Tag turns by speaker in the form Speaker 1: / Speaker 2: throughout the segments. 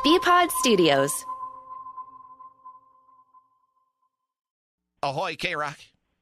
Speaker 1: BPod Studios.
Speaker 2: Ahoy, K-Rock.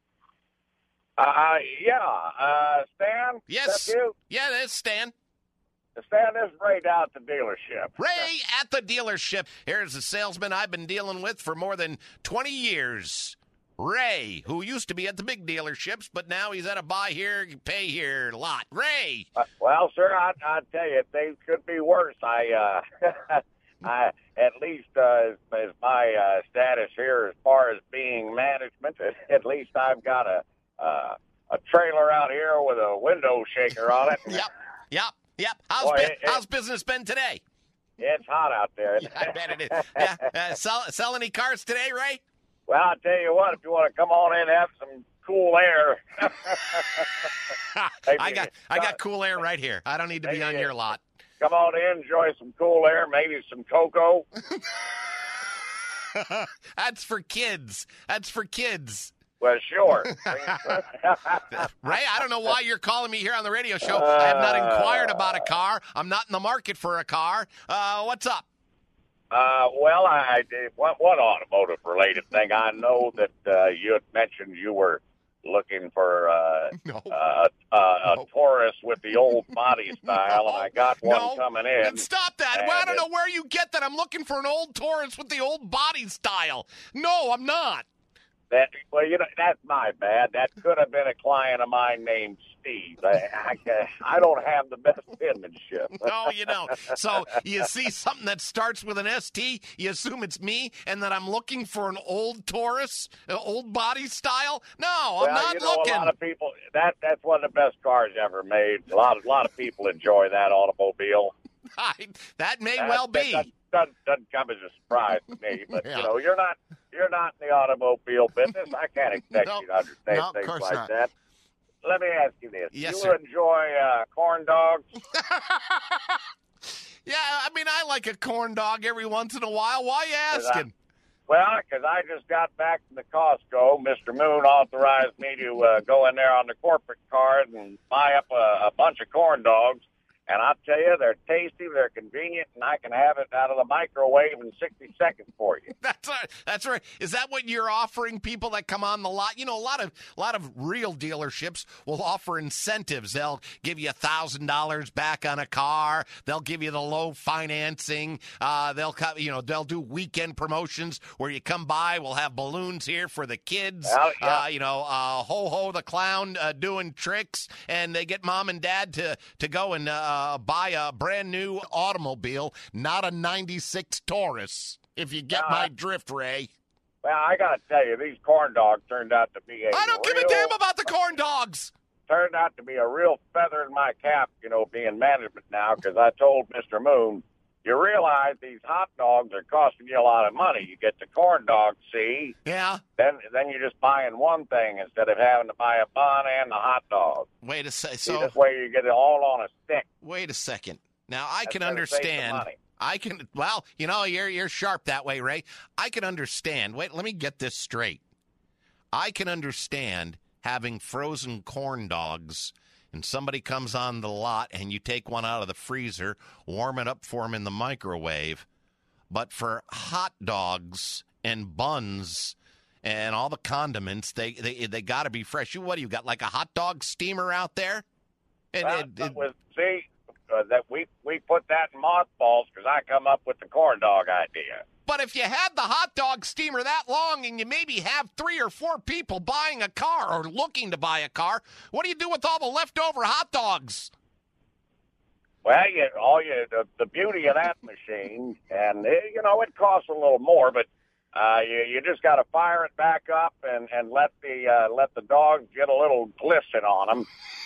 Speaker 3: Stan?
Speaker 2: Yes.
Speaker 3: That's you?
Speaker 2: Yeah, that's Stan.
Speaker 3: Stan, this is Ray down at the dealership.
Speaker 2: Ray at the dealership. Here's a salesman I've been dealing with for more than 20 years. Ray, who used to be at the big dealerships, but now he's at a buy here, pay here lot. Ray.
Speaker 3: Well, sir, I tell you, things could be worse. I at least as my status here as far as being management, at least I've got a trailer out here with a window shaker on it.
Speaker 2: Yep. How's business been today?
Speaker 3: It's hot out there.
Speaker 2: Yeah, I bet it is. Yeah. Sell any cars today, Ray?
Speaker 3: Well, I'll tell you what, if you want to come on in and have some cool air.
Speaker 2: I got cool air right here. I don't need to be on your lot.
Speaker 3: Come on in, enjoy some cool air, maybe some cocoa.
Speaker 2: That's for kids.
Speaker 3: Well, sure.
Speaker 2: Ray, I don't know why you're calling me here on the radio show. I have not inquired about a car. I'm not in the market for a car. What's up?
Speaker 3: Well, I did one automotive-related thing. I know that you had mentioned you were looking for a Taurus with the old body style, and I got one coming in.
Speaker 2: Stop that. Well, I don't know where you get that. I'm looking for an old Taurus with the old body style. No, I'm not.
Speaker 3: That's my bad. That could have been a client of mine named Steve. I don't have the best penmanship.
Speaker 2: No, you don't. So you see something that starts with an ST, you assume it's me, and that I'm looking for an old Taurus, an old body style? No, I'm not looking.
Speaker 3: A lot of people, that's one of the best cars ever made. A lot of people enjoy that automobile.
Speaker 2: That may well be.
Speaker 3: That doesn't come as a surprise to me, but you're not in the automobile business. I can't expect you to understand things like that. Let me ask you this:
Speaker 2: Yes,
Speaker 3: you
Speaker 2: sir.
Speaker 3: enjoy corn dogs?
Speaker 2: Yeah, I mean, I like a corn dog every once in a while. Why are you asking?
Speaker 3: Because I just got back from the Costco. Mr. Moon authorized me to go in there on the corporate card and buy up a bunch of corn dogs. And I'll tell you, they're tasty, they're convenient, and I can have it out of the microwave in 60 seconds for you.
Speaker 2: That's right. Is that what you're offering people that come on the lot? You know, a lot of real dealerships will offer incentives. They'll give you $1,000 back on a car. They'll give you the low financing. They'll do weekend promotions where you come by. We'll have balloons here for the kids.
Speaker 3: Well, yeah.
Speaker 2: Ho-Ho the clown doing tricks, and they get mom and dad to go and buy a brand new automobile, not a 96 Taurus, if you get my drift, Ray.
Speaker 3: Well, I got to tell you, these corn dogs turned out to be
Speaker 2: I don't give a damn about the corn dogs.
Speaker 3: Turned out to be a real feather in my cap, being management now, because I told Mr. Moon, you realize these hot dogs are costing you a lot of money. You get the corn dog, see?
Speaker 2: Yeah.
Speaker 3: Then you're just buying one thing instead of having to buy a bun and the hot dog.
Speaker 2: Wait a second.
Speaker 3: So this way you get it all on a stick.
Speaker 2: Wait a second. Now I can understand. You're sharp that way, Ray. I can understand. Wait, let me get this straight. I can understand having frozen corn dogs and somebody comes on the lot and you take one out of the freezer, warm it up for them in the microwave. But for hot dogs and buns and all the condiments, they got to be fresh. What do you got, like a hot dog steamer out there?
Speaker 3: That we put that in mothballs because I come up with the corn dog idea.
Speaker 2: But if you had the hot dog steamer that long and you maybe have 3 or 4 people buying a car or looking to buy a car, what do you do with all the leftover hot dogs?
Speaker 3: Well, the beauty of that machine, and it costs a little more, but you just got to fire it back up and let the dogs get a little glisten on them.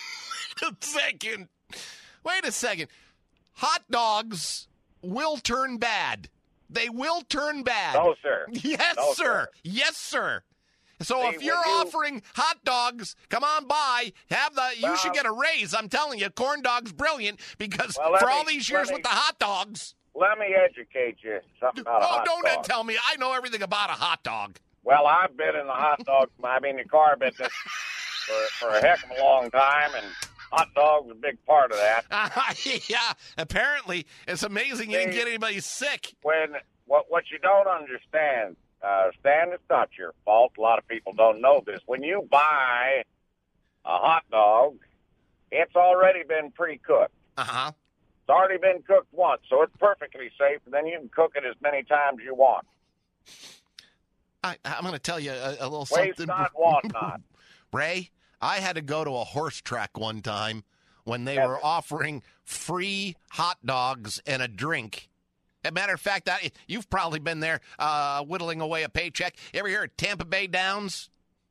Speaker 2: Wait a second. Hot dogs will turn bad. They will turn bad.
Speaker 3: No, sir.
Speaker 2: Yes,
Speaker 3: no,
Speaker 2: sir. Yes, sir. So if you're offering hot dogs, come on by. You should get a raise. I'm telling you, corn dog's brilliant because for all these years with the hot dogs.
Speaker 3: Let me educate you something about a hot dog.
Speaker 2: Don't tell me. I know everything about a hot dog.
Speaker 3: Well, I've been in the car business for a heck of a long time, and Hot dog's a big part of that.
Speaker 2: Yeah, apparently. It's amazing you didn't get anybody sick.
Speaker 3: What you don't understand, Stan, it's not your fault. A lot of people don't know this. When you buy a hot dog, it's already been pre-cooked.
Speaker 2: Uh-huh.
Speaker 3: It's already been cooked once, so it's perfectly safe, and then you can cook it as many times you want.
Speaker 2: I'm going to tell you a little something.
Speaker 3: Waste not, want not.
Speaker 2: Ray, I had to go to a horse track one time when they were offering free hot dogs and a drink. As a matter of fact, you've probably been there whittling away a paycheck. You ever hear of Tampa Bay Downs?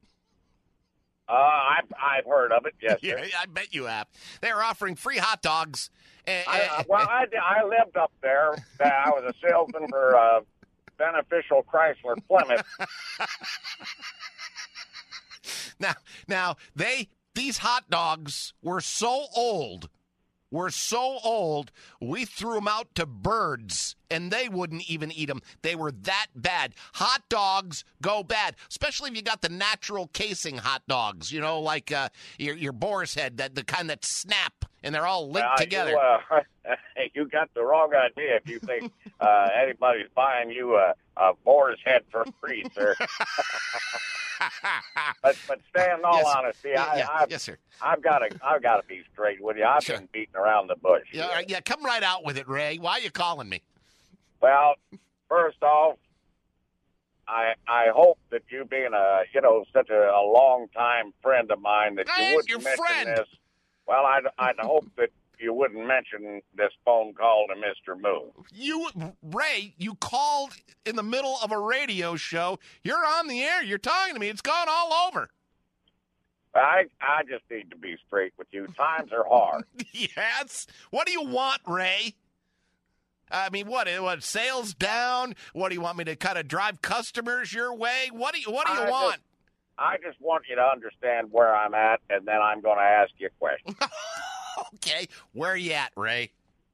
Speaker 3: I've heard of it, yes.
Speaker 2: Yeah, I bet you have. They were offering free hot dogs.
Speaker 3: I lived up there. I was a salesman for Beneficial Chrysler Plymouth.
Speaker 2: Now these hot dogs were so old, we threw them out to birds, and they wouldn't even eat them. They were that bad. Hot dogs go bad, especially if you got the natural casing hot dogs, like your boar's head, the kind that snap, and they're all linked together.
Speaker 3: You got the wrong idea if you think anybody's buying you a boar's head for free, sir. but Stan, in all honesty,
Speaker 2: yes, sir.
Speaker 3: I've got to be straight with you. I've been beating around the bush.
Speaker 2: Yeah, come right out with it, Ray. Why are you calling me?
Speaker 3: Well, first off, I hope that you being such a long time friend of mine that you wouldn't mention this. Well, I'd hope that you wouldn't mention this phone call to Mr. Moon.
Speaker 2: Ray, you called in the middle of a radio show. You're on the air. You're talking to me. It's gone all over.
Speaker 3: I just need to be straight with you. Times are hard.
Speaker 2: Yes. What do you want, Ray? I mean, what sales down? What do you want me to kind of drive customers your way? What do you want?
Speaker 3: I just want you to understand where I'm at, and then I'm going to ask you a question.
Speaker 2: Okay. Where are you at, Ray?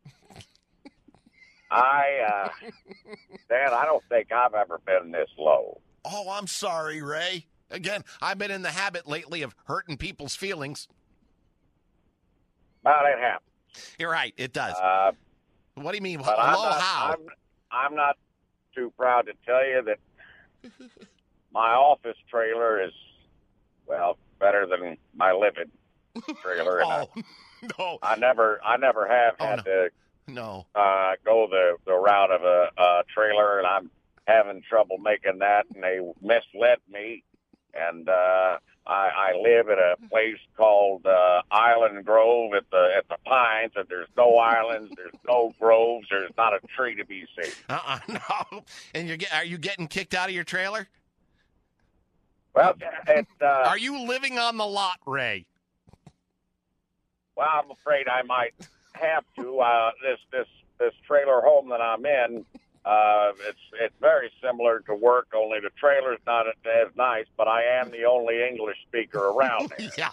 Speaker 3: Dan, I don't think I've ever been this low.
Speaker 2: Oh, I'm sorry, Ray. Again, I've been in the habit lately of hurting people's feelings.
Speaker 3: Well, it happens.
Speaker 2: You're right. It does. What do you mean?
Speaker 3: Low how? I'm not too proud to tell you that my office trailer is, better than my living trailer.
Speaker 2: No.
Speaker 3: I never have had to
Speaker 2: go
Speaker 3: the route of a trailer, and I'm having trouble making that, and they misled me. And I live at a place called Island Grove at the Pines, and there's no islands, there's no groves, there's not a tree to be seen.
Speaker 2: No. And are you getting kicked out of your trailer?
Speaker 3: Well,
Speaker 2: are you living on the lot, Ray?
Speaker 3: Well, I'm afraid I might have to. This trailer home that I'm in, it's very similar to work, only the trailer's not as nice, but I am the only English speaker around there.
Speaker 2: Yeah.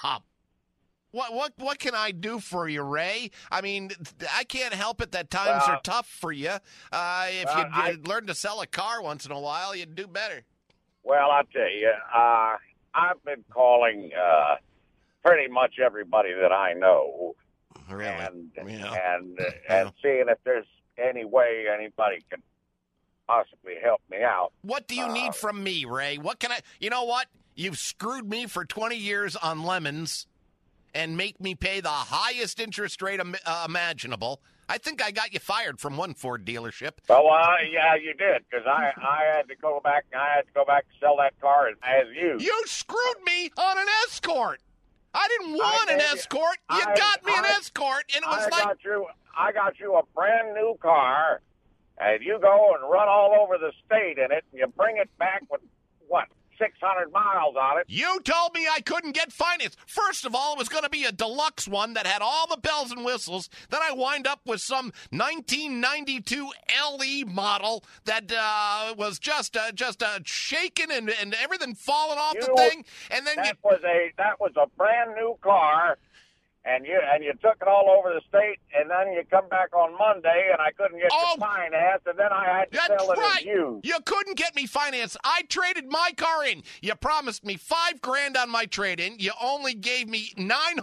Speaker 2: What can I do for you, Ray? I mean, I can't help it that times are tough for you. If you'd learn to sell a car once in a while, you'd do better.
Speaker 3: Well, I'll tell you, I've been calling pretty much everybody that I know,
Speaker 2: really?
Speaker 3: and seeing if there's any way anybody can possibly help me out.
Speaker 2: What do you need from me, Ray? What can I? You know what? You've screwed me for 20 years on lemons and make me pay the highest interest rate imaginable. I think I got you fired from one Ford dealership.
Speaker 3: Oh, yeah, you did, because I had to go back. I had to go back and sell that car as used.
Speaker 2: You screwed me on an Escort. I didn't want an Escort. You got me an Escort, and it was
Speaker 3: I got you a brand new car, and you go and run all over the state in it, and you bring it back with, 600 miles on it.
Speaker 2: You told me I couldn't get finance. First of all, it was going to be a deluxe one that had all the bells and whistles. Then I wind up with some 1992 LE model that was just shaking and everything falling off the thing. And then
Speaker 3: that was a brand new car. And you took it all over the state, and then you come back on Monday, and I couldn't get you financed, and then I had to sell it as used.
Speaker 2: You couldn't get me financed. I traded my car in. You promised me $5,000 on my trade-in. You only gave me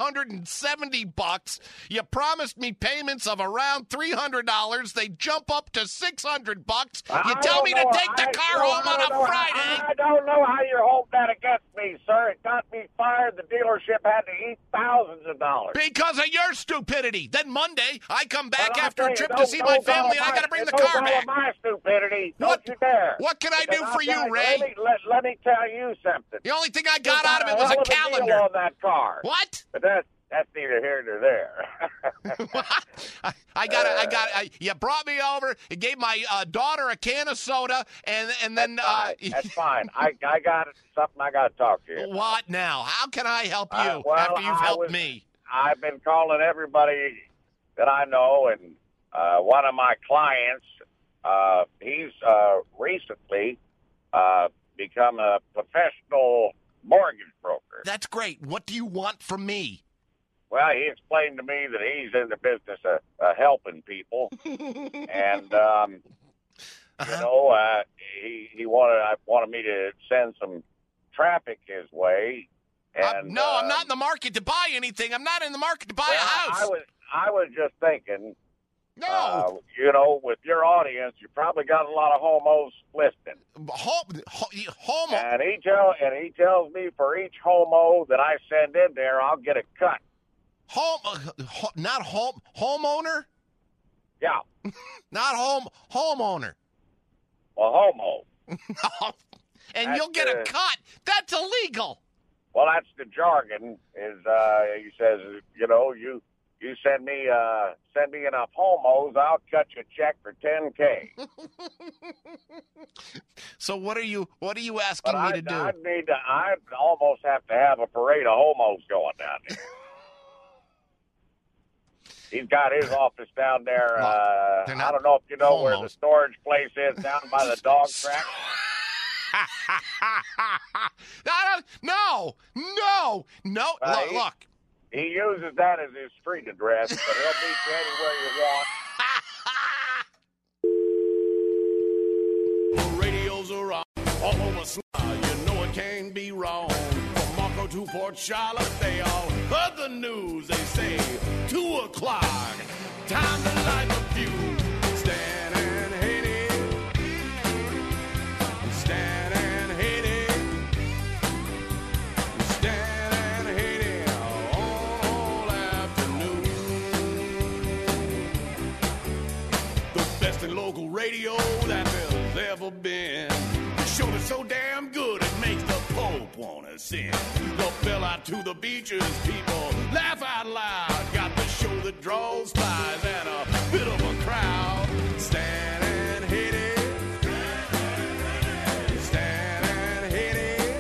Speaker 2: $970. You promised me payments of around $300. They jump up to $600. You tell me to take the car home on a Friday.
Speaker 3: I don't know how you hold that against me, sir. It got me fired. The dealership had to eat thousands of dollars.
Speaker 2: Because of your stupidity. Then Monday, I come back after a trip to see my family, and I got to bring the car back.
Speaker 3: My stupidity. Don't you dare.
Speaker 2: What can I do for you, Ray?
Speaker 3: Let me tell you something.
Speaker 2: The only thing I got out of it was a calendar.
Speaker 3: On that car.
Speaker 2: What?
Speaker 3: But that's neither here nor there.
Speaker 2: You brought me over. You gave my daughter a can of soda, and then
Speaker 3: that's fine. I got something I got to talk to you.
Speaker 2: What now? How can I help you after you've helped me?
Speaker 3: I've been calling everybody that I know, and one of my clients, he's recently become a professional mortgage broker.
Speaker 2: That's great. What do you want from me?
Speaker 3: Well, he explained to me that he's in the business of helping people, and he wanted me to send some traffic his way. And,
Speaker 2: no, I'm not in the market to buy anything. I'm not in the market to buy a house.
Speaker 3: I was just thinking.
Speaker 2: No.
Speaker 3: With your audience, you probably got a lot of homos listening.
Speaker 2: Homo.
Speaker 3: And he tells me for each homo that I send in there, I'll get a cut.
Speaker 2: Homeowner?
Speaker 3: Yeah.
Speaker 2: Not homeowner.
Speaker 3: Well, homo.
Speaker 2: And you'll get a cut. That's illegal.
Speaker 3: Well, that's the jargon. He says, you send me enough homos, I'll cut you a check for $10K.
Speaker 2: So what are you asking me to do?
Speaker 3: I'd almost have to have a parade of homos going down there. He's got his office down there. I don't know if you know where the storage place is down by the dog track. No. Look. He uses that as his street address, but he'll meet you anywhere you want.
Speaker 1: Radios are on all over Sly. You know it can't be wrong. From Marco to Port Charlotte, they all heard the news. They say 2 o'clock. Time to light the fuse. Stand and hate it. Stand and hate it. Stand and hate it all afternoon. The best in local radio that there's ever been. The show is so damn good it makes the Pope wanna sing. The bell out to the beaches, people laugh out loud. Got the show that draws flies and a bit of a crowd. Stand and hit it. Stand and hit it.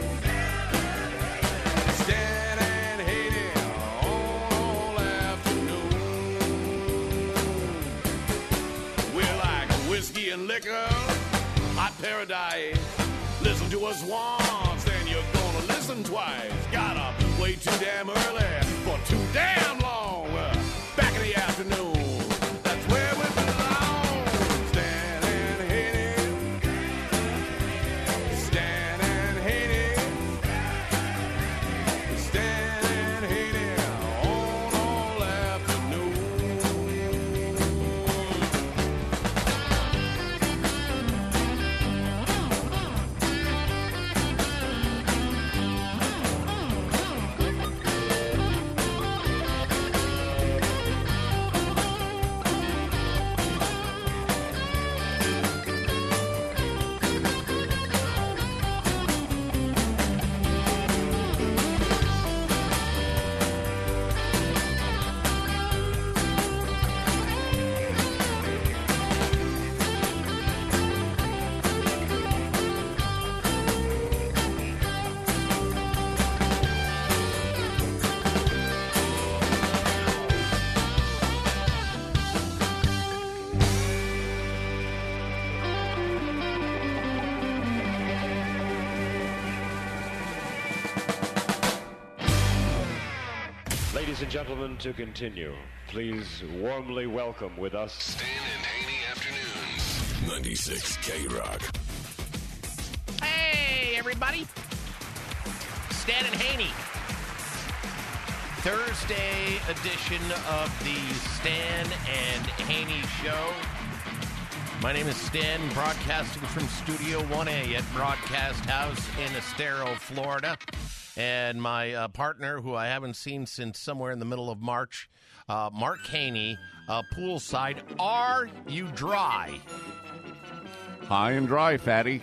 Speaker 1: Stand and hit it all afternoon. We're like whiskey and liquor, hot paradise. Listen to us once, then you're gonna listen twice. Gotta wait too damn early for too damn long. Back in the afternoon, that's where we belong. Stand and hit it. Stand and hit it. Stand and hit it all afternoon.
Speaker 4: Ladies and gentlemen, to continue, please warmly welcome with us
Speaker 1: Stan and Haney Afternoons. 96 K-Rock.
Speaker 2: Hey, everybody. Stan and Haney. Thursday edition of the Stan and Haney Show. My name is Stan, broadcasting from Studio 1A at Broadcast House in Estero, Florida. And my partner, who I haven't seen since somewhere in the middle of March, Mark Haney, poolside. Are you dry?
Speaker 5: High and dry, fatty.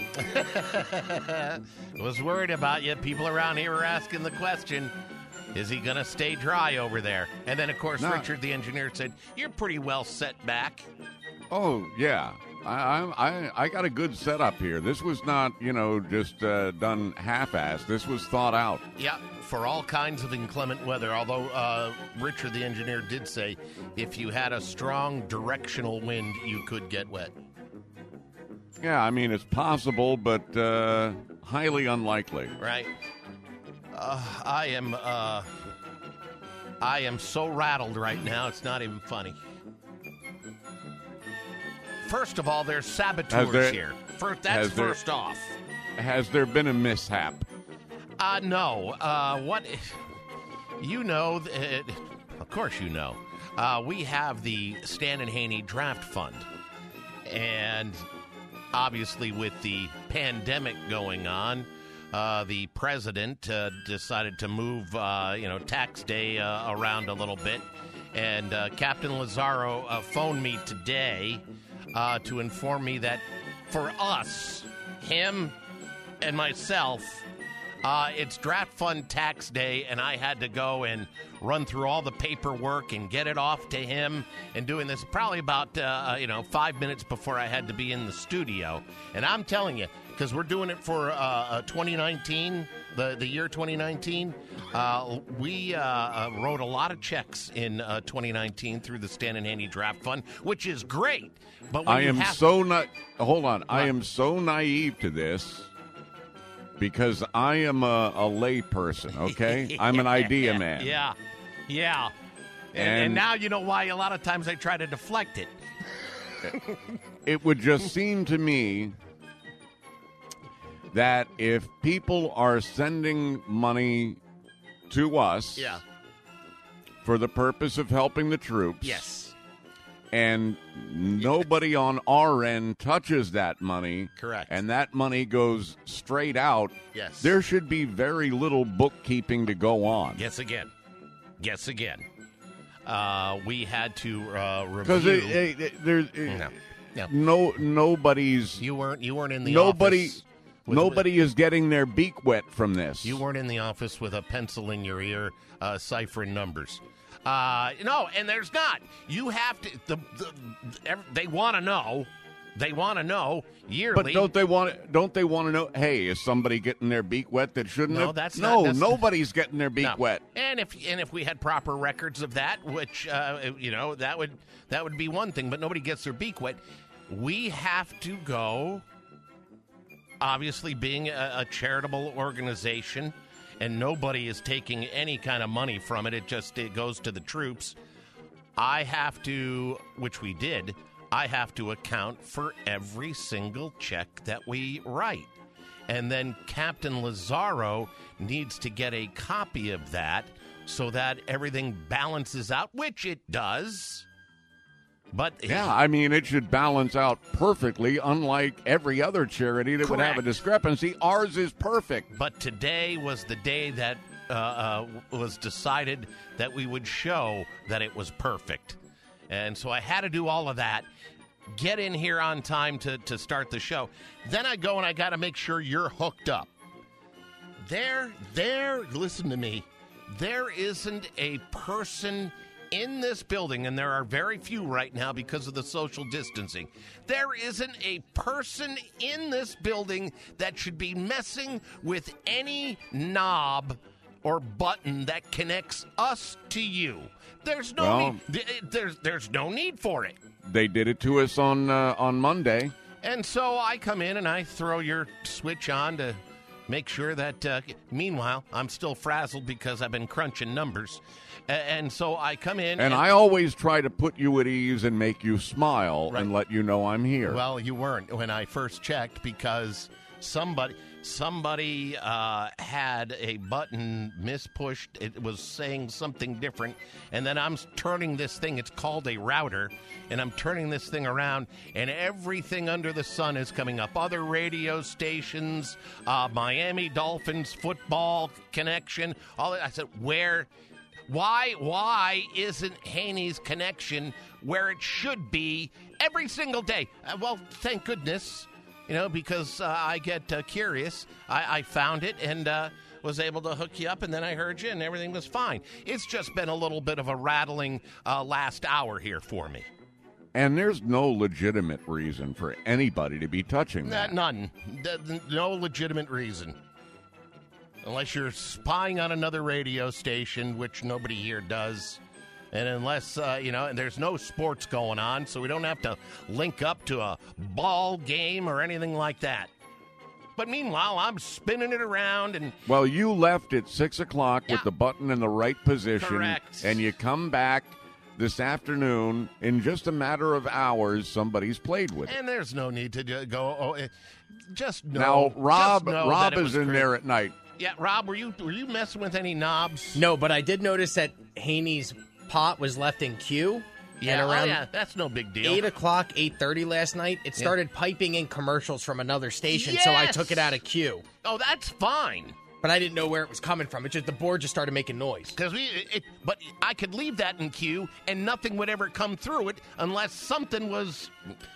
Speaker 2: Was worried about you. People around here were asking the question, is he going to stay dry over there? And then, of course, Richard, the engineer, said, you're pretty well set back.
Speaker 5: Oh, yeah. I got a good setup here. This was not, just done half-assed. This was thought out.
Speaker 2: Yeah, for all kinds of inclement weather, although Richard, the engineer, did say if you had a strong directional wind, you could get wet.
Speaker 5: Yeah, I mean, it's possible, but highly unlikely.
Speaker 2: Right. I am so rattled right now, it's not even funny. First of all, there's saboteurs here. First off.
Speaker 5: Has there been a mishap?
Speaker 2: No. What? You know, of course you know. We have the Stan and Haney Draft Fund. And obviously with the pandemic going on, the president decided to move, tax day around a little bit. And Captain Lazaro phoned me today to inform me that for us, him and myself, it's draft fund tax day, and I had to go and run through all the paperwork and get it off to him, and doing this probably about 5 minutes before I had to be in the studio. And I'm telling you, because we're doing it for 2019, the year 2019, we wrote a lot of checks in 2019 through the Stan and Haney Draft Fund, which is great. But
Speaker 5: I am so naive to this because I am a lay person, okay? I'm an idea man.
Speaker 2: Yeah. And now you know why a lot of times I try to deflect it.
Speaker 5: It would just seem to me that if people are sending money to us for the purpose of helping the troops,
Speaker 2: yes,
Speaker 5: and nobody on our end touches that money,
Speaker 2: correct,
Speaker 5: and that money goes straight out,
Speaker 2: yes,
Speaker 5: there should be very little bookkeeping to go on.
Speaker 2: Yes, again. We had to
Speaker 5: review. Because nobody's.
Speaker 2: You weren't in the
Speaker 5: office. Nobody is getting their beak wet from this.
Speaker 2: You weren't in the office with a pencil in your ear, ciphering numbers. No, and there's not. You have to. They want to know. They want to know yearly.
Speaker 5: But don't they want to know? Hey, is somebody getting their beak wet that shouldn't have?
Speaker 2: That's
Speaker 5: nobody's getting their beak wet.
Speaker 2: And if we had proper records of that, which that would be one thing. But nobody gets their beak wet. We have to go. Obviously, being a charitable organization, and nobody is taking any kind of money from it. It goes to the troops. I have to, which we did. I have to account for every single check that we write. And then Captain Lazaro needs to get a copy of that so that everything balances out, which it does. But
Speaker 5: yeah, I mean, it should balance out perfectly, unlike every other charity that would have a discrepancy. Ours is perfect.
Speaker 2: But today was the day that was decided that we would show that it was perfect. And so I had to do all of that, get in here on time to start the show. Then I go and I got to make sure you're hooked up. Listen to me. There isn't a person in this building, and there are very few right now because of the social distancing. There isn't a person in this building that should be messing with any knob or button that connects us to you. There's no need. There's no need for it.
Speaker 5: They did it to us on Monday.
Speaker 2: And so I come in and I throw your switch on to make sure that, meanwhile, I'm still frazzled because I've been crunching numbers. And so I come in.
Speaker 5: And I always try to put you at ease and make you smile and let you know I'm here.
Speaker 2: Well, you weren't when I first checked because somebody had a button mispushed. It was saying something different. And then I'm turning this thing. It's called a router. And I'm turning this thing around. And everything under the sun is coming up. Other radio stations, Miami Dolphins football connection. All that. I said, Why isn't Haney's connection where it should be every single day? Well, thank goodness. Because I get curious. I found it and was able to hook you up, and then I heard you, and everything was fine. It's just been a little bit of a rattling last hour here for me.
Speaker 5: And there's no legitimate reason for anybody to be touching that.
Speaker 2: None. No legitimate reason. Unless you're spying on another radio station, which nobody here does. And unless, and there's no sports going on, so we don't have to link up to a ball game or anything like that. But meanwhile, I'm spinning it around and...
Speaker 5: Well, you left at 6 o'clock with the button in the right position.
Speaker 2: Correct.
Speaker 5: And you come back this afternoon, in just a matter of hours, somebody's played with it.
Speaker 2: And there's no need to go... just know...
Speaker 5: Now, Rob is in
Speaker 2: great.
Speaker 5: there at night.
Speaker 2: Yeah, Rob, were you messing with any knobs?
Speaker 6: No, but I did notice that Haney's pot was left in queue.
Speaker 2: Yeah,
Speaker 6: and around
Speaker 2: that's no big deal.
Speaker 6: 8 o'clock, 8:30 last night, it started piping in commercials from another station, so I took it out of queue.
Speaker 2: Oh, that's fine.
Speaker 6: But I didn't know where it was coming from. The board just started making noise.
Speaker 2: But I could leave that in queue, and nothing would ever come through it unless something was...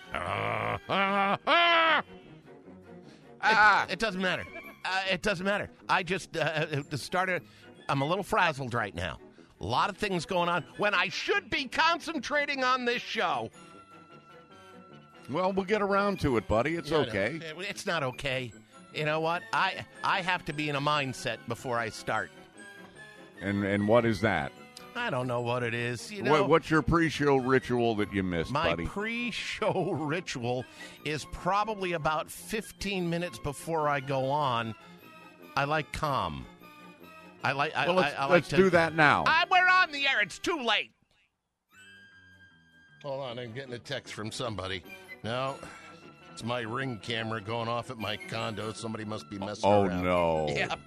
Speaker 2: It doesn't matter. It doesn't matter. I just started... I'm a little frazzled right now. A lot of things going on when I should be concentrating on this show.
Speaker 5: Well, we'll get around to it, buddy. It's okay.
Speaker 2: No, it's not okay. You know what? I have to be in a mindset before I start.
Speaker 5: And what is that?
Speaker 2: I don't know what it is.
Speaker 5: What's your pre-show ritual that you missed, buddy?
Speaker 2: My pre-show ritual is probably about 15 minutes before I go on. I like calm.
Speaker 5: Let's do that now.
Speaker 2: We're on the air. It's too late. Hold on. I'm getting a text from somebody. No, it's my Ring camera going off at my condo. Somebody must be messing around.
Speaker 5: Oh, no.
Speaker 2: Yeah.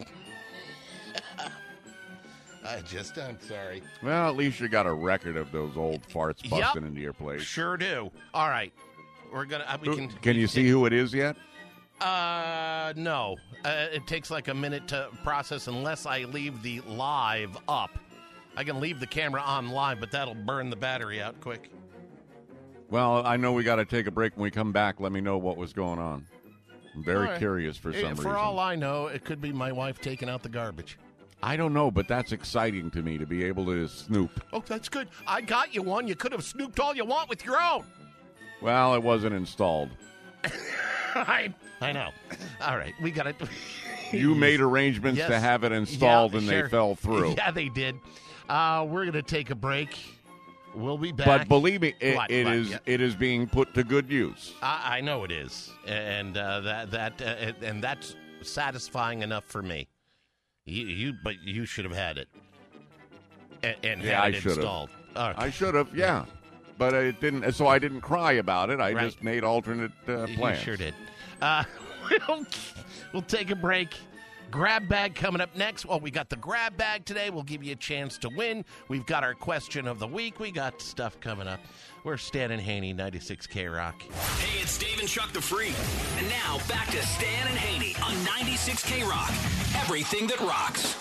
Speaker 2: I'm sorry.
Speaker 5: Well, at least you got a record of those old farts busting into your place.
Speaker 2: Sure do. All right. We're going to...
Speaker 5: Can you see who it is yet?
Speaker 2: No. It takes like a minute to process unless I leave the live up. I can leave the camera on live, but that'll burn the battery out quick.
Speaker 5: Well, I know we got to take a break. When we come back, let me know what was going on. I'm very curious for some reason.
Speaker 2: For all I know, it could be my wife taking out the garbage.
Speaker 5: I don't know, but that's exciting to me to be able to snoop.
Speaker 2: Oh, that's good. I got you one. You could have snooped all you want with your own.
Speaker 5: Well, it wasn't installed.
Speaker 2: I know. All right, we got it.
Speaker 5: You made arrangements to have it installed, and they fell through.
Speaker 2: Yeah, they did. We're going to take a break. We'll be back.
Speaker 5: But believe me, it is being put to good use.
Speaker 2: I know it is, and that's satisfying enough for me. But you should have had it, and had it installed.
Speaker 5: Okay. I should have, yeah. But it didn't. So I didn't cry about it. I just made alternate plans.
Speaker 2: You sure did. We'll take a break. Grab bag coming up next. Well, we got the grab bag today. We'll give you a chance to win. We've got our question of the week. We got stuff coming up. We're Stan and Haney, 96 K-Rock.
Speaker 7: Hey, it's Dave and Chuck the Freak. And now back to Stan and Haney on 96 K-Rock. Everything that rocks.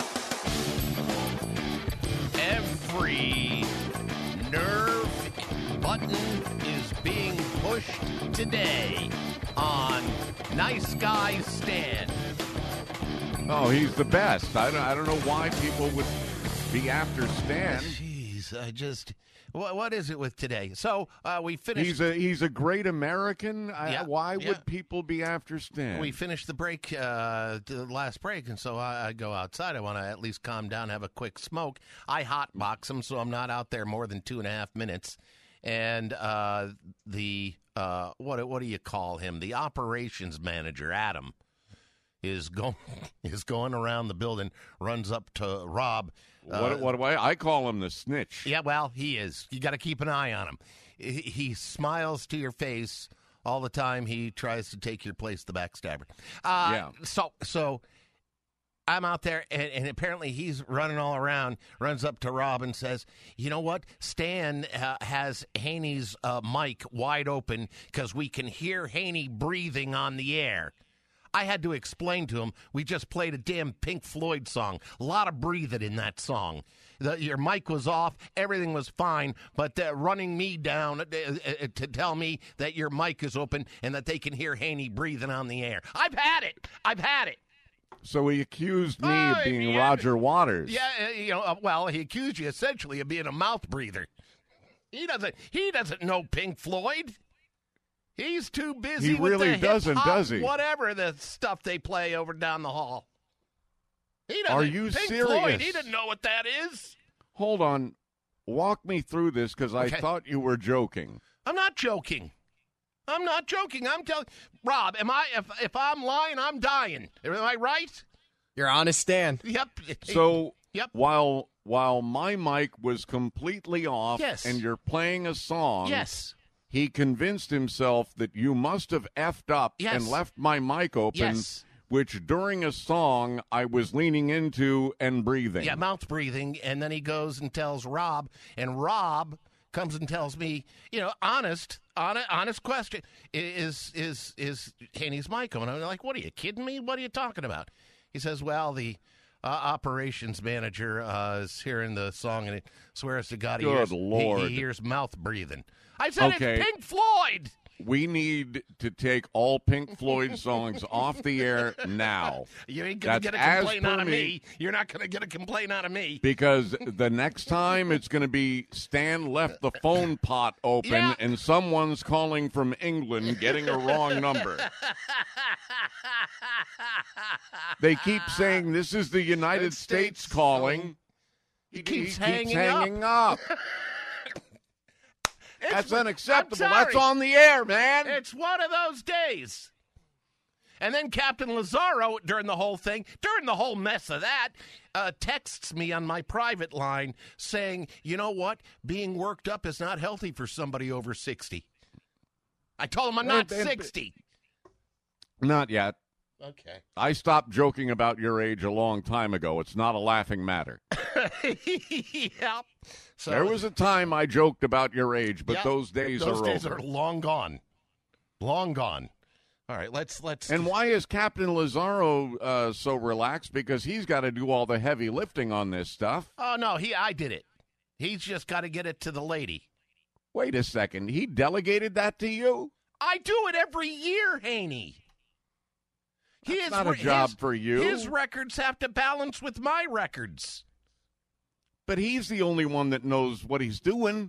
Speaker 2: Every nerve button is being pushed today on Nice Guy Stan.
Speaker 5: Oh, he's the best. I don't know why people would be after Stan.
Speaker 2: Jeez, what is it with today? So we finished.
Speaker 5: He's a great American. Why would people be after Stan?
Speaker 2: We finished the break, the last break, and so I go outside. I want to at least calm down, have a quick smoke. I hotbox him, so I'm not out there more than 2.5 minutes. And what do you call him? The operations manager, Adam. is going around the building, runs up to Rob.
Speaker 5: What do I call him the snitch?
Speaker 2: Yeah, well, he is. You got to keep an eye on him. He smiles to your face all the time. He tries to take your place, the backstabber.
Speaker 5: Yeah.
Speaker 2: So I'm out there, and apparently he's running all around, runs up to Rob and says, you know what? Stan has Haney's mic wide open because we can hear Haney breathing on the air. I had to explain to him, we just played a damn Pink Floyd song. A lot of breathing in that song. Your mic was off, everything was fine, but running me down to tell me that your mic is open and that they can hear Haney breathing on the air. I've had it.
Speaker 5: So he accused me of being Roger Waters.
Speaker 2: Yeah, well, he accused you essentially of being a mouth breather. He doesn't know Pink Floyd. He's too busy with the
Speaker 5: doesn't,
Speaker 2: hip-hop,
Speaker 5: does he?
Speaker 2: Whatever the stuff they play over down the hall.
Speaker 5: Are you
Speaker 2: Pink
Speaker 5: serious?
Speaker 2: Floyd, he didn't know what that is.
Speaker 5: Hold on. Walk me through this because I thought you were joking.
Speaker 2: I'm not joking. I'm telling Rob, if I'm lying, I'm dying. Am I right?
Speaker 6: You're honest, Stan.
Speaker 2: Yep.
Speaker 5: So
Speaker 2: yep.
Speaker 5: while my mic was completely off and you're playing a song,
Speaker 2: yes,
Speaker 5: he convinced himself that you must have effed up and left my mic open, which during a song I was leaning into and breathing.
Speaker 2: Yeah, mouth breathing, and then he goes and tells Rob, and Rob comes and tells me, honest question, is Haney's mic on? I'm like, what are you kidding me? What are you talking about? He says, well, the operations manager is hearing the song, and it swears to God he hears mouth breathing. I said, It's Pink Floyd.
Speaker 5: We need to take all Pink Floyd songs off the air now.
Speaker 2: You ain't going to get a complaint out of me. You're not going to get a complaint out of me.
Speaker 5: Because the next time it's going to be Stan left the phone pot open and someone's calling from England getting a wrong number. They keep saying this is the United States calling.
Speaker 2: He keeps hanging up.
Speaker 5: That's unacceptable. That's on the air, man.
Speaker 2: It's one of those days. And then Captain Lazaro, during the whole mess of that, texts me on my private line saying, you know what? Being worked up is not healthy for somebody over 60. I told him I'm not 60.
Speaker 5: Not yet.
Speaker 2: Okay.
Speaker 5: I stopped joking about your age a long time ago. It's not a laughing matter.
Speaker 2: Yep. So,
Speaker 5: there was a time I joked about your age, but those days are over.
Speaker 2: Those days are long gone. Long gone. All right, let's.
Speaker 5: And why is Captain Lazaro so relaxed? Because he's got to do all the heavy lifting on this stuff.
Speaker 2: Oh no, I did it. He's just got to get it to the lady.
Speaker 5: Wait a second. He delegated that to you?
Speaker 2: I do it every year, Haney.
Speaker 5: That's not a job for you.
Speaker 2: His records have to balance with my records.
Speaker 5: But he's the only one that knows what he's doing.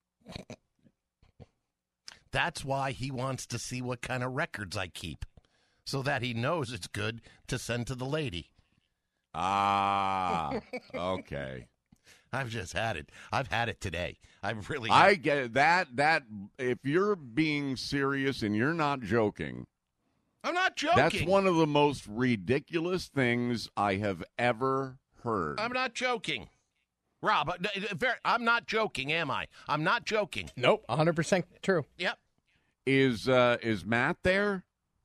Speaker 2: That's why he wants to see what kind of records I keep, so that he knows it's good to send to the lady.
Speaker 5: Ah, okay.
Speaker 2: I've just had it. I've had it today. I've really.
Speaker 5: I get it. That if you're being serious and you're not joking.
Speaker 2: I'm not joking.
Speaker 5: That's one of the most ridiculous things I have ever heard.
Speaker 2: I'm not joking. Rob, I'm not joking, am I? I'm not joking.
Speaker 6: Nope, 100% true.
Speaker 2: Yep.
Speaker 5: Is Matt there?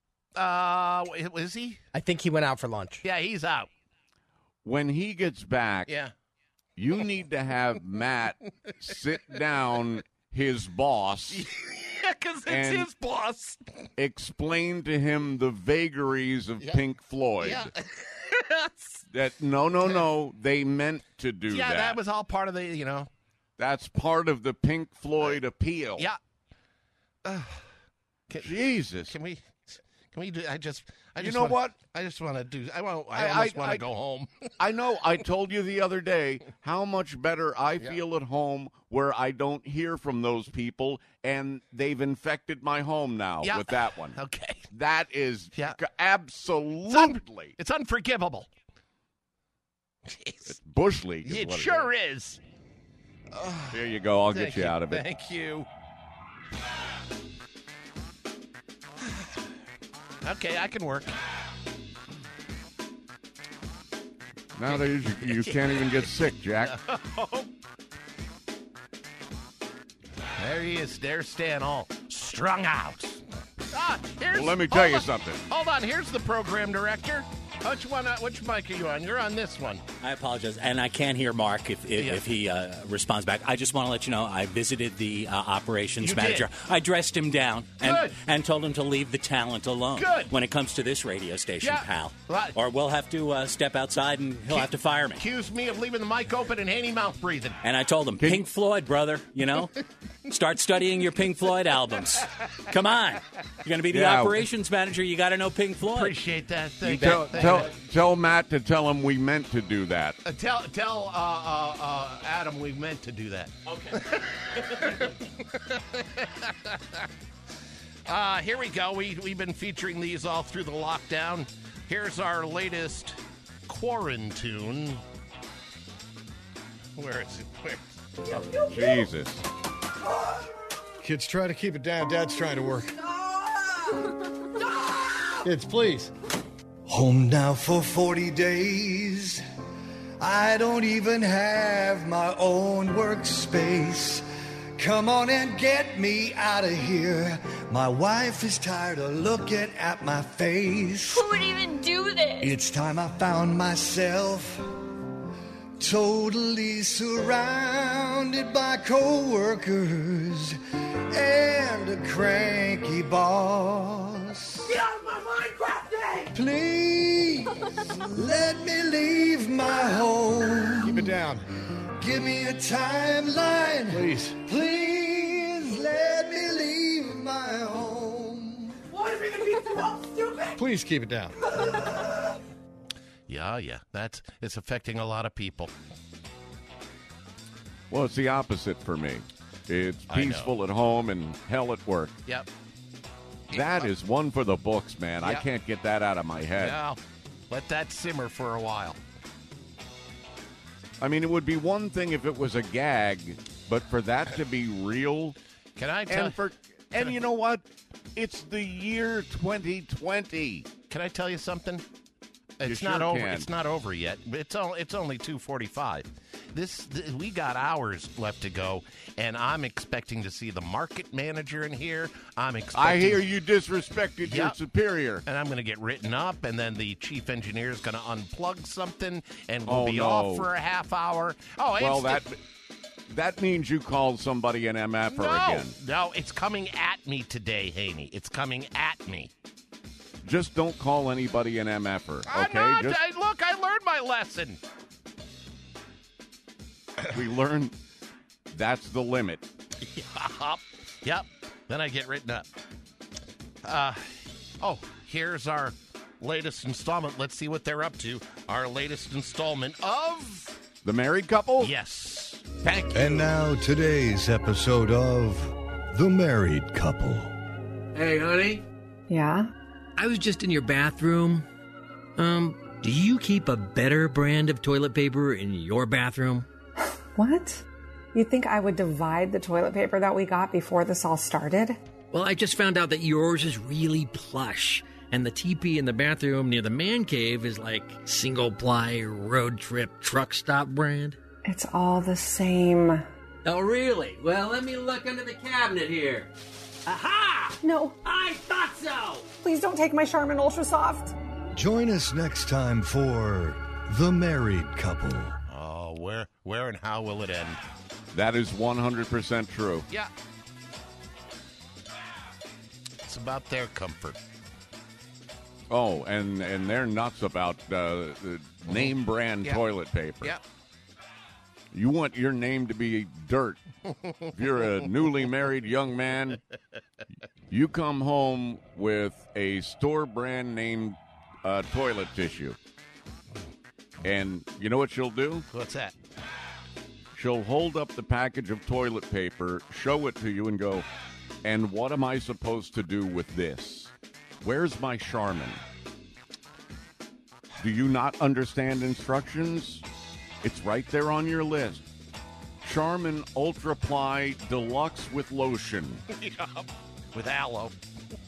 Speaker 2: Is he?
Speaker 6: I think he went out for lunch.
Speaker 2: Yeah, he's out.
Speaker 5: When he gets back, you need to have Matt sit down his boss.
Speaker 2: Yeah, because it's his boss.
Speaker 5: Explain to him the vagaries of Pink Floyd.
Speaker 2: Yeah.
Speaker 5: That no, they meant to do that.
Speaker 2: Yeah, that was all part of the,
Speaker 5: That's part of the Pink Floyd appeal.
Speaker 2: Yeah.
Speaker 5: Jesus.
Speaker 2: Can we do? I just
Speaker 5: what?
Speaker 2: I just want to do. I almost want to go home.
Speaker 5: I know. I told you the other day how much better I feel at home where I don't hear from those people, and they've infected my home now with that one.
Speaker 2: Okay.
Speaker 5: That is absolutely.
Speaker 2: It's unforgivable.
Speaker 5: It's Bush League.
Speaker 2: It sure is.
Speaker 5: Here you go. I'll get you out of it.
Speaker 2: Thank you. Okay, I can work.
Speaker 5: Nowadays, you can't even get sick, Jack.
Speaker 2: There he is. There's Stan, all strung out.
Speaker 5: Well, let me tell you something.
Speaker 2: Hold on. Here's the program director. Which mic are you on? You're on this one.
Speaker 8: I apologize, and I can't hear Mark if he responds back. I just want to let you know I visited the operations manager.
Speaker 2: Did.
Speaker 8: I dressed him down and told him to leave the talent alone.
Speaker 2: Good.
Speaker 8: When it comes to this radio station, pal.
Speaker 2: Right.
Speaker 8: Or we'll have to step outside and he'll have to fire me.
Speaker 2: Accuse me of leaving the mic open and Haney mouth breathing.
Speaker 8: And I told him, Pink Floyd, brother, start studying your Pink Floyd albums. Come on. You're going to be the operations manager. You got to know Pink Floyd.
Speaker 2: Appreciate that.
Speaker 5: Tell Matt to tell him we meant to do that.
Speaker 2: Tell Adam we meant to do that. Okay. Here we go. We've been featuring these all through the lockdown. Here's our latest quarantine. Where is it?
Speaker 5: Jesus.
Speaker 9: Kids, try to keep it down. Dad's trying to work. Kids, please. Home now for 40 days. I don't even have my own workspace. Come on and get me out of here. My wife is tired of looking at my face.
Speaker 10: Who would even do this?
Speaker 9: It's time I found myself totally surrounded by coworkers and a cranky boss.
Speaker 10: Get out of my Minecraft day!
Speaker 9: Please let me leave my home. Keep it down. Give me a timeline. Please. Please let me leave my home.
Speaker 10: What if it be too stupid?
Speaker 9: Please keep it down.
Speaker 2: Yeah. It's affecting a lot of people.
Speaker 5: Well, it's the opposite for me. It's peaceful at home and hell at work.
Speaker 2: Yep.
Speaker 5: That is one for the books, man.
Speaker 2: Yep.
Speaker 5: I can't get that out of my head.
Speaker 2: Yeah. Let that simmer for a while.
Speaker 5: I mean, it would be one thing if it was a gag, but for that to be real.
Speaker 2: Can I tell?
Speaker 5: And you know what? It's the year 2020.
Speaker 2: Can I tell you something? It's
Speaker 5: You
Speaker 2: not
Speaker 5: sure
Speaker 2: over.
Speaker 5: can.
Speaker 2: It's not over yet. It's only 2:45. We got hours left to go, and I'm expecting to see the market manager in here.
Speaker 5: I hear you disrespected your superior,
Speaker 2: and I'm going to get written up, and then the chief engineer is going to unplug something, and we'll be off for a half hour. Oh,
Speaker 5: well, that means you called somebody an MFer again.
Speaker 2: No, it's coming at me today, Haney. It's coming at me.
Speaker 5: Just don't call anybody an MFer, okay?
Speaker 2: Look, I learned my lesson.
Speaker 5: We learned that's the limit.
Speaker 2: Yep. Then I get written up. Here's our latest installment. Let's see what they're up to. Our latest installment of...
Speaker 5: The Married Couple?
Speaker 2: Yes. Thank you.
Speaker 9: And now today's episode of The Married Couple.
Speaker 11: Hey, honey.
Speaker 12: Yeah?
Speaker 11: I was just in your bathroom. Do you keep a better brand of toilet paper in your bathroom?
Speaker 12: What? You think I would divide the toilet paper that we got before this all started?
Speaker 11: Well, I just found out that yours is really plush, and the teepee in the bathroom near the man cave is like single-ply road trip truck stop brand.
Speaker 12: It's all the same.
Speaker 11: Oh, really? Well, let me look under the cabinet here. Aha!
Speaker 12: No.
Speaker 11: I thought so!
Speaker 12: Please don't take my Charmin Ultra Soft.
Speaker 9: Join us next time for The Married Couple.
Speaker 2: Oh, where and how will it end?
Speaker 5: That is 100% true.
Speaker 2: Yeah. It's about their comfort.
Speaker 5: Oh, and they're nuts about the name brand toilet paper.
Speaker 2: Yeah.
Speaker 5: You want your name to be dirt. If you're a newly married young man, you come home with a store brand name toilet tissue. And you know what she'll do?
Speaker 2: What's that?
Speaker 5: She'll hold up the package of toilet paper, show it to you, and go, and what am I supposed to do with this? Where's my Charmin? Do you not understand instructions? It's right there on your list. Charmin Ultra Ply Deluxe with lotion.
Speaker 2: Yep. With aloe.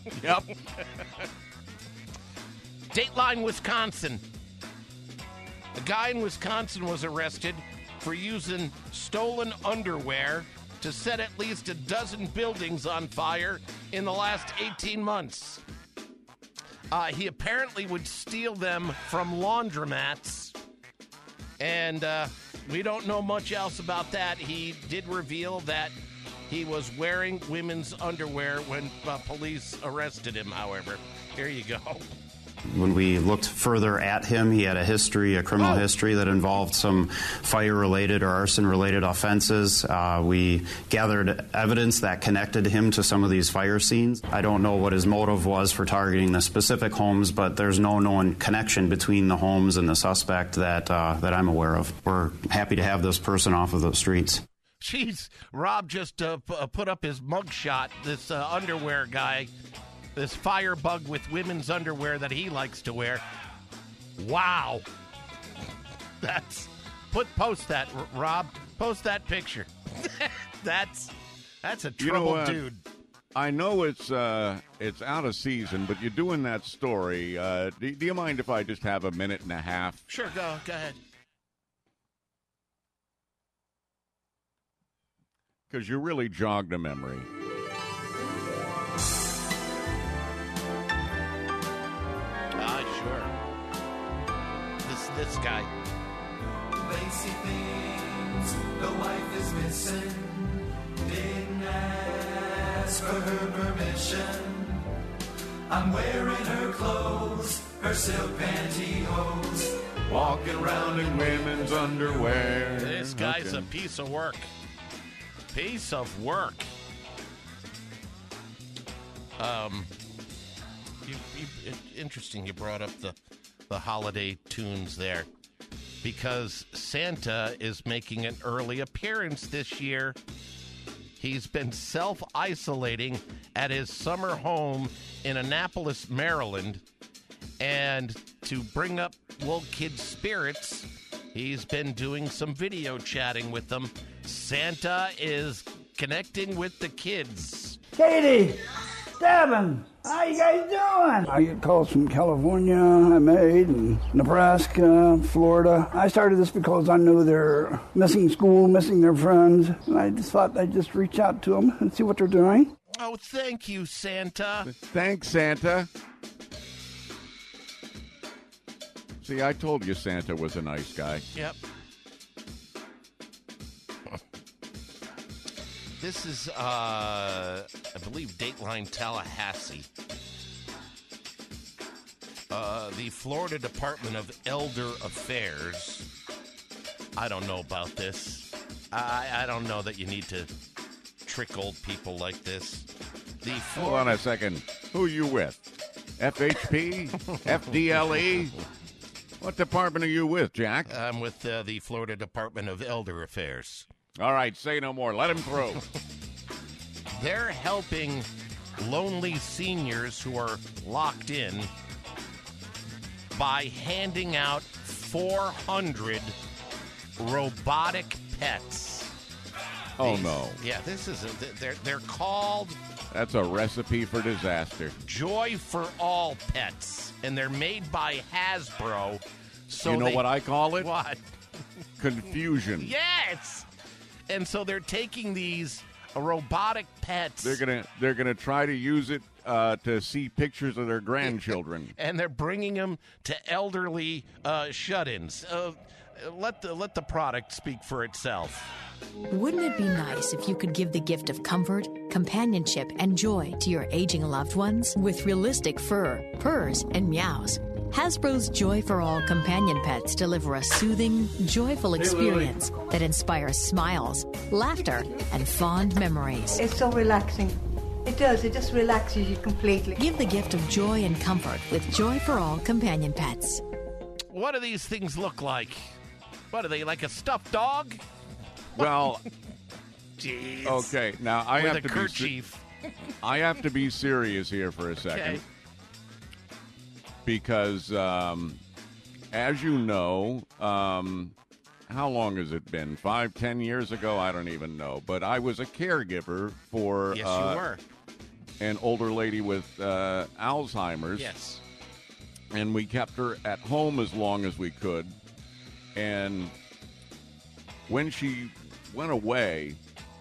Speaker 5: Yep.
Speaker 2: Dateline, Wisconsin. A guy in Wisconsin was arrested for using stolen underwear to set at least a dozen buildings on fire in the last 18 months. He apparently would steal them from laundromats, and we don't know much else about that. He did reveal that he was wearing women's underwear when police arrested him, however. Here you go.
Speaker 13: When we looked further at him, he had a criminal history that involved some fire-related or arson-related offenses. We gathered evidence that connected him to some of these fire scenes. I don't know what his motive was for targeting the specific homes, but there's no known connection between the homes and the suspect that I'm aware of. We're happy to have this person off of the streets.
Speaker 2: Jeez, Rob just put up his mugshot, this underwear guy. This firebug with women's underwear that he likes to wear. Wow. Post that, Rob. Post that picture. That's a troubled dude.
Speaker 5: I know it's out of season, but you're doing that story. Do you mind if I just have a minute and a half?
Speaker 2: Sure, go ahead.
Speaker 5: Because you really jogged a memory.
Speaker 2: This guy.
Speaker 14: They see things the wife is missing. Didn't ask for her permission. I'm wearing her clothes, her silk pantyhose. Walking around in women's underwear.
Speaker 2: This guy's a piece of work. Piece of work. Interesting you brought up the holiday tunes there, because Santa is making an early appearance this year. He's been self-isolating at his summer home in Annapolis, Maryland, and to bring up little kids' spirits, he's been doing some video chatting with them. Santa is connecting with the kids.
Speaker 15: Katie! Devin, how you guys doing? I get calls from California, I made, and Nebraska, Florida. I started this because I knew they're missing school, missing their friends, and I just thought I'd just reach out to them and see what they're doing.
Speaker 2: Oh, thank you, Santa.
Speaker 5: Thanks, Santa. See, I told you Santa was a nice guy.
Speaker 2: Yep. This is, I believe, Dateline Tallahassee. The Florida Department of Elder Affairs. I don't know about this. I don't know that you need to trick old people like this.
Speaker 5: Hold on a second. Who are you with? FHP? FDLE? What department are you with, Jack?
Speaker 2: I'm with the Florida Department of Elder Affairs.
Speaker 5: All right, say no more. Let him through.
Speaker 2: They're helping lonely seniors who are locked in by handing out 400 robotic pets.
Speaker 5: Oh, no.
Speaker 2: Yeah, this is they're called...
Speaker 5: That's a recipe for disaster.
Speaker 2: Joy for All Pets, and they're made by Hasbro. So
Speaker 5: you know what I call it?
Speaker 2: What?
Speaker 5: Confusion.
Speaker 2: Yes. And so they're taking these robotic pets.
Speaker 5: They're gonna try to use it to see pictures of their grandchildren,
Speaker 2: and they're bringing them to elderly shut-ins. Let the product speak for itself.
Speaker 16: Wouldn't it be nice if you could give the gift of comfort, companionship, and joy to your aging loved ones with realistic fur, purrs, and meows? Hasbro's Joy for All companion pets deliver a soothing, joyful experience that inspires smiles, laughter, and fond memories.
Speaker 17: It's so relaxing. It does. It just relaxes you completely.
Speaker 16: Give the gift of joy and comfort with Joy for All companion pets.
Speaker 2: What do these things look like? What are they, like a stuffed dog?
Speaker 5: Well,
Speaker 2: jeez.
Speaker 5: Okay, now I
Speaker 2: With
Speaker 5: have
Speaker 2: a
Speaker 5: to
Speaker 2: kerchief.
Speaker 5: I have to be serious here for a second.
Speaker 2: Okay.
Speaker 5: Because, as you know, how long has it been? 5-10 years ago? I don't even know. But I was a caregiver for
Speaker 2: Yes, you were.
Speaker 5: An older lady with Alzheimer's.
Speaker 2: Yes.
Speaker 5: And we kept her at home as long as we could. And when she went away,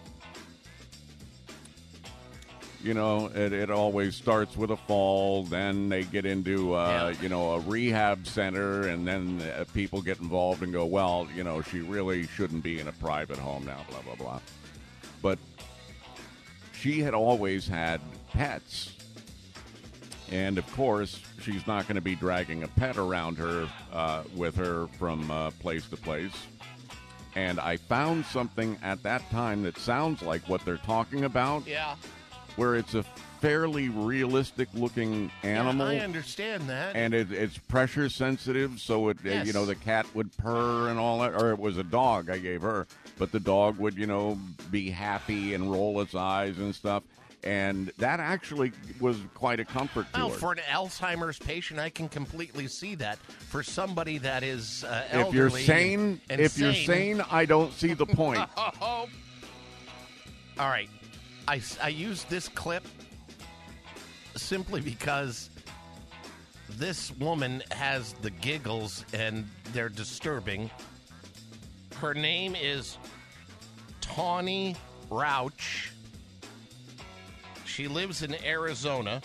Speaker 5: you know, it always starts with a fall. Then they get into, you know, a rehab center, and then people get involved and go, well, you know, she really shouldn't be in a private home now, blah, blah, blah. But she had always had pets. And, of course, she's not going to be dragging a pet around her with her from place to place. And I found something at that time that sounds like what they're talking about.
Speaker 2: Yeah.
Speaker 5: Where it's a fairly realistic-looking animal.
Speaker 2: Yeah, I understand that.
Speaker 5: And it's pressure sensitive, so it
Speaker 2: Yes.
Speaker 5: you know, the cat would purr and all that. Or it was a dog I gave her, but the dog would, you know, be happy and roll its eyes and stuff. And that actually was quite a comfort to
Speaker 2: Well,
Speaker 5: her.
Speaker 2: for an Alzheimer's patient, I can completely see that. For somebody that is elderly,
Speaker 5: If you're sane,
Speaker 2: and
Speaker 5: you're sane, I don't see the point.
Speaker 2: All right. I used this clip simply because this woman has the giggles and they're disturbing. Her name is Tawny Rauch. She lives in Arizona.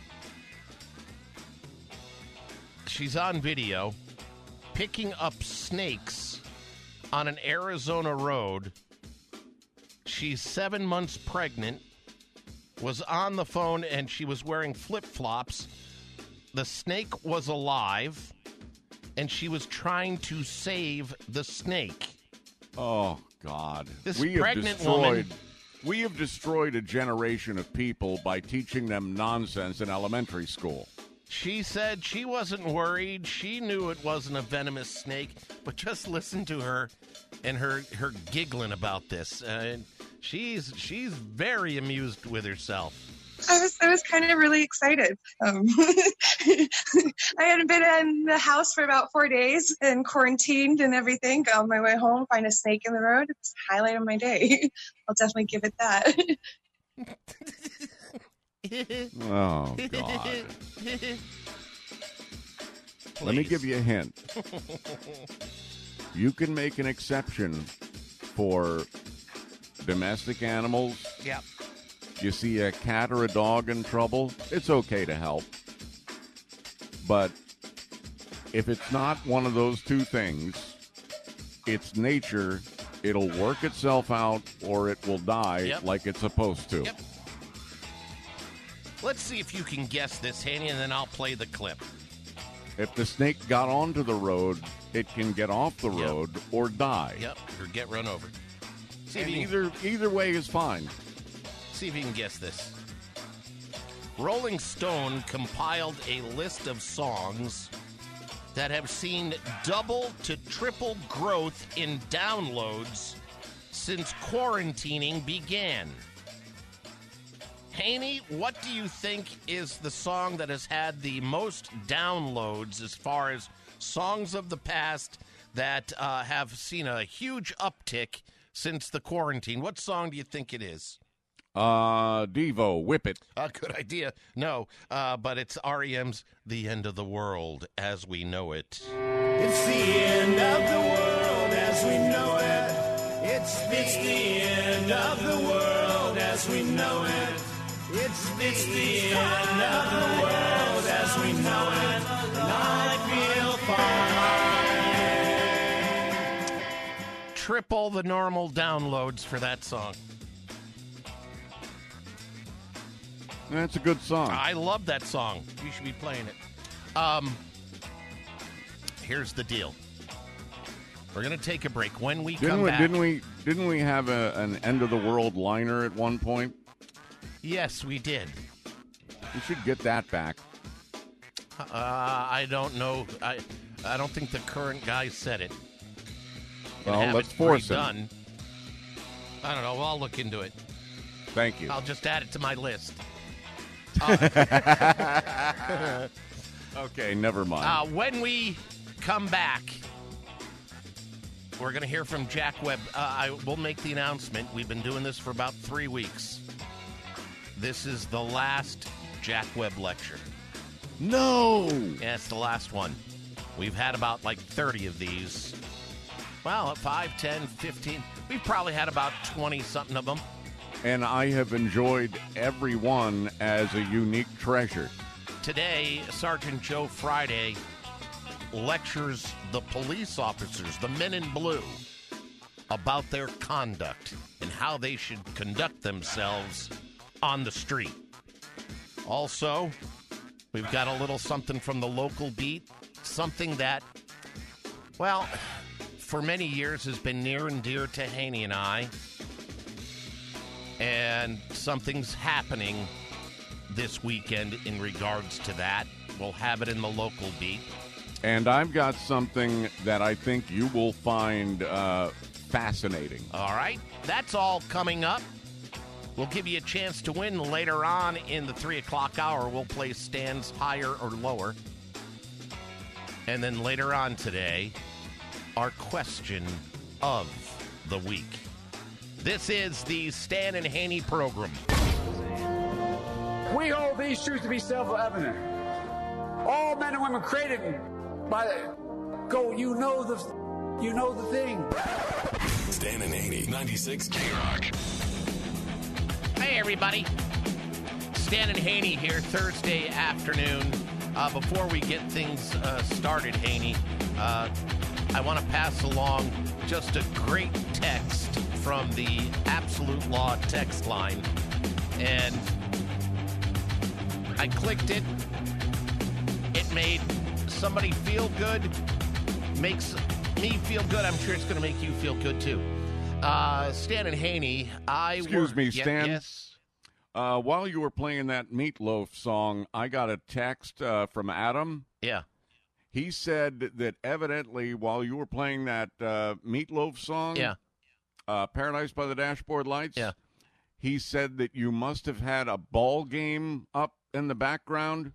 Speaker 2: She's on video picking up snakes on an Arizona road. She's 7 months pregnant, was on the phone, and she was wearing flip-flops. The snake was alive, and she was trying to save the snake.
Speaker 5: Oh, God.
Speaker 2: This pregnant woman...
Speaker 5: We have destroyed a generation of people by teaching them nonsense in elementary school.
Speaker 2: She said she wasn't worried. She knew it wasn't a venomous snake, but just listen to her and her giggling about this. She's very amused with herself.
Speaker 18: I was kind of really excited. I hadn't been in the house for about 4 days and quarantined and everything. Got on my way home, find a snake in the road. It's the highlight of my day. I'll definitely give it that.
Speaker 5: Oh, God. Let me give you a hint. You can make an exception for domestic animals.
Speaker 2: Yep.
Speaker 5: You see a cat or a dog in trouble, it's okay to help. But if it's not one of those two things, it's nature. It'll work itself out or it will die like it's supposed to.
Speaker 2: Yep. Let's see if you can guess this, Hanny, and then I'll play the clip.
Speaker 5: If the snake got onto the road, it can get off the road or die.
Speaker 2: Yep, or get run over. See
Speaker 5: And
Speaker 2: if you
Speaker 5: either way is fine.
Speaker 2: See if you can guess this. Rolling Stone compiled a list of songs that have seen double to triple growth in downloads since quarantining began. Haney, what do you think is the song that has had the most downloads as far as songs of the past that have seen a huge uptick since the quarantine? What song do you think it is?
Speaker 5: Devo, Whip It.
Speaker 2: Good idea. No, but it's REM's The End of the World as We Know It.
Speaker 14: It's the end of the world as we know it. It's the end of the world as we know it. It's the end of the world as we know it. And I feel fine.
Speaker 2: Triple the normal downloads for that song.
Speaker 5: That's a good song.
Speaker 2: I love that song. You should be playing it. Here's the deal. We're going to take a break. When we come back...
Speaker 5: Didn't we have an end of the world liner at one point?
Speaker 2: Yes, we did.
Speaker 5: We should get that back.
Speaker 2: I don't know. I don't think the current guy said it.
Speaker 5: Well, let's force him.
Speaker 2: Done. I don't know. I'll look into it.
Speaker 5: Thank you.
Speaker 2: I'll just add it to my list.
Speaker 5: Okay, never mind.
Speaker 2: When we come back, we're going to hear from Jack Webb. I will make the announcement. We've been doing this for about 3 weeks. This is the last Jack Webb lecture.
Speaker 5: No!
Speaker 2: Yeah, it's the last one. We've had about 30 of these. Well, at 5, 10, 15, we've probably had about 20-something of them.
Speaker 5: And I have enjoyed every one as a unique treasure.
Speaker 2: Today, Sergeant Joe Friday lectures the police officers, the men in blue, about their conduct and how they should conduct themselves on the street. Also, we've got a little something from the local beat, something that, well, for many years has been near and dear to Haney and I, and something's happening this weekend in regards to that. We'll have it in the local beat.
Speaker 5: And I've got something that I think you will find fascinating.
Speaker 2: All right. That's all coming up. We'll give you a chance to win later on in the 3 o'clock hour. We'll play Stan's Higher or Lower. And then later on today, our question of the week. This is the Stan and Haney program.
Speaker 19: We hold these truths to be self-evident. All men and women created by you know the thing.
Speaker 7: Stan and Haney, 96 K-Rock.
Speaker 2: Hey, everybody. Stan and Haney here, Thursday afternoon. Before we get things started, Haney, I want to pass along just a great text from the Absolute Law text line. And I clicked it. It made somebody feel good. Makes me feel good. I'm sure it's going to make you feel good, too. Stan and Haney,
Speaker 5: Excuse me, Stan.
Speaker 2: Yes.
Speaker 5: While you were playing that Meatloaf song, I got a text from Adam.
Speaker 2: Yeah.
Speaker 5: He said that evidently while you were playing that Meatloaf song, Paradise by the Dashboard Lights, he said that you must have had a ball game up in the background.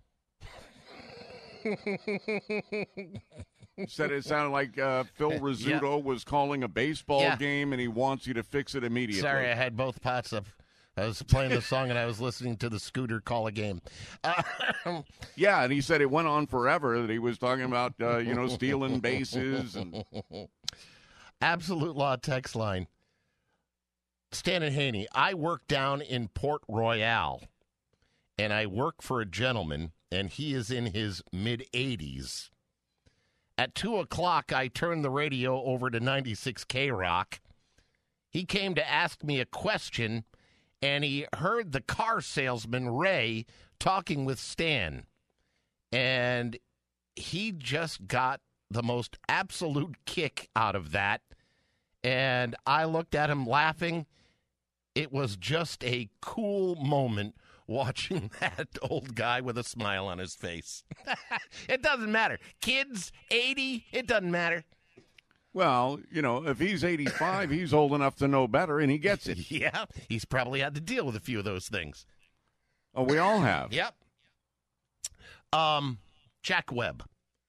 Speaker 5: Said it sounded like Phil Rizzuto was calling a baseball game, and he wants you to fix it immediately.
Speaker 2: Sorry, I had both pots up. I was playing the song, and I was listening to the Scooter call a game.
Speaker 5: Yeah, and he said it went on forever, that he was talking about, stealing bases. And...
Speaker 2: Absolute Law text line. Stan and Haney, I work down in Port Royal, and I work for a gentleman, and he is in his mid-80s. At 2 o'clock, I turned the radio over to 96 K-Rock. He came to ask me a question, and he heard the car salesman, Ray, talking with Stan. And he just got the most absolute kick out of that. And I looked at him laughing. It was just a cool moment watching that old guy with a smile on his face. It doesn't matter. Kids, 80, it doesn't matter.
Speaker 5: Well, if he's 85, he's old enough to know better, and he gets it.
Speaker 2: Yeah, he's probably had to deal with a few of those things.
Speaker 5: Oh, we all have.
Speaker 2: Yep. Jack Webb.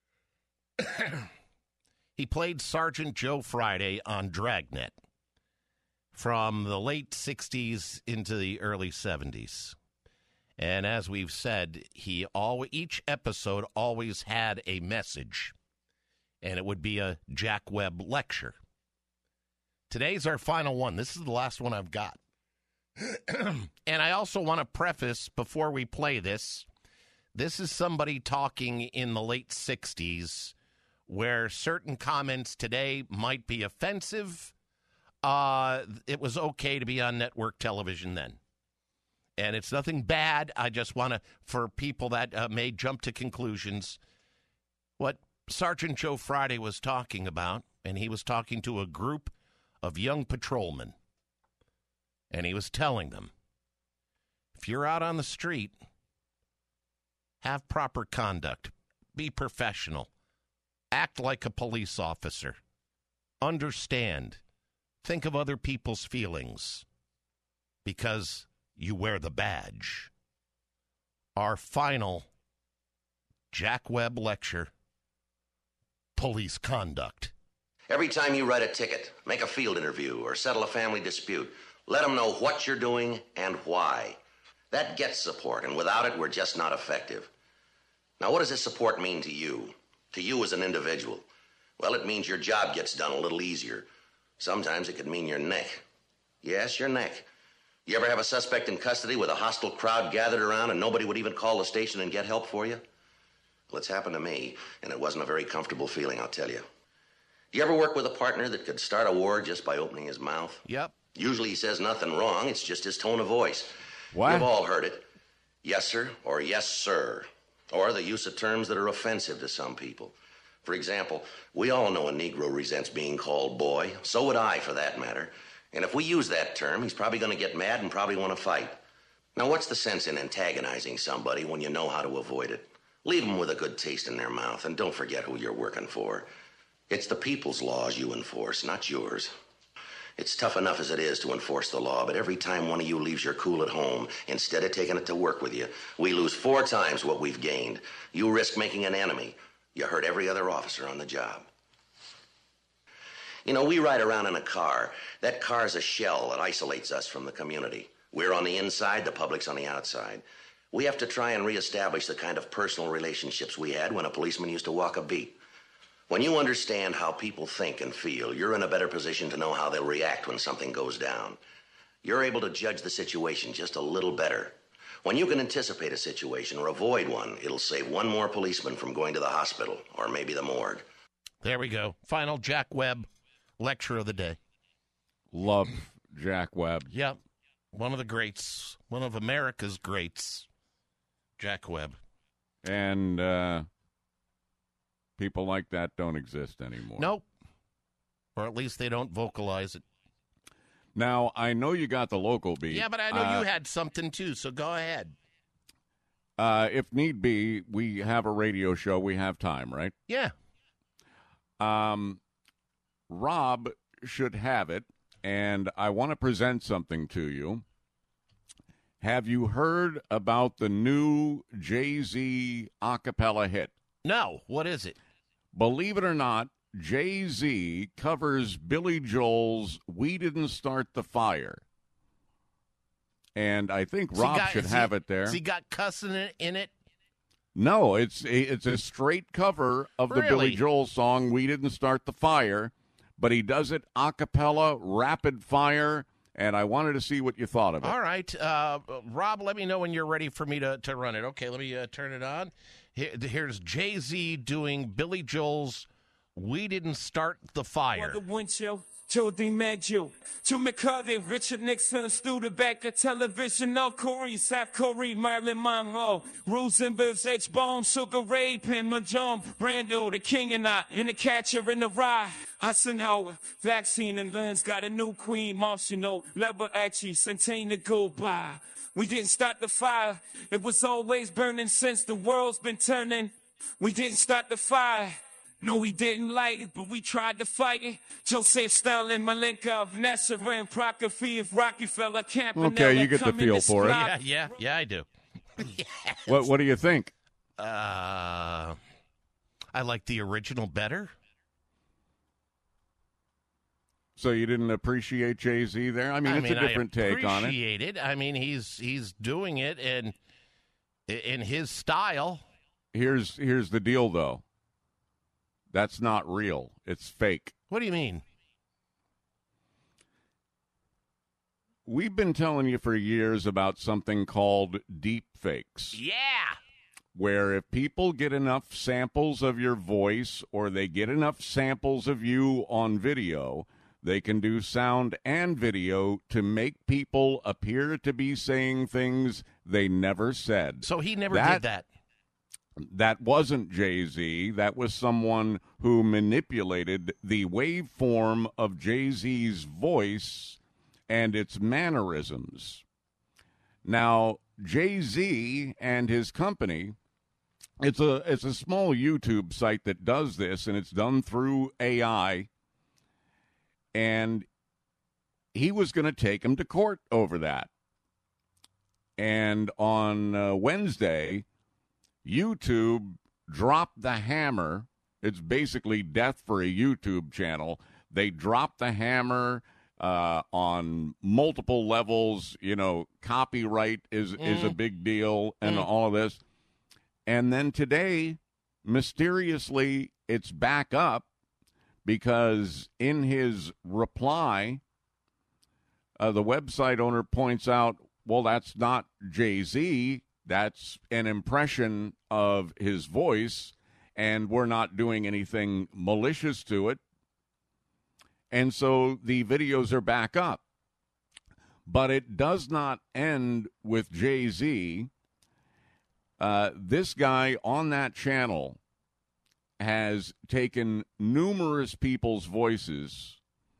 Speaker 2: He played Sergeant Joe Friday on Dragnet from the late 60s into the early 70s. And as we've said, each episode always had a message, and it would be a Jack Webb lecture. Today's our final one. This is the last one I've got. And I also want to preface, before we play this is somebody talking in the late 60s where certain comments today might be offensive. It was okay to be on network television then. And it's nothing bad. I just want to, for people that may jump to conclusions, what Sergeant Joe Friday was talking about, and he was talking to a group of young patrolmen, and he was telling them, if you're out on the street, have proper conduct, be professional, act like a police officer, understand, think of other people's feelings, because you wear the badge. Our final Jack Webb lecture, Police Conduct.
Speaker 20: Every time you write a ticket, make a field interview, or settle a family dispute, let them know what you're doing and why. That gets support, and without it, we're just not effective. Now, what does this support mean to you? To you as an individual? Well, it means your job gets done a little easier. Sometimes it could mean your neck. Yes, your neck. You ever have a suspect in custody with a hostile crowd gathered around and nobody would even call the station and get help for you? Well, it's happened to me, and it wasn't a very comfortable feeling, I'll tell you. Do you ever work with a partner that could start a war just by opening his mouth?
Speaker 2: Yep.
Speaker 20: Usually he says nothing wrong, it's just his tone of voice.
Speaker 5: What?
Speaker 20: You've all heard it. Yes, sir, or yes, sir. Or the use of terms that are offensive to some people. For example, we all know a Negro resents being called boy. So would I, for that matter. And if we use that term, he's probably going to get mad and probably want to fight. Now, what's the sense in antagonizing somebody when you know how to avoid it? Leave them with a good taste in their mouth, and don't forget who you're working for. It's the people's laws you enforce, not yours. It's tough enough as it is to enforce the law, but every time one of you leaves your cool at home, instead of taking it to work with you, we lose 4 times what we've gained. You risk making an enemy. You hurt every other officer on the job. You know, we ride around in a car. That car's a shell that isolates us from the community. We're on the inside, the public's on the outside. We have to try and reestablish the kind of personal relationships we had when a policeman used to walk a beat. When you understand how people think and feel, you're in a better position to know how they'll react when something goes down. You're able to judge the situation just a little better. When you can anticipate a situation or avoid one, it'll save one more policeman from going to the hospital or maybe the morgue.
Speaker 2: There we go. Final Jack Webb lecture of the day.
Speaker 5: Love Jack Webb.
Speaker 2: Yep. One of the greats. One of America's greats. Jack Webb.
Speaker 5: And people like that don't exist anymore.
Speaker 2: Nope. Or at least they don't vocalize it.
Speaker 5: Now, I know you got the local beat.
Speaker 2: Yeah, but I know you had something, too, so go ahead.
Speaker 5: If need be, we have a radio show. We have time, right?
Speaker 2: Yeah.
Speaker 5: Rob should have it, and I want to present something to you. Have you heard about the new Jay-Z a cappella hit?
Speaker 2: No. What is it?
Speaker 5: Believe it or not, Jay-Z covers Billy Joel's We Didn't Start the Fire. And I think Rob should have it there.
Speaker 2: Has he got cussing in it?
Speaker 5: No, it's a straight cover of the Billy Joel song We Didn't Start the Fire, but he does it a cappella, rapid fire, and I wanted to see what you thought of it.
Speaker 2: All right. Rob, let me know when you're ready for me to run it. Okay, let me turn it on. Here's Jay-Z doing Billy Joel's We Didn't Start the Fire.
Speaker 14: Joe DiMaggio, to McCarthy, Richard Nixon, Studebaker, television, North Korea, South Korea, Marilyn Monroe, Rosenberg's H-Bone, Sugar Ray, Penn, Mahjong, Brando, the King and I, and the Catcher in the Rye, Eisenhower, Vaccine and Lens, got a new queen, Marshall, Liberace, Centene to go by. We didn't start the fire, it was always burning since the world's been turning. We didn't start the fire. No, we didn't like it, but we tried to fight it. Joseph Stalin, Malenko, Nasserin, Prokofiev, Rockefeller, Campanella.
Speaker 5: Okay, you get the feel for it.
Speaker 2: Yeah, I do.
Speaker 5: Yes. What do you think?
Speaker 2: I like the original better.
Speaker 5: So you didn't appreciate Jay-Z there? I mean, it's a different take on it.
Speaker 2: I appreciate it. I mean, he's doing it in his style.
Speaker 5: Here's the deal, though. That's not real. It's fake.
Speaker 2: What do you mean?
Speaker 5: We've been telling you for years about something called deep fakes.
Speaker 2: Yeah.
Speaker 5: Where if people get enough samples of your voice or they get enough samples of you on video, they can do sound and video to make people appear to be saying things they never said.
Speaker 2: So he never did that.
Speaker 5: That wasn't Jay-Z. That was someone who manipulated the waveform of Jay-Z's voice and its mannerisms. Now, Jay-Z and his company, it's a small YouTube site that does this, and it's done through AI. And he was going to take him to court over that. And on Wednesday, YouTube dropped the hammer. It's basically death for a YouTube channel. They dropped the hammer on multiple levels. You know, copyright is a big deal and all of this. And then today, mysteriously, it's back up. because in his reply, the website owner points out, well, that's not Jay-Z. That's an impression of his voice, and we're not doing anything malicious to it. And so the videos are back up. But it does not end with Jay-Z. This guy on that channel has taken numerous people's voices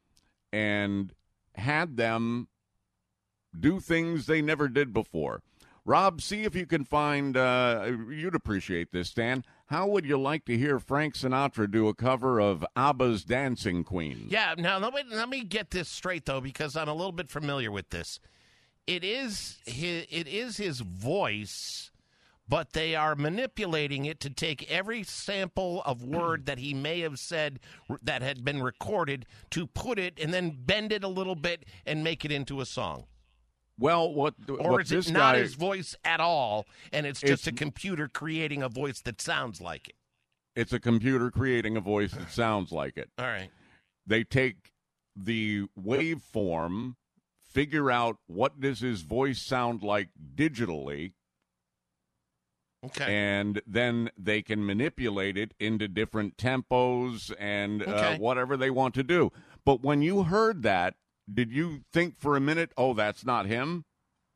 Speaker 5: and had them do things they never did before. Rob, see if you can find, you'd appreciate this, Stan. How would you like to hear Frank Sinatra do a cover of ABBA's Dancing Queen?
Speaker 2: Yeah, now let me get this straight, though, because I'm a little bit familiar with this. It is his voice, but they are manipulating it to take every sample of word that he may have said that had been recorded to put it and then bend it a little bit and make it into a song.
Speaker 5: Well, what
Speaker 2: is
Speaker 5: this
Speaker 2: it not
Speaker 5: guy,
Speaker 2: his voice at all, and it's just a computer creating a voice that sounds like it?
Speaker 5: It's a computer creating a voice that sounds like it.
Speaker 2: All right.
Speaker 5: They take the waveform, figure out what does his voice sound like digitally,
Speaker 2: okay,
Speaker 5: and then they can manipulate it into different tempos and whatever they want to do. But when you heard that, did you think for a minute, oh, that's not him?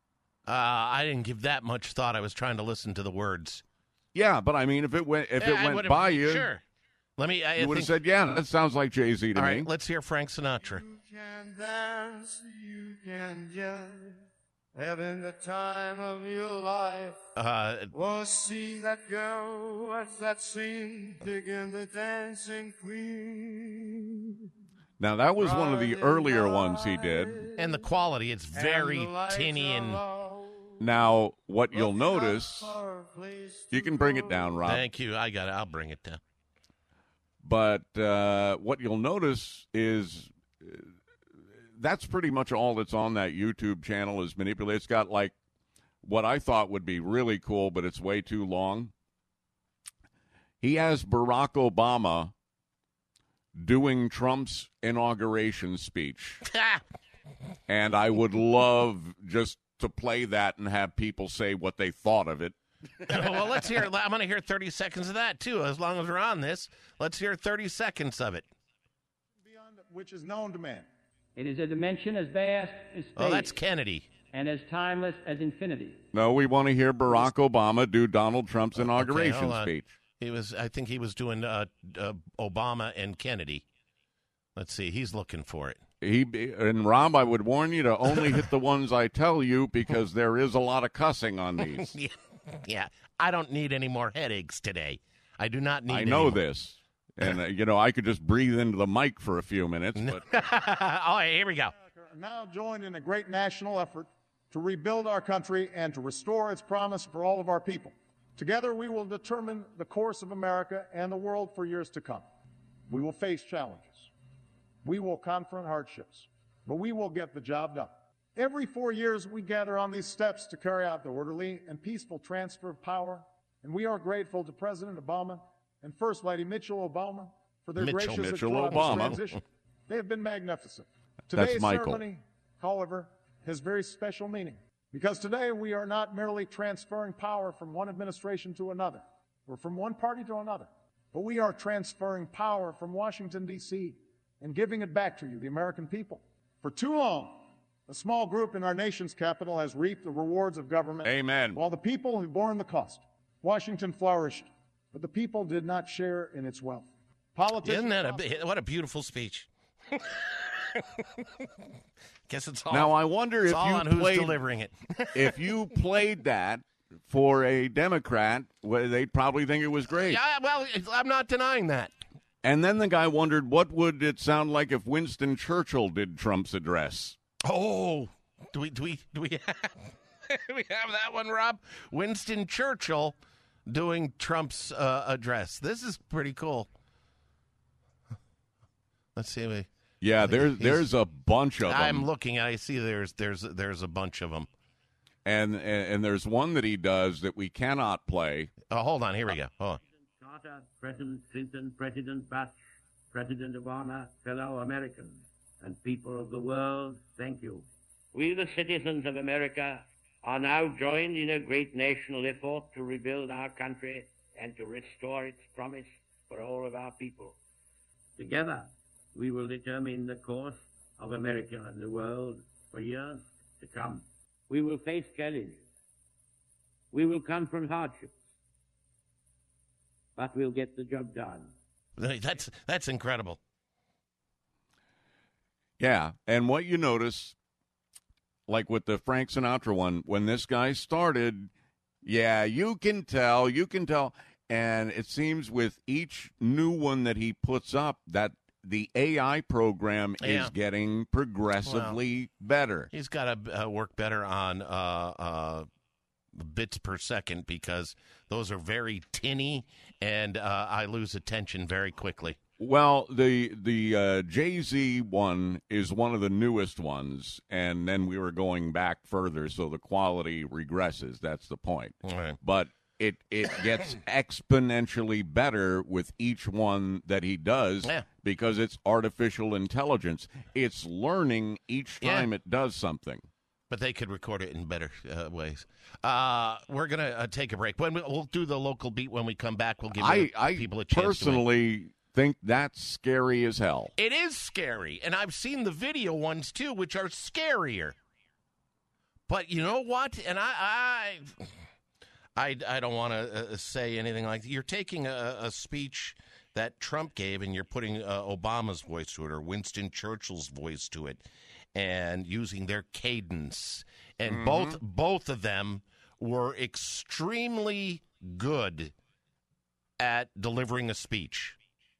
Speaker 2: I didn't give that much thought. I was trying to listen to the words.
Speaker 5: Yeah, but I mean, if it went by you,
Speaker 2: sure.
Speaker 5: You would have said, yeah, that sounds like Jay-Z to
Speaker 2: all
Speaker 5: me.
Speaker 2: Right, let's hear Frank Sinatra.
Speaker 14: You can dance, you can jive, having the time of your life. Well, see that girl, what's that scene, digging the dancing queen.
Speaker 5: Now, that was one of the earlier ones he did.
Speaker 2: And the quality, it's very tinny and...
Speaker 5: Now, what you'll notice, you can bring it down, Rob.
Speaker 2: Thank you. I got it. I'll bring it down.
Speaker 5: But what you'll notice is that's pretty much all that's on that YouTube channel is manipulated. It's got, like, what I thought would be really cool, but it's way too long. He has Barack Obama doing Trump's inauguration speech. And I would love just to play that and have people say what they thought of it.
Speaker 2: Well, let's hear it. I'm going to hear 30 seconds of that, too, as long as we're on this. Let's hear 30 seconds of it.
Speaker 21: Beyond which is known to man.
Speaker 22: It is a dimension as vast as space.
Speaker 2: Oh, that's Kennedy.
Speaker 22: And as timeless as infinity.
Speaker 5: No, we want to hear Barack Obama do Donald Trump's inauguration speech.
Speaker 2: I think he was doing Obama and Kennedy. Let's see. He's looking for it.
Speaker 5: And Rob, I would warn you to only hit the ones I tell you because there is a lot of cussing on these.
Speaker 2: Yeah. I don't need any more headaches today. I do not need.
Speaker 5: I know this, and I could just breathe into the mic for a few minutes. But
Speaker 2: oh, here we go.
Speaker 21: Now joined in a great national effort to rebuild our country and to restore its promise for all of our people. Together, we will determine the course of America and the world for years to come. We will face challenges. We will confront hardships, but we will get the job done. Every 4 years, we gather on these steps to carry out the orderly and peaceful transfer of power, and we are grateful to President Obama and First Lady Mitchell Obama for their gracious transition. They have been magnificent. Today's ceremony, however, has very special meaning. Because today we are not merely transferring power from one administration to another, or from one party to another, but we are transferring power from Washington, D.C., and giving it back to you, the American people. For too long, a small group in our nation's capital has reaped the rewards of government.
Speaker 5: Amen.
Speaker 21: While the people have borne the cost. Washington flourished, but the people did not share in its wealth. Politicians.
Speaker 2: Isn't that what a beautiful speech? Guess it's all.
Speaker 5: Now I wonder if
Speaker 2: all
Speaker 5: you
Speaker 2: on who's delivering it.
Speaker 5: If you played that for a Democrat, they'd probably think it was great.
Speaker 2: Yeah, well, I'm not denying that.
Speaker 5: And then the guy wondered, what would it sound like if Winston Churchill did Trump's address?
Speaker 2: Oh, do we have, do we have that one, Rob? Winston Churchill doing Trump's address. This is pretty cool. Let's see.
Speaker 5: Yeah, there's a bunch of them.
Speaker 2: I'm looking. I see there's a bunch of them.
Speaker 5: And there's one that he does that we cannot play.
Speaker 2: Oh, hold on. Here we go. Hold on.
Speaker 22: Carter, President Clinton, President Bush,
Speaker 3: President Obama, fellow Americans, and people of the world, thank you. We, the citizens of America, are now joined in a great national effort to rebuild our country and to restore its promise for all of our people. Together, we will determine the course of America and the world for years to come. We will face challenges. We will confront hardships. But we'll get the job done.
Speaker 2: That's incredible.
Speaker 5: Yeah, and what you notice, like with the Frank Sinatra one, when this guy started, yeah, you can tell, and it seems with each new one that he puts up that the AI program is getting progressively better.
Speaker 2: He's got to work better on bits per second because those are very tinny, and I lose attention very quickly.
Speaker 5: Well, the Jay-Z one is one of the newest ones, and then we were going back further, so the quality regresses. That's the point.
Speaker 2: Right.
Speaker 5: But it gets exponentially better with each one that he does because it's artificial intelligence. It's learning each time it does something.
Speaker 2: But they could record it in better ways. We're going to take a break. We'll do the local beat when we come back. We'll give people a chance.
Speaker 5: I personally think that's scary as hell.
Speaker 2: It is scary, and I've seen the video ones too, which are scarier. But you know what? And I don't want to say anything like that. You're taking a speech that Trump gave, and you're putting Obama's voice to it or Winston Churchill's voice to it, and using their cadence. And both of them were extremely good at delivering a speech.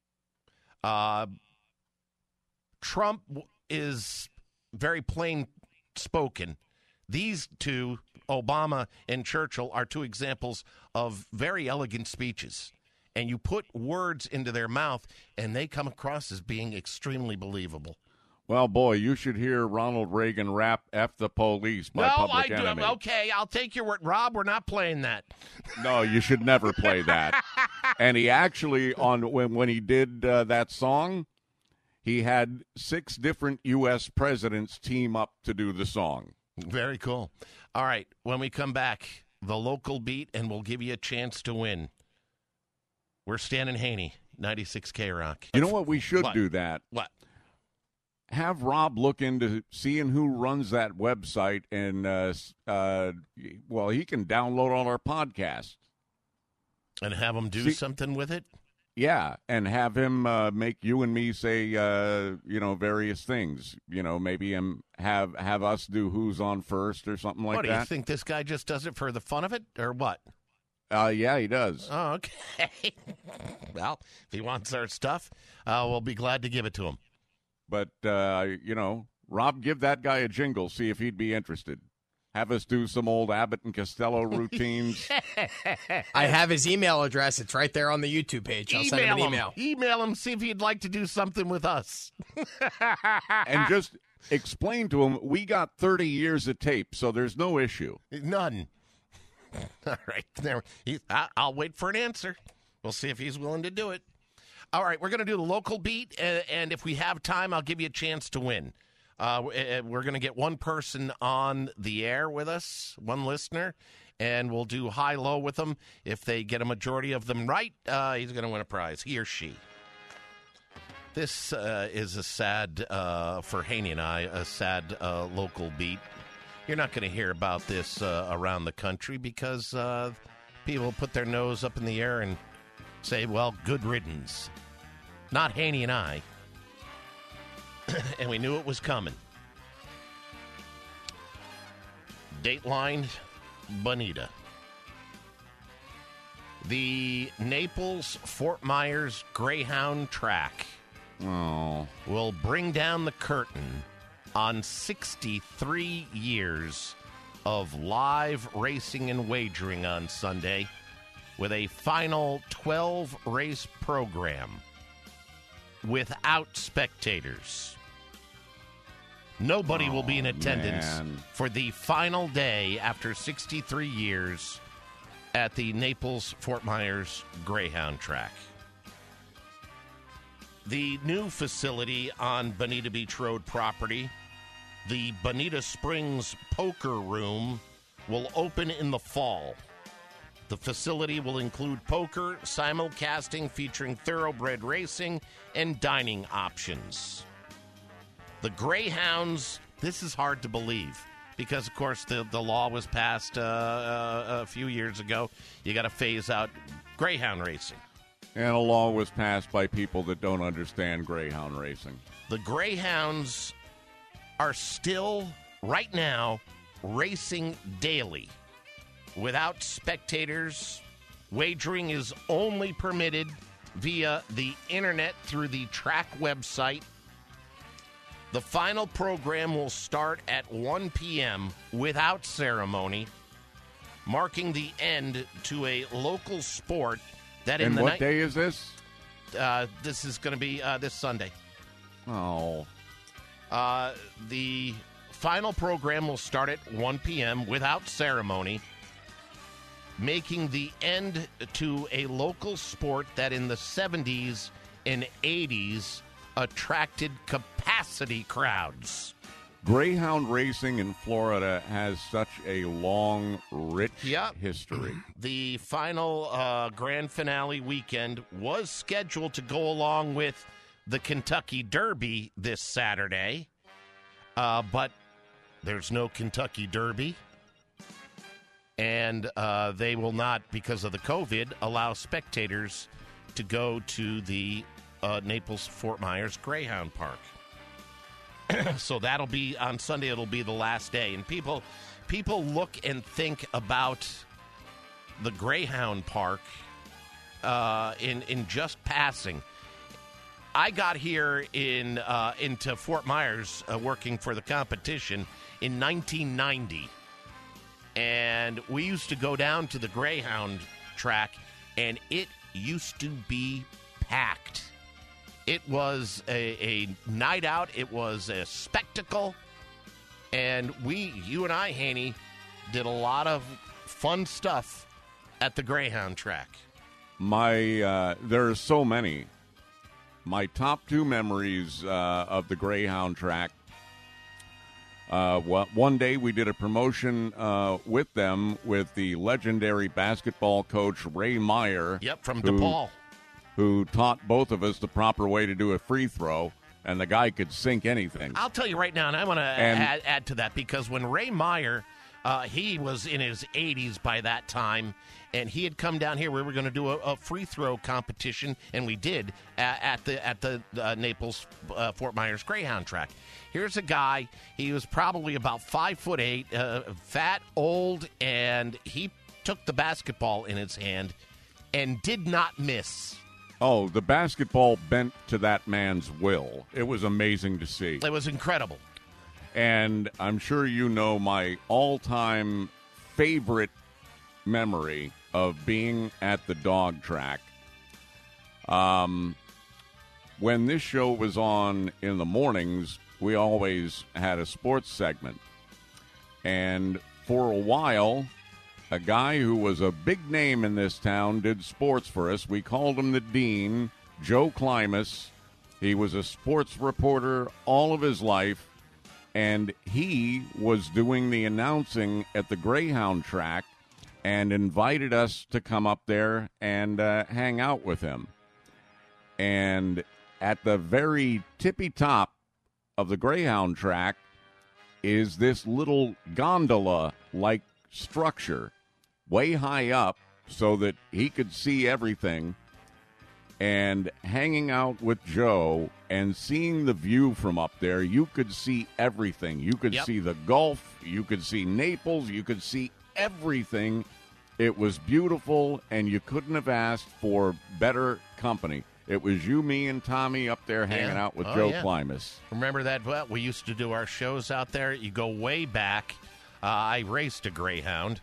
Speaker 2: Trump is very plain spoken. These two, Obama and Churchill, are two examples of very elegant speeches. And you put words into their mouth, and they come across as being extremely believable.
Speaker 5: Well, boy, you should hear Ronald Reagan rap F the Police by Public Enemy.
Speaker 2: Okay, I'll take your word. Rob, we're not playing that.
Speaker 5: No, you should never play that. And he actually, when he did that song, he had 6 different U.S. presidents team up to do the song.
Speaker 2: Very cool. All right, when we come back, the local beat, and we'll give you a chance to win. We're Stan and Haney, 96 K-Rock.
Speaker 5: You know what? We should do that.
Speaker 2: What?
Speaker 5: Have Rob look into seeing who runs that website, and, he can download all our podcasts.
Speaker 2: And have him do something with it?
Speaker 5: Yeah, and have him make you and me say, various things. Maybe have us do who's on first or something like that.
Speaker 2: What, do you think this guy just does it for the fun of it, or what?
Speaker 5: Yeah, he does.
Speaker 2: Oh, okay. Well, if he wants our stuff, we'll be glad to give it to him.
Speaker 5: But, Rob, give that guy a jingle, see if he'd be interested. Have us do some old Abbott and Costello routines.
Speaker 6: I have his email address. It's right there on the YouTube page. I'll send him an email.
Speaker 2: Email him, see if he'd like to do something with us.
Speaker 5: And just explain to him, we got 30 years of tape, so there's no issue.
Speaker 2: None. All right. I'll wait for an answer. We'll see if he's willing to do it. All right, we're going to do the local beat, and if we have time, I'll give you a chance to win. We're going to get one person on the air with us, one listener, and we'll do high-low with them. If they get a majority of them right, he's going to win a prize, he or she. This is a sad, for Haney and I, a sad local beat. You're not going to hear about this around the country because people put their nose up in the air and say, well, good riddance. Not Haney and I. And we knew it was coming. Dateline, Bonita. The Naples-Fort Myers Greyhound track will bring down the curtain on 63 years of live racing and wagering on Sunday with a final 12-race program without spectators. Nobody will be in attendance for the final day after 63 years at the Naples-Fort Myers Greyhound track. The new facility on Bonita Beach Road property, the Bonita Springs Poker Room, will open in the fall. The facility will include poker, simulcasting featuring thoroughbred racing, and dining options. The Greyhounds, this is hard to believe because, of course, the law was passed a few years ago. You got to phase out Greyhound racing.
Speaker 5: And a law was passed by people that don't understand Greyhound racing.
Speaker 2: The Greyhounds are still, right now, racing daily. Without spectators, wagering is only permitted via the internet through the track website. The final program will start at 1 p.m. without ceremony, marking the end to a local sport that
Speaker 5: and what day is this?
Speaker 2: This is going to be this Sunday.
Speaker 5: Oh.
Speaker 2: The final program will start at 1 p.m. without ceremony, making the end to a local sport that in the 70s and 80s attracted capacity crowds.
Speaker 5: Greyhound racing in Florida has such a long, rich history.
Speaker 2: The final grand finale weekend was scheduled to go along with the Kentucky Derby this Saturday, but there's no Kentucky Derby. And they will not, because of the COVID, allow spectators to go to the Naples-Fort Myers Greyhound Park. So that'll be on Sunday. It'll be the last day, and people look and think about the Greyhound Park in just passing. I got here into Fort Myers working for the competition in 1990. And we used to go down to the Greyhound track, and it used to be packed. It was a night out. It was a spectacle. And you and I, Haney, did a lot of fun stuff at the Greyhound track.
Speaker 5: There are so many. My top two memories of the Greyhound track. One day we did a promotion with them with the legendary basketball coach Ray Meyer.
Speaker 2: Yep, from DePaul.
Speaker 5: Who taught both of us the proper way to do a free throw, and the guy could sink anything.
Speaker 2: I'll tell you right now, and I want to add to that, because when Ray Meyer, he was in his 80s by that time, and he had come down here. We were going to do a free throw competition, and we did at the Naples Fort Myers Greyhound track. Here's a guy. He was probably about 5'8", fat, old, and he took the basketball in his hand and did not miss.
Speaker 5: Oh, the basketball bent to that man's will. It was amazing to see.
Speaker 2: It was incredible.
Speaker 5: And I'm sure you know my all-time favorite memory of being at the dog track. When this show was on in the mornings, we always had a sports segment. And for a while, a guy who was a big name in this town did sports for us. We called him the Dean, Joe Klimas. He was a sports reporter all of his life, and he was doing the announcing at the Greyhound track and invited us to come up there and hang out with him. And at the very tippy top of the Greyhound track is this little gondola-like structure way high up so that he could see everything, and hanging out with Joe and seeing the view from up there, you could see everything. You could see the Gulf, you could see Naples, you could see everything. It was beautiful, and you couldn't have asked for better company. It was you, me, and Tommy up there hanging out with Joe Klimas.
Speaker 2: Remember that? Well, we used to do our shows out there. You go way back. I raced a Greyhound.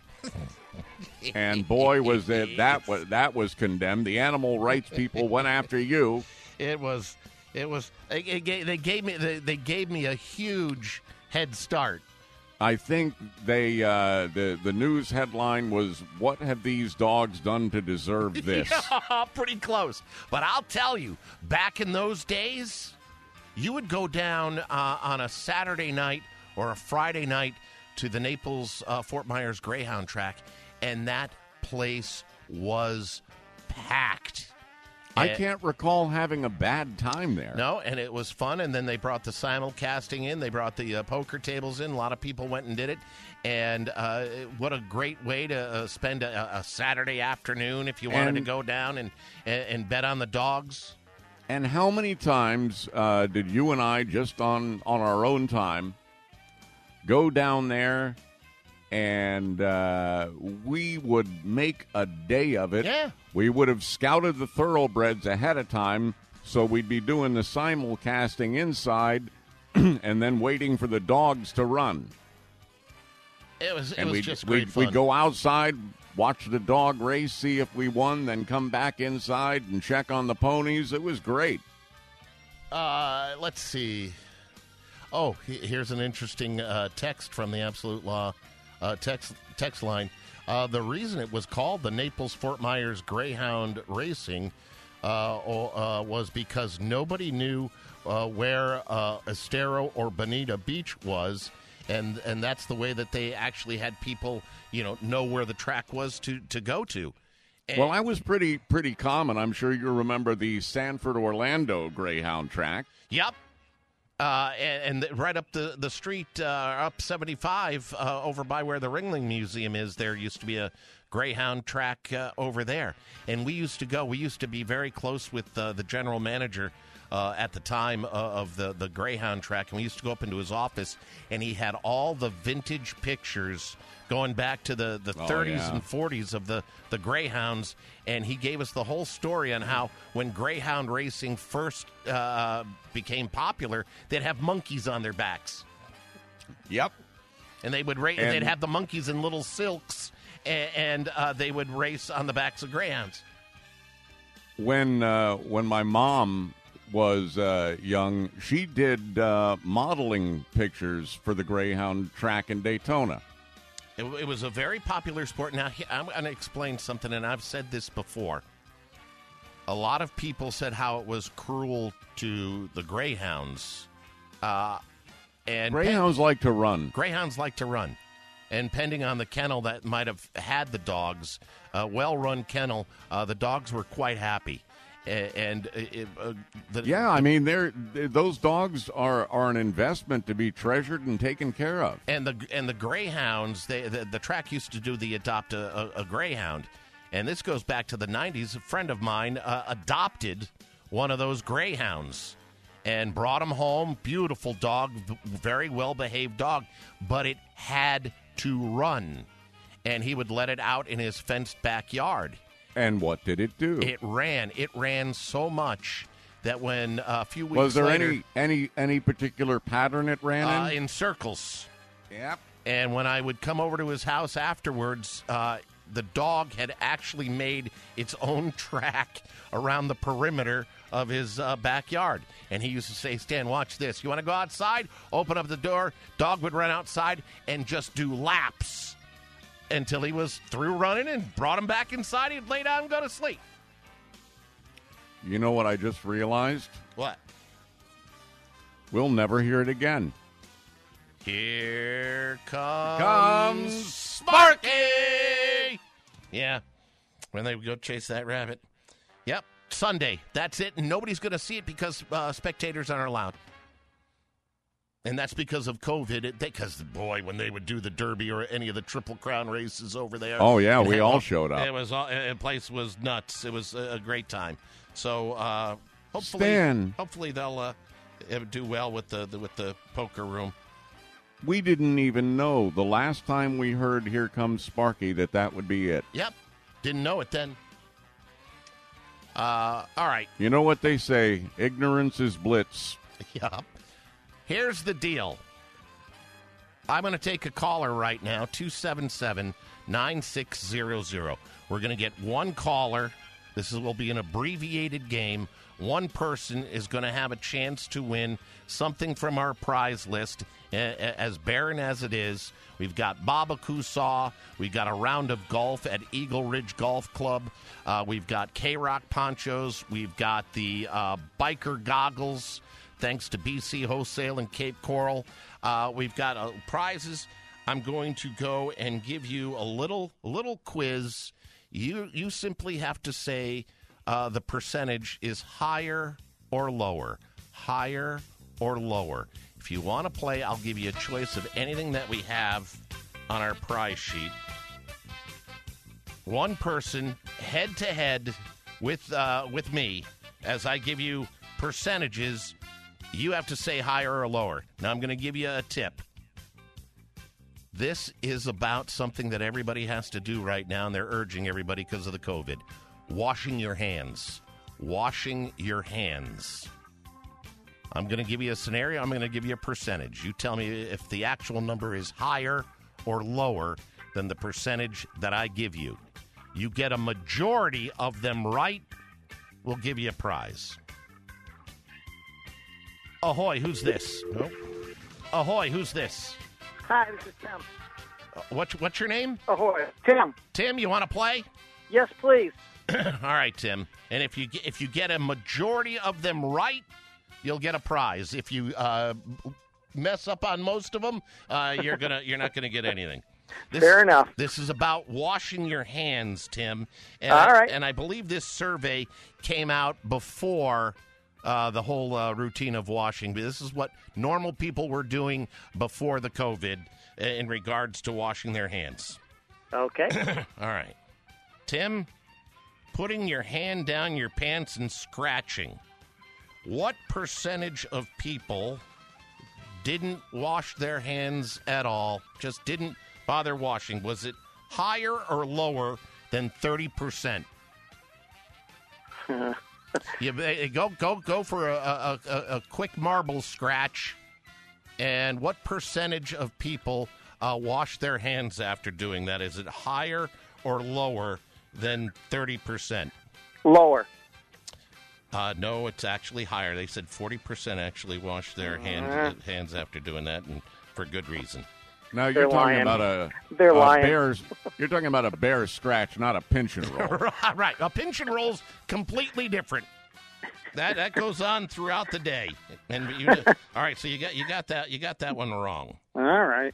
Speaker 5: And boy, was it that was condemned. The animal rights people went after you.
Speaker 2: They gave me a huge head start
Speaker 5: I think they the news headline was, "What have these dogs done to deserve this?"
Speaker 2: Yeah, pretty close. But I'll tell you, back in those days, you would go down on a Saturday night or a Friday night to the Naples Fort Myers Greyhound track, and that place was packed.
Speaker 5: I can't recall having a bad time there.
Speaker 2: No, and it was fun, and then they brought the simulcasting in. They brought the poker tables in. A lot of people went and did it, and what a great way to spend a Saturday afternoon if you wanted to go down and bet on the dogs.
Speaker 5: And how many times did you and I, just on our own time, go down there, and we would make a day of it.
Speaker 2: Yeah.
Speaker 5: We would have scouted the thoroughbreds ahead of time, so we'd be doing the simulcasting inside and then waiting for the dogs to run.
Speaker 2: It was just great fun.
Speaker 5: We'd go outside, watch the dog race, see if we won, then come back inside and check on the ponies. It was great.
Speaker 2: Let's see. Oh, here's an interesting text from the Absolute Law text line. The reason it was called the Naples Fort Myers Greyhound Racing was because nobody knew where Estero or Bonita Beach was, and that's the way that they actually had people, know where the track was to go to. And
Speaker 5: well, that was pretty common. I'm sure you remember the Sanford Orlando Greyhound track.
Speaker 2: Yep. And right up the street, up 75, over by where the Ringling Museum is, there used to be a Greyhound track over there. And we used to go. We used to be very close with the general manager at the time of the Greyhound track. And we used to go up into his office, and he had all the vintage pictures going back to the 30s and 40s of the Greyhounds, and he gave us the whole story on how when Greyhound racing first became popular, they'd have monkeys on their backs.
Speaker 5: Yep.
Speaker 2: And they would race. They'd have the monkeys in little silks, and they would race on the backs of Greyhounds.
Speaker 5: When my mom was young, she did modeling pictures for the Greyhound track in Daytona.
Speaker 2: It was a very popular sport. Now, I'm going to explain something, and I've said this before. A lot of people said how it was cruel to the Greyhounds. And
Speaker 5: Greyhounds like to run.
Speaker 2: Greyhounds like to run. And depending on the kennel that might have had the dogs, a well-run kennel, the dogs were quite happy.
Speaker 5: Those dogs are an investment to be treasured and taken care of.
Speaker 2: And the Greyhounds, the track used to do the adopt a Greyhound, and this goes back to the 90s. A friend of mine adopted one of those Greyhounds and brought him home. Beautiful dog, very well behaved dog, but it had to run, and he would let it out in his fenced backyard.
Speaker 5: And what did it do?
Speaker 2: It ran. It ran so much that when a few weeks
Speaker 5: was there
Speaker 2: later,
Speaker 5: any particular pattern it ran
Speaker 2: in circles.
Speaker 5: Yep.
Speaker 2: And when I would come over to his house afterwards, the dog had actually made its own track around the perimeter of his backyard. And he used to say, "Stan, watch this. You want to go outside? Open up the door." Dog would run outside and just do laps until he was through running, and brought him back inside. He'd lay down and go to sleep.
Speaker 5: You know what I just realized?
Speaker 2: What?
Speaker 5: We'll never hear it again.
Speaker 2: Here comes Sparky! Yeah, when they go chase that rabbit. Yep, Sunday. That's it, and nobody's going to see it because spectators aren't allowed. And that's because of COVID. Because, boy, when they would do the Derby or any of the Triple Crown races over there.
Speaker 5: Oh, yeah, we all showed up.
Speaker 2: The place was nuts. It was a great time. So hopefully they'll do well with the poker room.
Speaker 5: We didn't even know the last time we heard "Here Comes Sparky" that would be it.
Speaker 2: Yep. Didn't know it then. All right.
Speaker 5: You know what they say, ignorance is bliss.
Speaker 2: Yep. Here's the deal. I'm going to take a caller right now, 277-9600. We're going to get one caller will be an abbreviated game. One person is going to have a chance to win something from our prize list. As barren as it is, we've got Baba Kusaw. We've got a round of golf at Eagle Ridge Golf Club. We've got K-Rock ponchos. We've got the biker goggles, thanks to BC Wholesale and Cape Coral. We've got prizes. I'm going to go and give you a little quiz. You simply have to say the percentage is higher or lower. Higher or lower. If you want to play, I'll give you a choice of anything that we have on our prize sheet. One person head-to-head with me. As I give you percentages, you have to say higher or lower. Now, I'm going to give you a tip. This is about something that everybody has to do right now, and they're urging everybody because of the COVID. Washing your hands. Washing your hands. I'm going to give you a scenario. I'm going to give you a percentage. You tell me if the actual number is higher or lower than the percentage that I give you. You get a majority of them right, we'll give you a prize. Ahoy, who's this? Nope. Ahoy, who's this?
Speaker 1: Hi, this is Tim.
Speaker 2: What's your name?
Speaker 1: Ahoy, Tim.
Speaker 2: Tim, you want to play?
Speaker 1: Yes, please.
Speaker 2: All right, Tim. And if you get a majority of them right, you'll get a prize. If you mess up on most of them, you're not gonna get anything.
Speaker 1: Fair enough.
Speaker 2: This is about washing your hands, Tim. And
Speaker 1: All right.
Speaker 2: And I believe this survey came out before the whole routine of washing. This is what normal people were doing before the COVID in regards to washing their hands.
Speaker 1: Okay.
Speaker 2: All right. Tim, putting your hand down your pants and scratching. What percentage of people didn't wash their hands at all, just didn't bother washing? Was it higher or lower than 30%? You go for a quick marble scratch. And what percentage of people wash their hands after doing that? Is it higher or lower than 30%?
Speaker 1: Lower.
Speaker 2: No, it's actually higher. They said 40% actually wash their hands after doing that, and for good reason.
Speaker 5: Now you're talking about a bear's. You're talking about a bear scratch, not a pinch and roll.
Speaker 2: Right. A pinch and roll's completely different. That goes on throughout the day. And all right, so you got that one wrong.
Speaker 1: All right.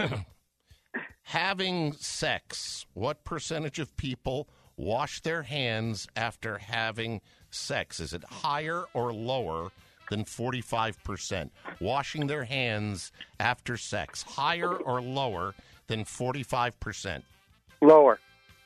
Speaker 2: Having sex. What percentage of people wash their hands after having sex? Is it higher or lower than 45%? Washing their hands after sex. Higher or lower than 45%?
Speaker 1: Lower.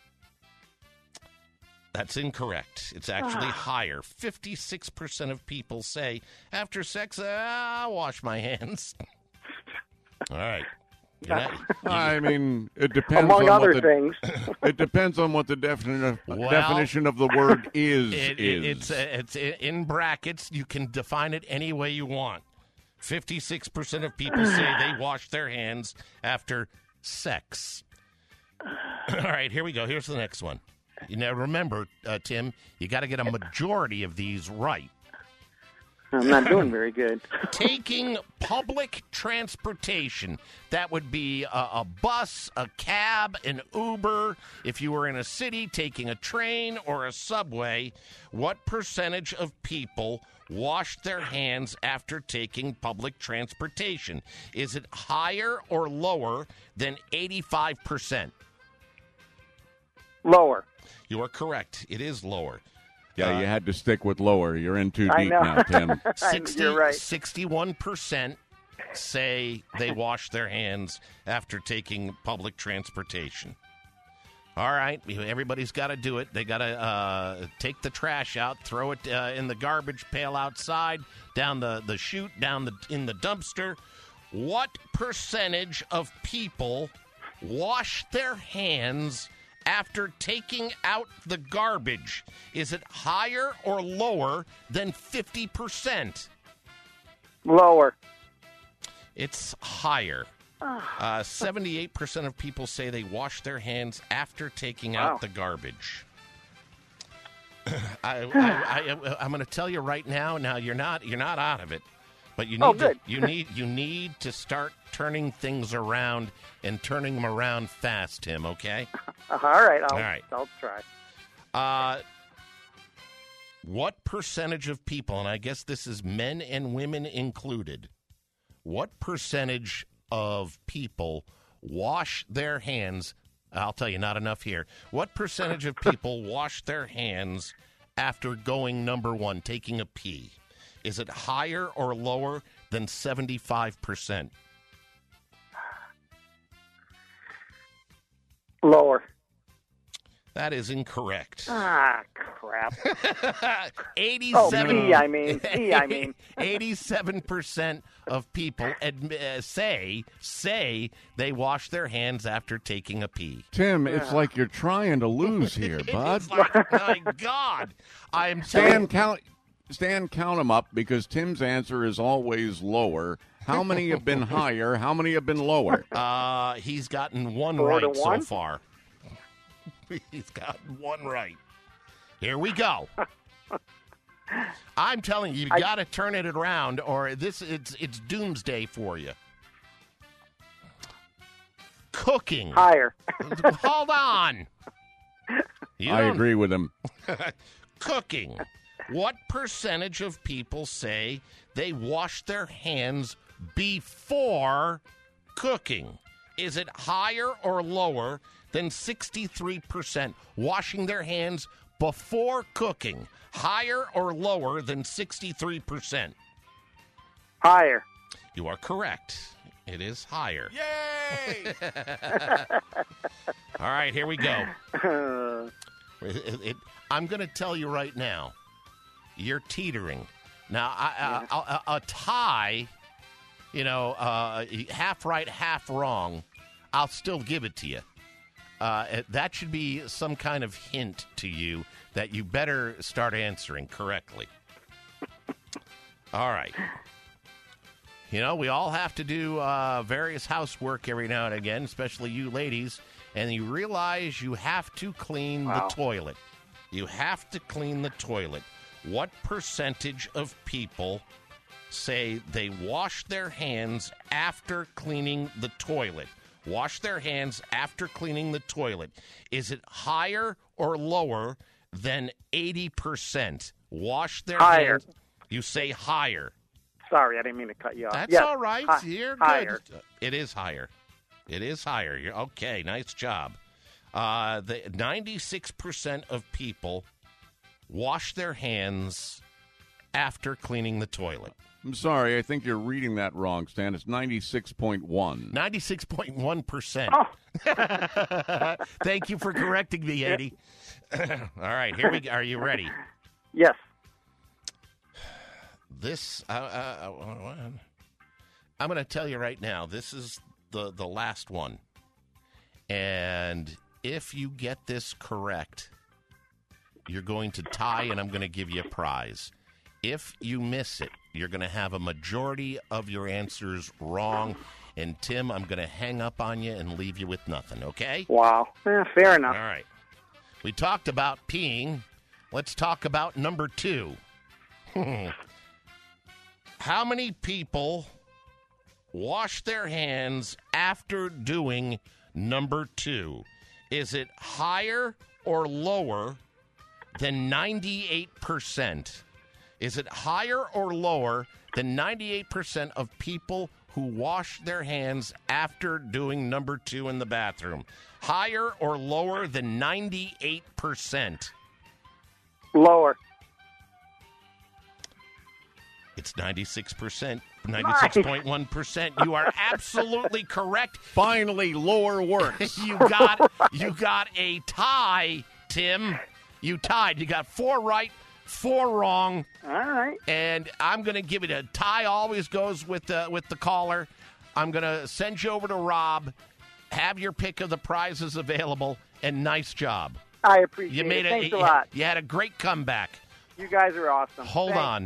Speaker 2: That's incorrect. It's actually higher. 56% of people say, after sex, I'll wash my hands. All right.
Speaker 5: I mean, it depends
Speaker 1: among
Speaker 5: on
Speaker 1: other things.
Speaker 5: It depends on what the definition of the word is.
Speaker 2: It's in brackets. You can define it any way you want. 56% of people say they wash their hands after sex. All right, here we go. Here's the next one. Now, remember, Tim, you got to get a majority of these right.
Speaker 1: I'm not doing very good.
Speaker 2: Taking public transportation. That would be a bus, a cab, an Uber. If you were in a city, taking a train or a subway. What percentage of people washed their hands after taking public transportation? Is it higher or lower than 85%?
Speaker 1: Lower.
Speaker 2: You are correct. It is lower.
Speaker 5: Yeah, you had to stick with lower. You're in too deep now, Tim.
Speaker 1: You're right.
Speaker 2: 61% say they wash their hands after taking public transportation. All right, everybody's got to do it. They got to take the trash out, throw it in the garbage pail outside, down the chute, in the dumpster. What percentage of people wash their hands after taking out the garbage? Is it higher or lower than 50%?
Speaker 1: Lower.
Speaker 2: It's higher. 78% of people say they wash their hands after taking out the garbage. I'm going to tell you right now. Now you're not out of it, but you need to start turning things around and turning them around fast, Tim. Okay.
Speaker 1: All right. I'll try.
Speaker 2: What percentage of people, and I guess this is men and women included, what percentage of people wash their hands? I'll tell you, not enough here. What percentage of people wash their hands after going number one, taking a pee? Is it higher or lower than 75%?
Speaker 1: Lower.
Speaker 2: That is incorrect.
Speaker 1: Ah, crap.
Speaker 2: 87.
Speaker 1: Pee, I mean.
Speaker 2: 87% of people say they wash their hands after taking a pee.
Speaker 5: Tim, it's like you're trying to lose here, bud.
Speaker 2: It's like, my God.
Speaker 5: Stan, count them up because Tim's answer is always lower. How many have been higher? How many have been lower?
Speaker 2: He's gotten one
Speaker 1: 4
Speaker 2: right
Speaker 1: to 1?
Speaker 2: so far. He's gotten one right. Here we go. I'm telling you, got to turn it around, or it's doomsday for you. Cooking.
Speaker 1: Higher.
Speaker 2: Hold on.
Speaker 5: I agree with him.
Speaker 2: Cooking. What percentage of people say they wash their hands before cooking? Is it higher or lower than 63% washing their hands before cooking? Higher or lower than 63%?
Speaker 1: Higher.
Speaker 2: You are correct. It is higher.
Speaker 5: Yay!
Speaker 2: All right, here we go. I'm going to tell you right now, you're teetering. Now, a tie, half right, half wrong, I'll still give it to you. That should be some kind of hint to you that you better start answering correctly. All right. We all have to do various housework every now and again, especially you ladies, and you realize you have to clean the toilet. You have to clean the toilet. What percentage of people say they wash their hands after cleaning the toilet? Wash their hands after cleaning the toilet. Is it higher or lower than 80%? Wash their hands. You say higher.
Speaker 1: Sorry, I didn't mean to cut you off.
Speaker 2: That's all right. You're
Speaker 1: higher.
Speaker 2: good. It is higher. It is higher. You're okay. Nice job. The 96% of people wash their hands after cleaning the toilet.
Speaker 5: I'm sorry, I think you're reading that wrong, Stan. It's 96.1.
Speaker 2: 96.1%. Oh. Thank you for correcting me, Eddie. All right, here we go. Are you ready?
Speaker 1: Yes.
Speaker 2: This, I'm going to tell you right now, this is the last one. And if you get this correct, you're going to tie, and I'm going to give you a prize. If you miss it, you're going to have a majority of your answers wrong. And, Tim, I'm going to hang up on you and leave you with nothing, okay?
Speaker 1: Wow. Fair enough.
Speaker 2: All right. We talked about peeing. Let's talk about number 2. How many people wash their hands after doing number 2? Is it higher or lower than 98%? Is it higher or lower than 98% of people who wash their hands after doing number 2 in the bathroom? Higher or lower than 98%?
Speaker 1: Lower.
Speaker 2: It's 96%, 96.1%. You are absolutely correct.
Speaker 5: Finally, lower works.
Speaker 2: You got a tie, Tim. You tied. You got 4 right, 4 wrong.
Speaker 1: All right.
Speaker 2: And I'm going to give it a tie. Always goes with the caller. I'm going to send you over to Rob. Have your pick of the prizes available, and nice job.
Speaker 1: I appreciate it. Thanks a lot.
Speaker 2: You had a great comeback.
Speaker 1: You guys are awesome.
Speaker 2: Hold on.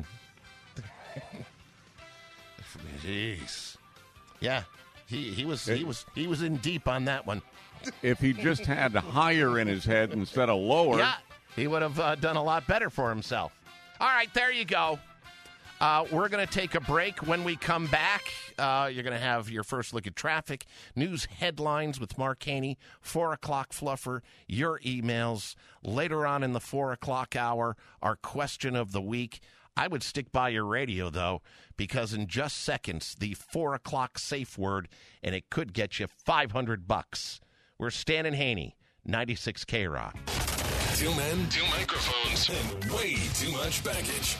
Speaker 2: Jeez. Yeah, he was in deep on that one.
Speaker 5: If he just had higher in his head instead of lower.
Speaker 2: Yeah. He would have done a lot better for himself. All right, there you go. We're going to take a break. When we come back, you're going to have your first look at traffic, news headlines with Mark Haney, 4 o'clock fluffer, your emails. Later on in the 4 o'clock hour, our question of the week. I would stick by your radio, though, because in just seconds, the 4 o'clock safe word, and it could get you $500. We're Stan and Haney, 96 K-Rock.
Speaker 4: 2 men, 2 microphones, and way too much baggage.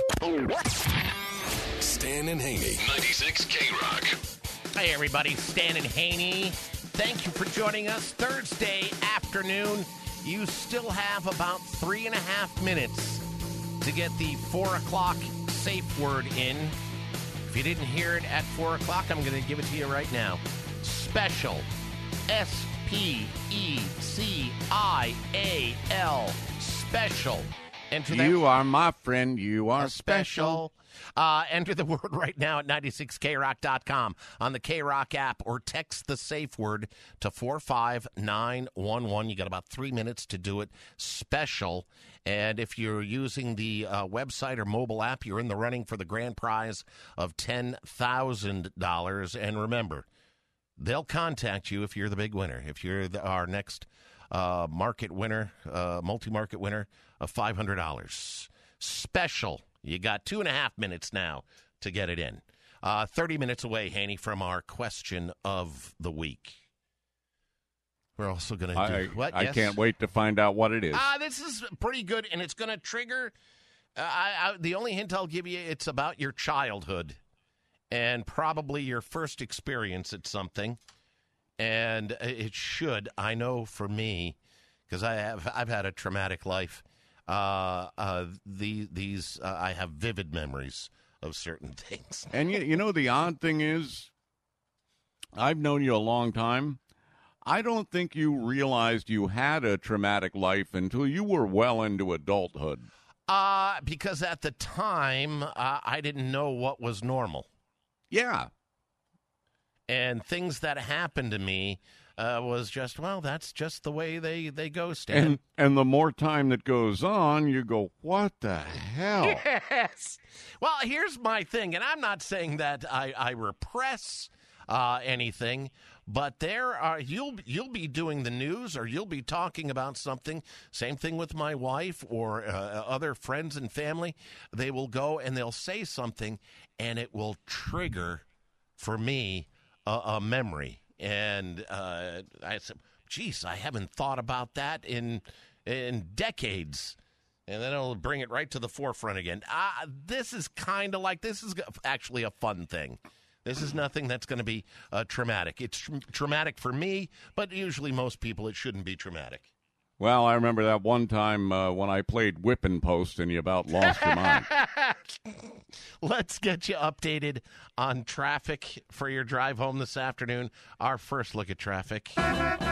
Speaker 4: Stan and Haney, 96 K-Rock.
Speaker 2: Hey, everybody. Stan and Haney. Thank you for joining us Thursday afternoon. You still have about 3.5 minutes to get the 4 o'clock safe word in. If you didn't hear it at 4 o'clock, I'm going to give it to you right now. Special. S-P-E-C-I-A-L. Special.
Speaker 5: You are my friend. You are
Speaker 2: special. Enter the word right now at 96krock.com on the K-Rock app or text the safe word to 45911. You got about 3 minutes to do it. Special. And if you're using the website or mobile app, you're in the running for the grand prize of $10,000. And remember, they'll contact you if you're the big winner. If you're our next market winner, multi-market winner of $500. Special. You got 2.5 minutes now to get it in. 30 minutes away, Haney, from our question of the week. We're also going to do what?
Speaker 5: I can't wait to find out what it is.
Speaker 2: This is pretty good, and it's going to trigger. The only hint I'll give you, it's about your childhood and probably your first experience at something. And it should, I know for me, because I've had a traumatic life. I have vivid memories of certain things.
Speaker 5: And you know, the odd thing is, I've known you a long time. I don't think you realized you had a traumatic life until you were well into adulthood.
Speaker 2: Because at the time, I didn't know what was normal.
Speaker 5: Yeah.
Speaker 2: And things that happened to me was just, well, that's just the way they go, Stan.
Speaker 5: And the more time that goes on, you go, what the hell?
Speaker 2: Yes. Well, here's my thing, and I'm not saying that I repress anything, but you'll be doing the news or you'll be talking about something. Same thing with my wife or other friends and family. They will go and they'll say something, and it will trigger for me a memory. And I said, geez, I haven't thought about that in decades. And then it'll bring it right to the forefront again. This is kind of like, this is actually a fun thing. This is nothing that's going to be traumatic. It's traumatic for me, but usually most people it shouldn't be traumatic.
Speaker 5: Well, I remember that one time when I played Whippin' Post and you about lost your mind.
Speaker 2: Let's get you updated on traffic for your drive home this afternoon. Our first look at traffic. All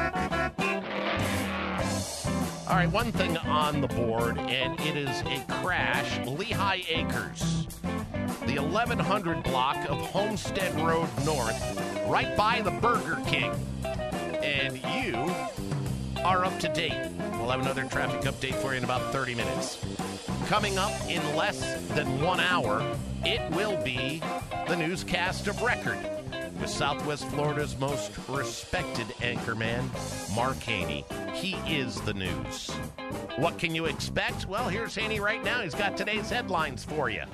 Speaker 2: right, one thing on the board, and it is a crash. Lehigh Acres, the 1100 block of Homestead Road North, right by the Burger King. And you are up to date. We'll have another traffic update for you in about 30 minutes. Coming up in less than 1 hour, it will be the newscast of record with Southwest Florida's most respected anchorman, Mark Haney. He is the news. What can you expect? Well, here's Haney right now. He's got today's headlines for you.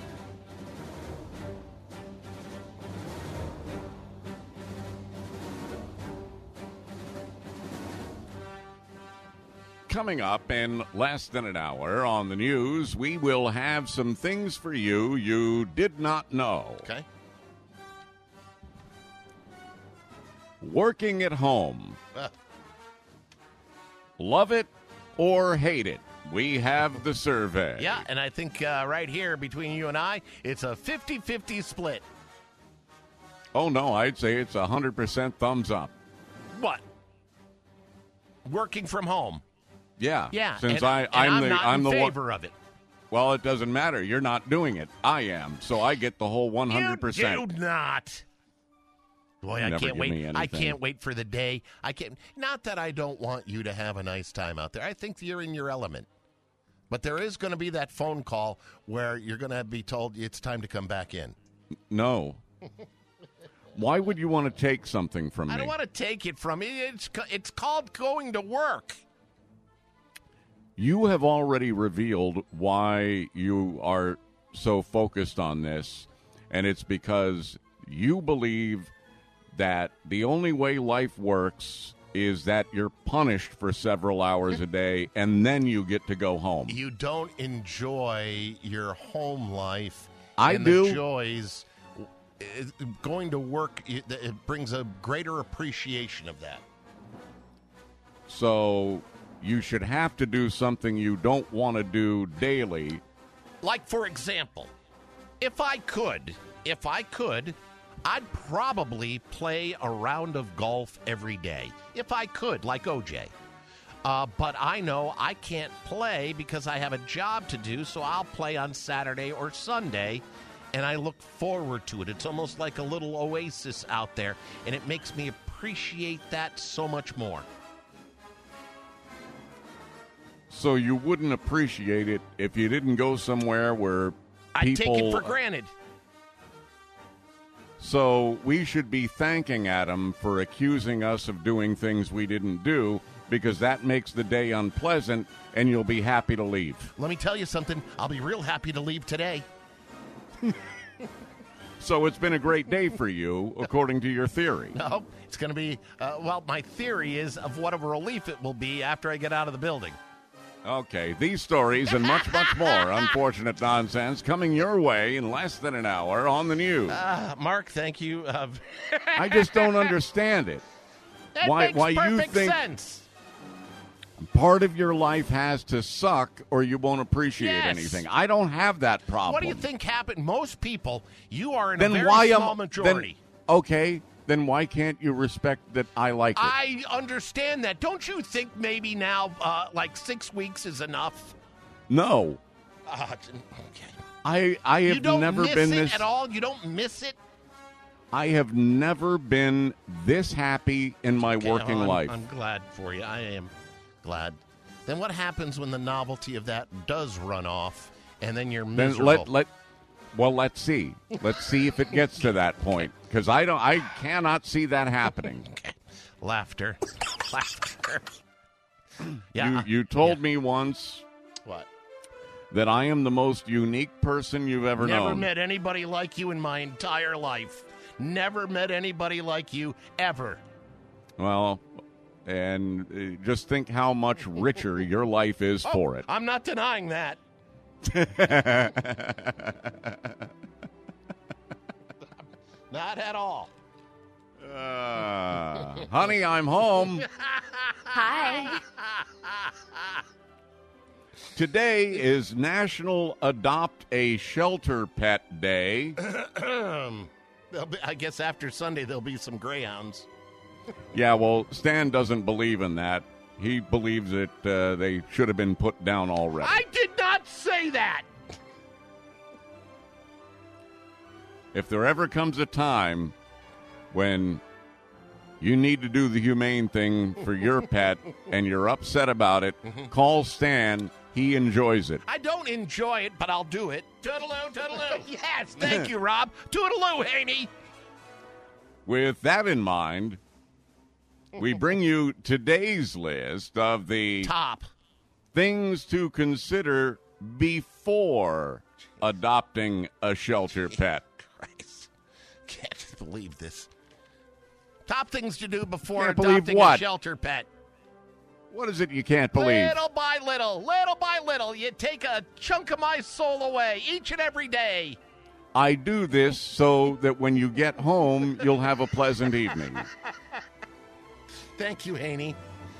Speaker 5: Coming up in less than an hour on the news, we will have some things for you did not know.
Speaker 2: Okay.
Speaker 5: Working at home. Love it or hate it? We have the survey.
Speaker 2: Yeah, and I think right here between you and I, it's a 50-50 split.
Speaker 5: Oh, no, I'd say it's 100% thumbs up.
Speaker 2: What? Working from home.
Speaker 5: Yeah.
Speaker 2: Yeah.
Speaker 5: Since
Speaker 2: I'm not in favor of it.
Speaker 5: Well, it doesn't matter. You're not doing it. I am. So I get the whole 100%.
Speaker 2: You do not. Boy, I can't wait. I can't wait for the day. Not that I don't want you to have a nice time out there. I think you're in your element. But there is going to be that phone call where you're going to be told it's time to come back in.
Speaker 5: No. Why would you want to take something from me?
Speaker 2: I don't want to take it from you. It's called going to work.
Speaker 5: You have already revealed why you are so focused on this, and it's because you believe that the only way life works is that you're punished for several hours a day, and then you get to go home.
Speaker 2: You don't enjoy your home life.
Speaker 5: I
Speaker 2: and
Speaker 5: do.
Speaker 2: The joys. Going to work, it brings a greater appreciation of that.
Speaker 5: So you should have to do something you don't want to do daily.
Speaker 2: Like, for example, if I could, I'd probably play a round of golf every day. If I could, like OJ. But I know I can't play because I have a job to do, so I'll play on Saturday or Sunday, and I look forward to it. It's almost like a little oasis out there, and it makes me appreciate that so much more.
Speaker 5: So you wouldn't appreciate it if you didn't go somewhere where
Speaker 2: I
Speaker 5: people...
Speaker 2: take it for granted.
Speaker 5: So we should be thanking Adam for accusing us of doing things we didn't do, because that makes the day unpleasant, and you'll be happy to leave.
Speaker 2: Let me tell you something. I'll be real happy to leave today.
Speaker 5: So it's been a great day for you, according to your theory.
Speaker 2: No, it's going to be, my theory is of what a relief it will be after I get out of the building.
Speaker 5: Okay, these stories and much, much more unfortunate nonsense coming your way in less than an hour on the news.
Speaker 2: Mark, thank you.
Speaker 5: I just don't understand it.
Speaker 2: That
Speaker 5: why
Speaker 2: makes
Speaker 5: you
Speaker 2: perfect
Speaker 5: think
Speaker 2: sense.
Speaker 5: Part of your life has to suck or you won't appreciate anything. I don't have that problem.
Speaker 2: What do you think happened? Most people, you are in
Speaker 5: then
Speaker 2: a very small majority.
Speaker 5: Then why can't you respect that I like it?
Speaker 2: I understand that. Don't you think maybe now, 6 weeks is enough?
Speaker 5: No.
Speaker 2: Okay.
Speaker 5: I have never been this
Speaker 2: at all. You don't miss it.
Speaker 5: I have never been this happy in my working life.
Speaker 2: I'm glad for you. I am glad. Then what happens when the novelty of that does run off, and then you're miserable?
Speaker 5: Well, let's see. Let's see if it gets to that point, because I cannot see that happening.
Speaker 2: Okay. Laughter. Yeah.
Speaker 5: You told me once.
Speaker 2: What?
Speaker 5: That I am the most unique person you've ever known.
Speaker 2: Never met anybody like you in my entire life. Never met anybody like you ever.
Speaker 5: Well, and just think how much richer your life is for it.
Speaker 2: I'm not denying that. Not at all.
Speaker 5: Honey, I'm home.
Speaker 8: Hi.
Speaker 5: Today is National Adopt a Shelter Pet Day.
Speaker 2: I guess after Sunday there'll be some greyhounds.
Speaker 5: Yeah, well, Stan doesn't believe in that. He believes that they should have been put down already.
Speaker 2: I did not say that.
Speaker 5: If there ever comes a time when you need to do the humane thing for your pet and you're upset about it, call Stan. He enjoys it.
Speaker 2: I don't enjoy it, but I'll do it. Toodaloo, toodaloo. Yes, thank you, Rob. Toodaloo, Haney.
Speaker 5: With that in mind, we bring you today's list of the
Speaker 2: top
Speaker 5: things to consider before adopting a shelter pet.
Speaker 2: Christ. Can't believe this. Top things to do before
Speaker 5: Can't believe
Speaker 2: adopting
Speaker 5: what?
Speaker 2: a shelter pet.
Speaker 5: What is it you can't believe?
Speaker 2: Little by little, you take a chunk of my soul away each and every day.
Speaker 5: I do this so that when you get home, you'll have a pleasant evening.
Speaker 2: Thank you, Haney.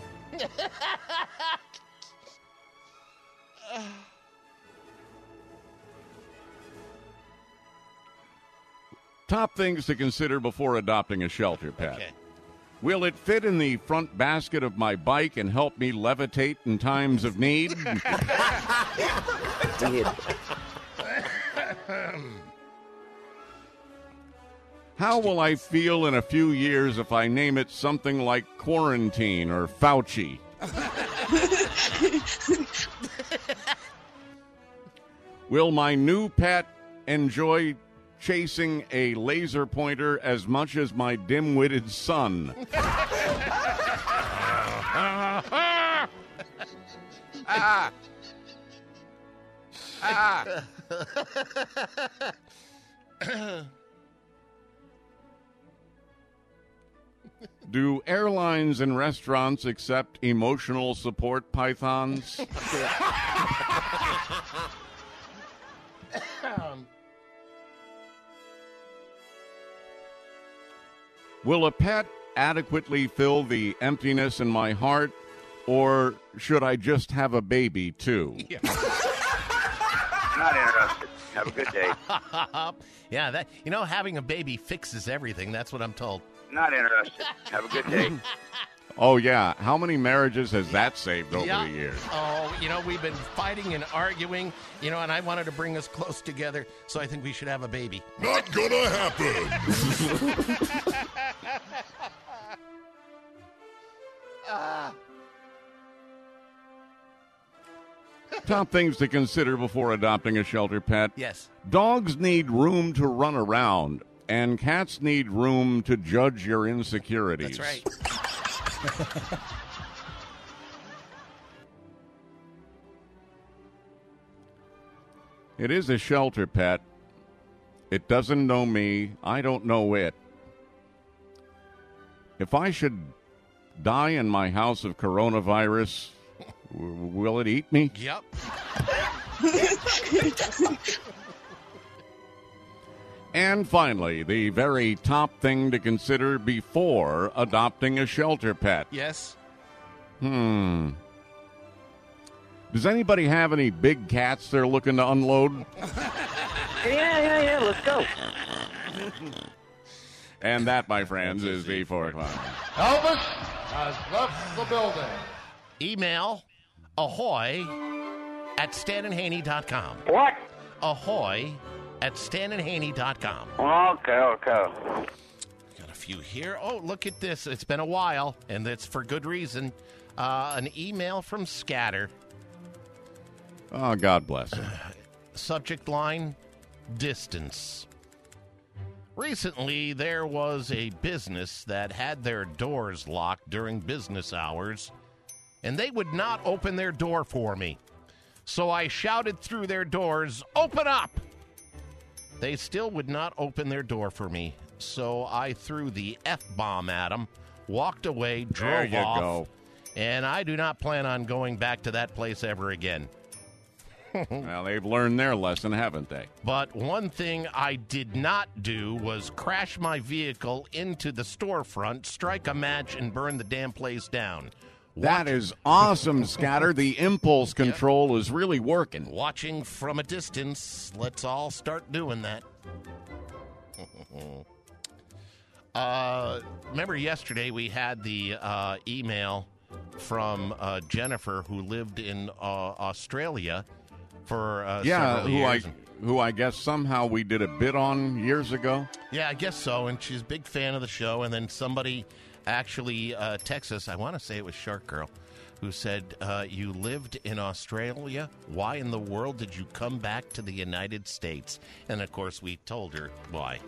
Speaker 5: Top things to consider before adopting a shelter pet.
Speaker 2: Okay.
Speaker 5: Will it fit in the front basket of my bike and help me levitate in times of need? How will I feel in a few years if I name it something like Quarantine or Fauci? Will my new pet enjoy chasing a laser pointer as much as my dim-witted son? Do airlines and restaurants accept emotional support pythons? Will a pet adequately fill the emptiness in my heart, or should I just have a baby, too?
Speaker 10: Not interested. Have a good day.
Speaker 2: Yeah, having a baby fixes everything. That's what I'm told.
Speaker 10: Not interested. Have a good day.
Speaker 5: Oh, yeah. How many marriages has that saved over the years?
Speaker 2: Oh, we've been fighting and arguing, and I wanted to bring us close together, so I think we should have a baby.
Speaker 4: Not gonna happen.
Speaker 5: Top things to consider before adopting a shelter pet.
Speaker 2: Yes.
Speaker 5: Dogs need room to run around, and cats need room to judge your insecurities.
Speaker 2: That's right.
Speaker 5: It is a shelter pet. It doesn't know me. I don't know it. If I should die in my house of coronavirus, will it eat me?
Speaker 2: Yep.
Speaker 5: And finally, the very top thing to consider before adopting a shelter pet.
Speaker 2: Yes.
Speaker 5: Does anybody have any big cats they're looking to unload?
Speaker 10: Yeah. Let's go.
Speaker 5: And that, my friends, is the 4 o'clock.
Speaker 14: Elvis has left the building.
Speaker 2: Email ahoy@StanandHaney.com.
Speaker 10: What?
Speaker 2: ahoy@StanandHaney.com.
Speaker 10: Okay.
Speaker 2: Got a few here. Oh, look at this. It's been a while, and it's for good reason. An email from Scatter.
Speaker 5: Oh, God bless him.
Speaker 2: Subject line, distance. Recently, there was a business that had their doors locked during business hours, and they would not open their door for me. So I shouted through their doors, "Open up!" They still would not open their door for me, so I threw the F-bomb at them, walked away, drove off,
Speaker 5: go.
Speaker 2: And I do not plan on going back to that place ever again.
Speaker 5: Well, they've learned their lesson, haven't they?
Speaker 2: But one thing I did not do was crash my vehicle into the storefront, strike a match, and burn the damn place down.
Speaker 5: That is awesome, Scatter. The impulse control is really working.
Speaker 2: Watching from a distance, let's all start doing that. Remember yesterday we had the email from Jennifer, who lived in Australia for several years.
Speaker 5: Who I guess somehow we did a bit on years ago.
Speaker 2: Yeah, I guess so, and she's a big fan of the show. And then somebody actually texted us, I want to say it was Shark Girl, who said, you lived in Australia? Why in the world did you come back to the United States? And, of course, we told her why.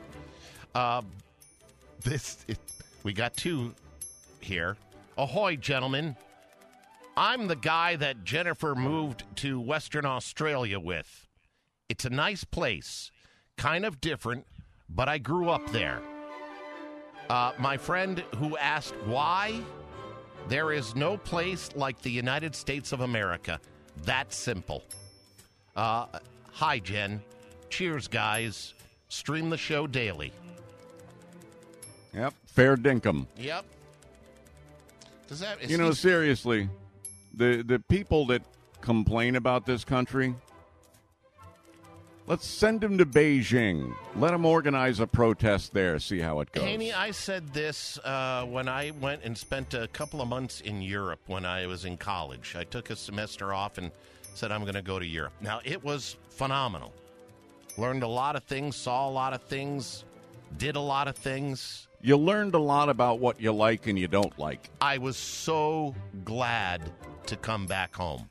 Speaker 2: We got two here. Ahoy, gentlemen. I'm the guy that Jennifer moved to Western Australia with. It's a nice place, kind of different, but I grew up there. My friend who asked why, there is no place like the United States of America. That simple. Hi, Jen. Cheers, guys. Stream the show daily.
Speaker 5: Yep, fair dinkum.
Speaker 2: Yep.
Speaker 5: Seriously, the people that complain about this country, let's send them to Beijing. Let them organize a protest there, see how it goes.
Speaker 2: Haney, I said this when I went and spent a couple of months in Europe when I was in college. I took a semester off and said I'm going to go to Europe. Now, it was phenomenal. Learned a lot of things, saw a lot of things, did a lot of things.
Speaker 5: You learned a lot about what you like and you don't like.
Speaker 2: I was so glad to come back home.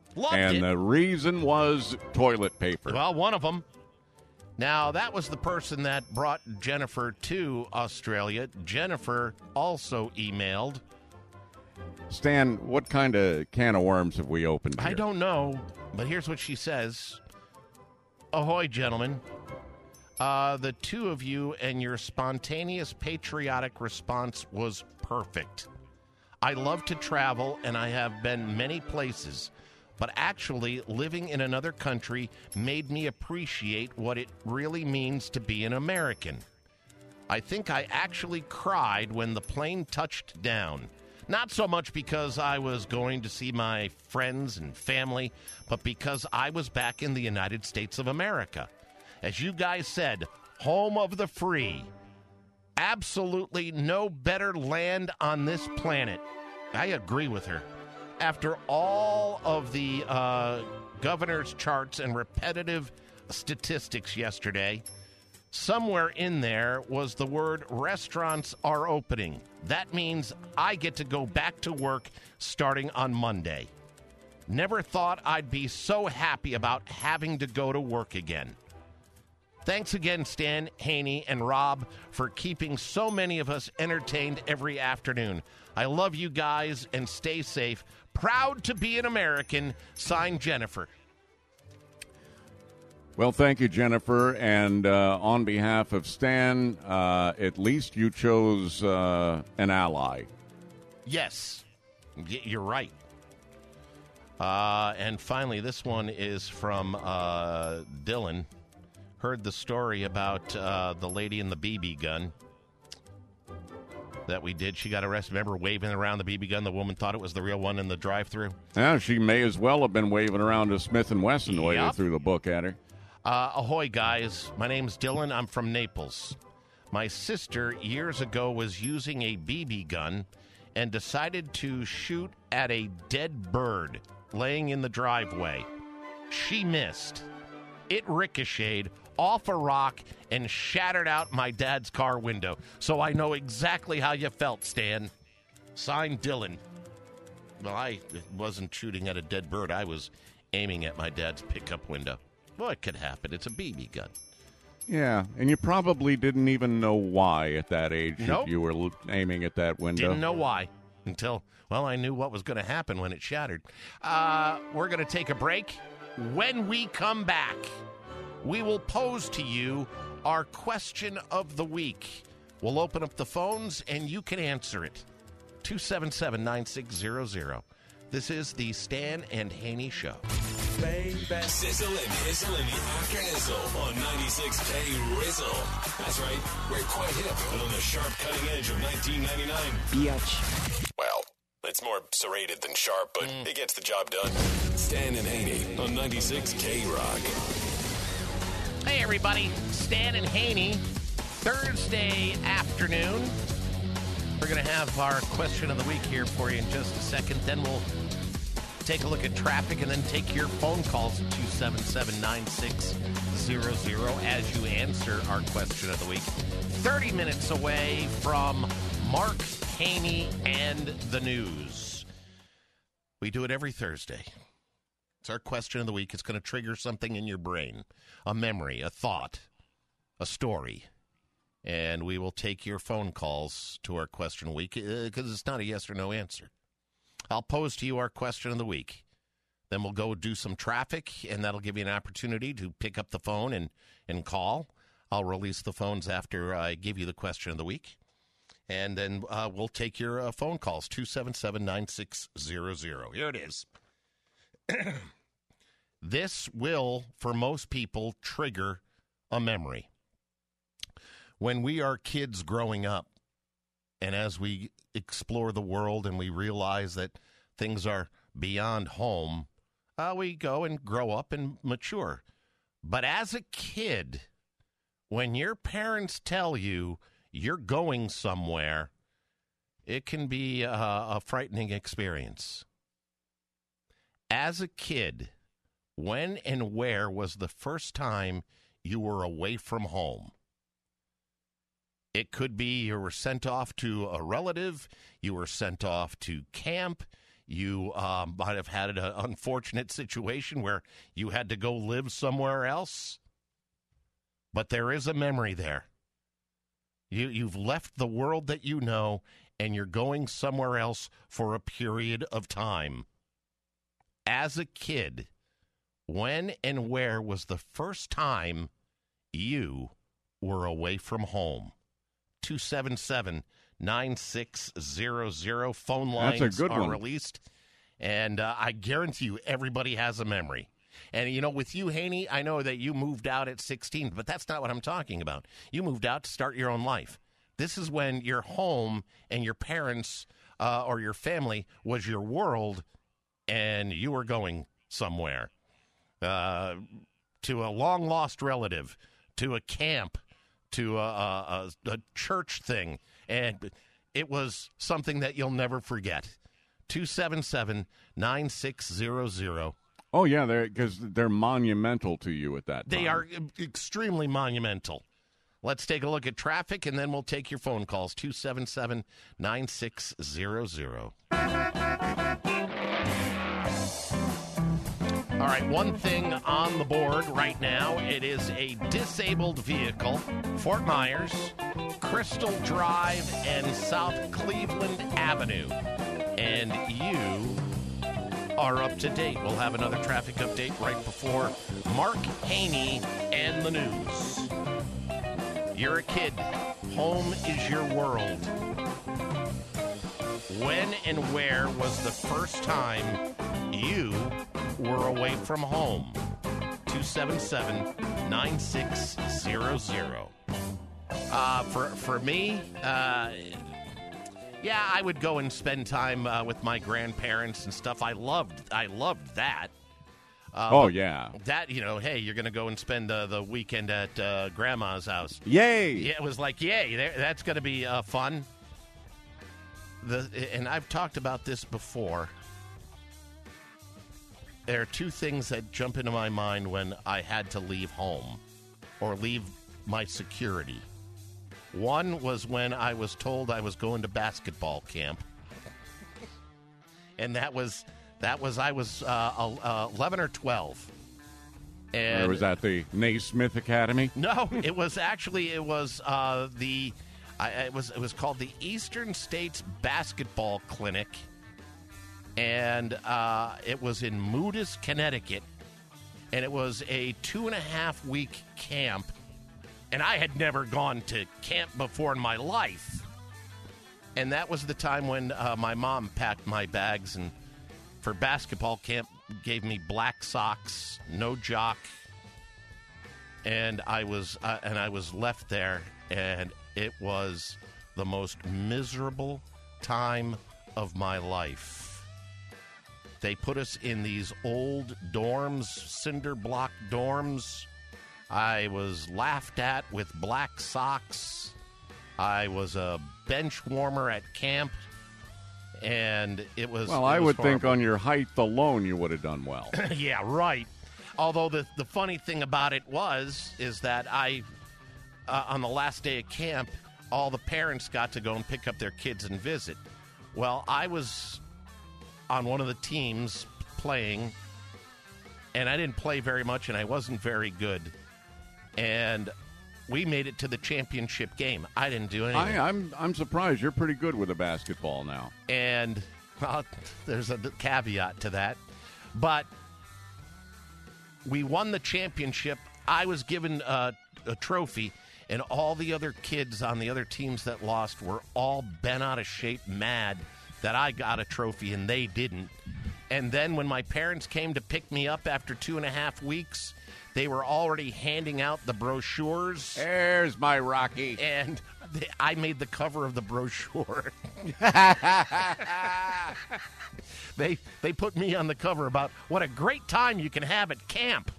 Speaker 2: Loved
Speaker 5: and
Speaker 2: it.
Speaker 5: the reason was toilet paper.
Speaker 2: Well, one of them. Now, that was the person that brought Jennifer to Australia. Jennifer also emailed.
Speaker 5: Stan, what kind of can of worms have we opened here?
Speaker 2: I don't know, but here's what she says. Ahoy, gentlemen. The two of you and your spontaneous patriotic response was perfect. I love to travel, and I have been many places, but actually living in another country made me appreciate what it really means to be an American. I think I actually cried when the plane touched down. Not so much because I was going to see my friends and family, but because I was back in the United States of America. As you guys said, home of the free. Absolutely no better land on this planet. I agree with her. After all of the governor's charts and repetitive statistics yesterday, somewhere in there was the word restaurants are opening. That means I get to go back to work starting on Monday. Never thought I'd be so happy about having to go to work again. Thanks again, Stan, Haney, and Rob, for keeping so many of us entertained every afternoon. I love you guys, and stay safe. Proud to be an American. Signed, Jennifer.
Speaker 5: Well, thank you, Jennifer. And on behalf of Stan, at least you chose an ally.
Speaker 2: Yes, you're right. And finally, this one is from Dylan. Heard the story about the lady in the BB gun that we did. She got arrested. Remember waving around the BB gun? The woman thought it was the real one in the drive-thru.
Speaker 5: Yeah, she may as well have been waving around a Smith & Wesson the way they threw the book at her.
Speaker 2: Ahoy, guys. My name's Dylan. I'm from Naples. My sister, years ago, was using a BB gun and decided to shoot at a dead bird laying in the driveway. She missed. It ricocheted off a rock and shattered out my dad's car window. So I know exactly how you felt, Stan. Signed, Dylan. Well, I wasn't shooting at a dead bird. I was aiming at my dad's pickup window. Well, it could happen. It's a BB gun.
Speaker 5: Yeah, and you probably didn't even know why at that age
Speaker 2: Nope.
Speaker 5: you were aiming at that window.
Speaker 2: Didn't know why until, well, I knew what was going to happen when it shattered. We're going to take a break. When we come back, we will pose to you our question of the week. We'll open up the phones, and you can answer it. 277-9600. This is the Stan and Haney Show.
Speaker 4: Baby. Sizzle and Hizzle in the After Nizzle on 96K Rizzle. That's right, we're quite hip and on the sharp cutting edge of 1999.
Speaker 6: Biatch.
Speaker 4: Well, it's more serrated than sharp, but it gets the job done. Stan and Haney on 96K Rock.
Speaker 2: Hey, everybody. Stan and Haney, Thursday afternoon. We're going to have our question of the week here for you in just a second. Then we'll take a look at traffic and then take your phone calls at 277-9600 as you answer our question of the week. 30 minutes away from Mark Haney and the news. We do it every Thursday. It's our question of the week. It's going to trigger something in your brain, a memory, a thought, a story. And we will take your phone calls to our question of the week because it's not a yes or no answer. I'll pose to you our question of the week. Then we'll go do some traffic, and that'll give you an opportunity to pick up the phone and call. I'll release the phones after I give you the question of the week. And then we'll take your phone calls, 277-9600. Here it is. This will, for most people, trigger a memory. When we are kids growing up, and as we explore the world and we realize that things are beyond home, we go and grow up and mature. But as a kid, when your parents tell you you're going somewhere, it can be a frightening experience. As a kid, when and where was the first time you were away from home? It could be you were sent off to a relative, you were sent off to camp, You might have had an unfortunate situation where you had to go live somewhere else. But there is a memory there. You've left the world that you know, and you're going somewhere else for a period of time. As a kid, when and where was the first time you were away from home? 277-9600. Phone lines are released. And I guarantee you everybody has a memory. And, you know, with you, Haney, I know that you moved out at 16, but that's not what I'm talking about. You moved out to start your own life. This is when your home and your parents or your family was your world, and you were going somewhere to a long-lost relative, to a camp, to a church thing. And it was something that you'll never forget. 277-9600.
Speaker 5: Oh, yeah, because they're monumental to you at that time.
Speaker 2: They are extremely monumental. Let's take a look at traffic, and then we'll take your phone calls. 277-9600. All right, one thing on the board right now. It is a disabled vehicle. Fort Myers, Crystal Drive, and South Cleveland Avenue. And you are up to date. We'll have another traffic update right before Mark Haney and the news. You're a kid. Home is your world. When and where was the first time you were away from home? 277-9600. For me, yeah, I would go and spend time with my grandparents and stuff. I loved that.
Speaker 5: Yeah.
Speaker 2: That, you know, hey, you're going to go and spend the weekend at Grandma's house.
Speaker 5: Yay!
Speaker 2: Yeah, it was like, yay, that's going to be fun. And I've talked about this before. There are two things that jump into my mind when I had to leave home or leave my security. One was when I was told I was going to basketball camp. And I was 11 or 12. And
Speaker 5: or was that the Naismith Academy?
Speaker 2: No, it was called the Eastern States Basketball Clinic, and it was in Moodus, Connecticut, and it was a 2.5-week camp, and I had never gone to camp before in my life, and that was the time when my mom packed my bags and for basketball camp gave me black socks, no jock, and I was left there, and it was the most miserable time of my life. They put us in these old dorms, cinder block dorms. I was laughed at with black socks. I was a bench warmer at camp. And it was.
Speaker 5: Well, I would think on your height alone you would have done well.
Speaker 2: Yeah, right. Although the funny thing about it is that I, on the last day of camp, all the parents got to go and pick up their kids and visit. Well, I was on one of the teams playing, and I didn't play very much, and I wasn't very good. And we made it to the championship game. I didn't do anything.
Speaker 5: I'm surprised. You're pretty good with a basketball now.
Speaker 2: And there's a caveat to that. But we won the championship. I was given a trophy, and all the other kids on the other teams that lost were all bent out of shape, mad that I got a trophy and they didn't. And then when my parents came to pick me up after 2.5 weeks, they were already handing out the brochures.
Speaker 5: There's my Rocky.
Speaker 2: And I made the cover of the brochure. They put me on the cover about what a great time you can have at camp.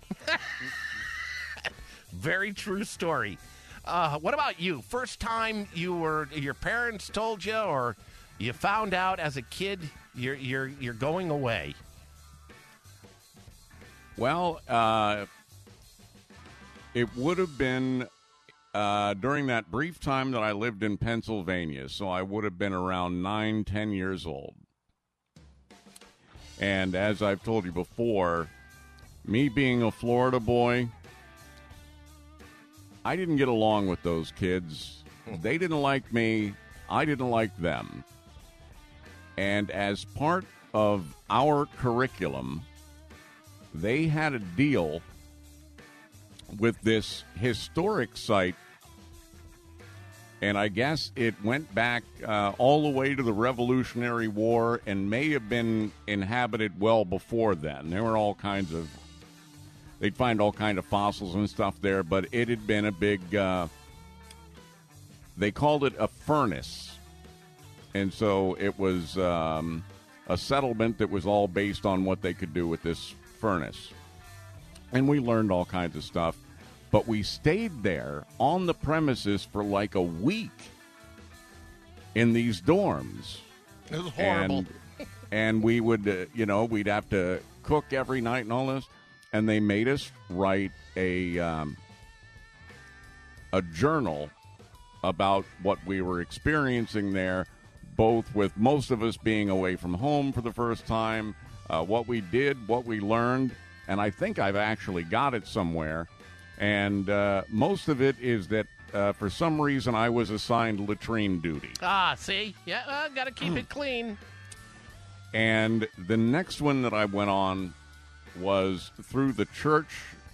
Speaker 2: Very true story. What about you? First time your parents told you, or you found out as a kid you're going away?
Speaker 5: Well, it would have been during that brief time that I lived in Pennsylvania, so I would have been around 9-10 years old. And as I've told you before, me being a Florida boy, I didn't get along with those kids. They didn't like me. I didn't like them. And as part of our curriculum, they had a deal with this historic site, and I guess it went back all the way to the Revolutionary War and may have been inhabited well before then. There were all kinds of, they'd find all kind of fossils and stuff there, but it had been a big, they called it a furnace. And so it was a settlement that was all based on what they could do with this furnace. And we learned all kinds of stuff. But we stayed there on the premises for like a week in these dorms.
Speaker 2: It was horrible.
Speaker 5: And we would, we'd have to cook every night and all this. And they made us write a journal about what we were experiencing there, both with most of us being away from home for the first time, what we did, what we learned. And I think I've actually got it somewhere. And most of it is that for some reason I was assigned latrine duty.
Speaker 2: Ah, see? Yeah, got to keep it clean.
Speaker 5: And the next one that I went on was through the church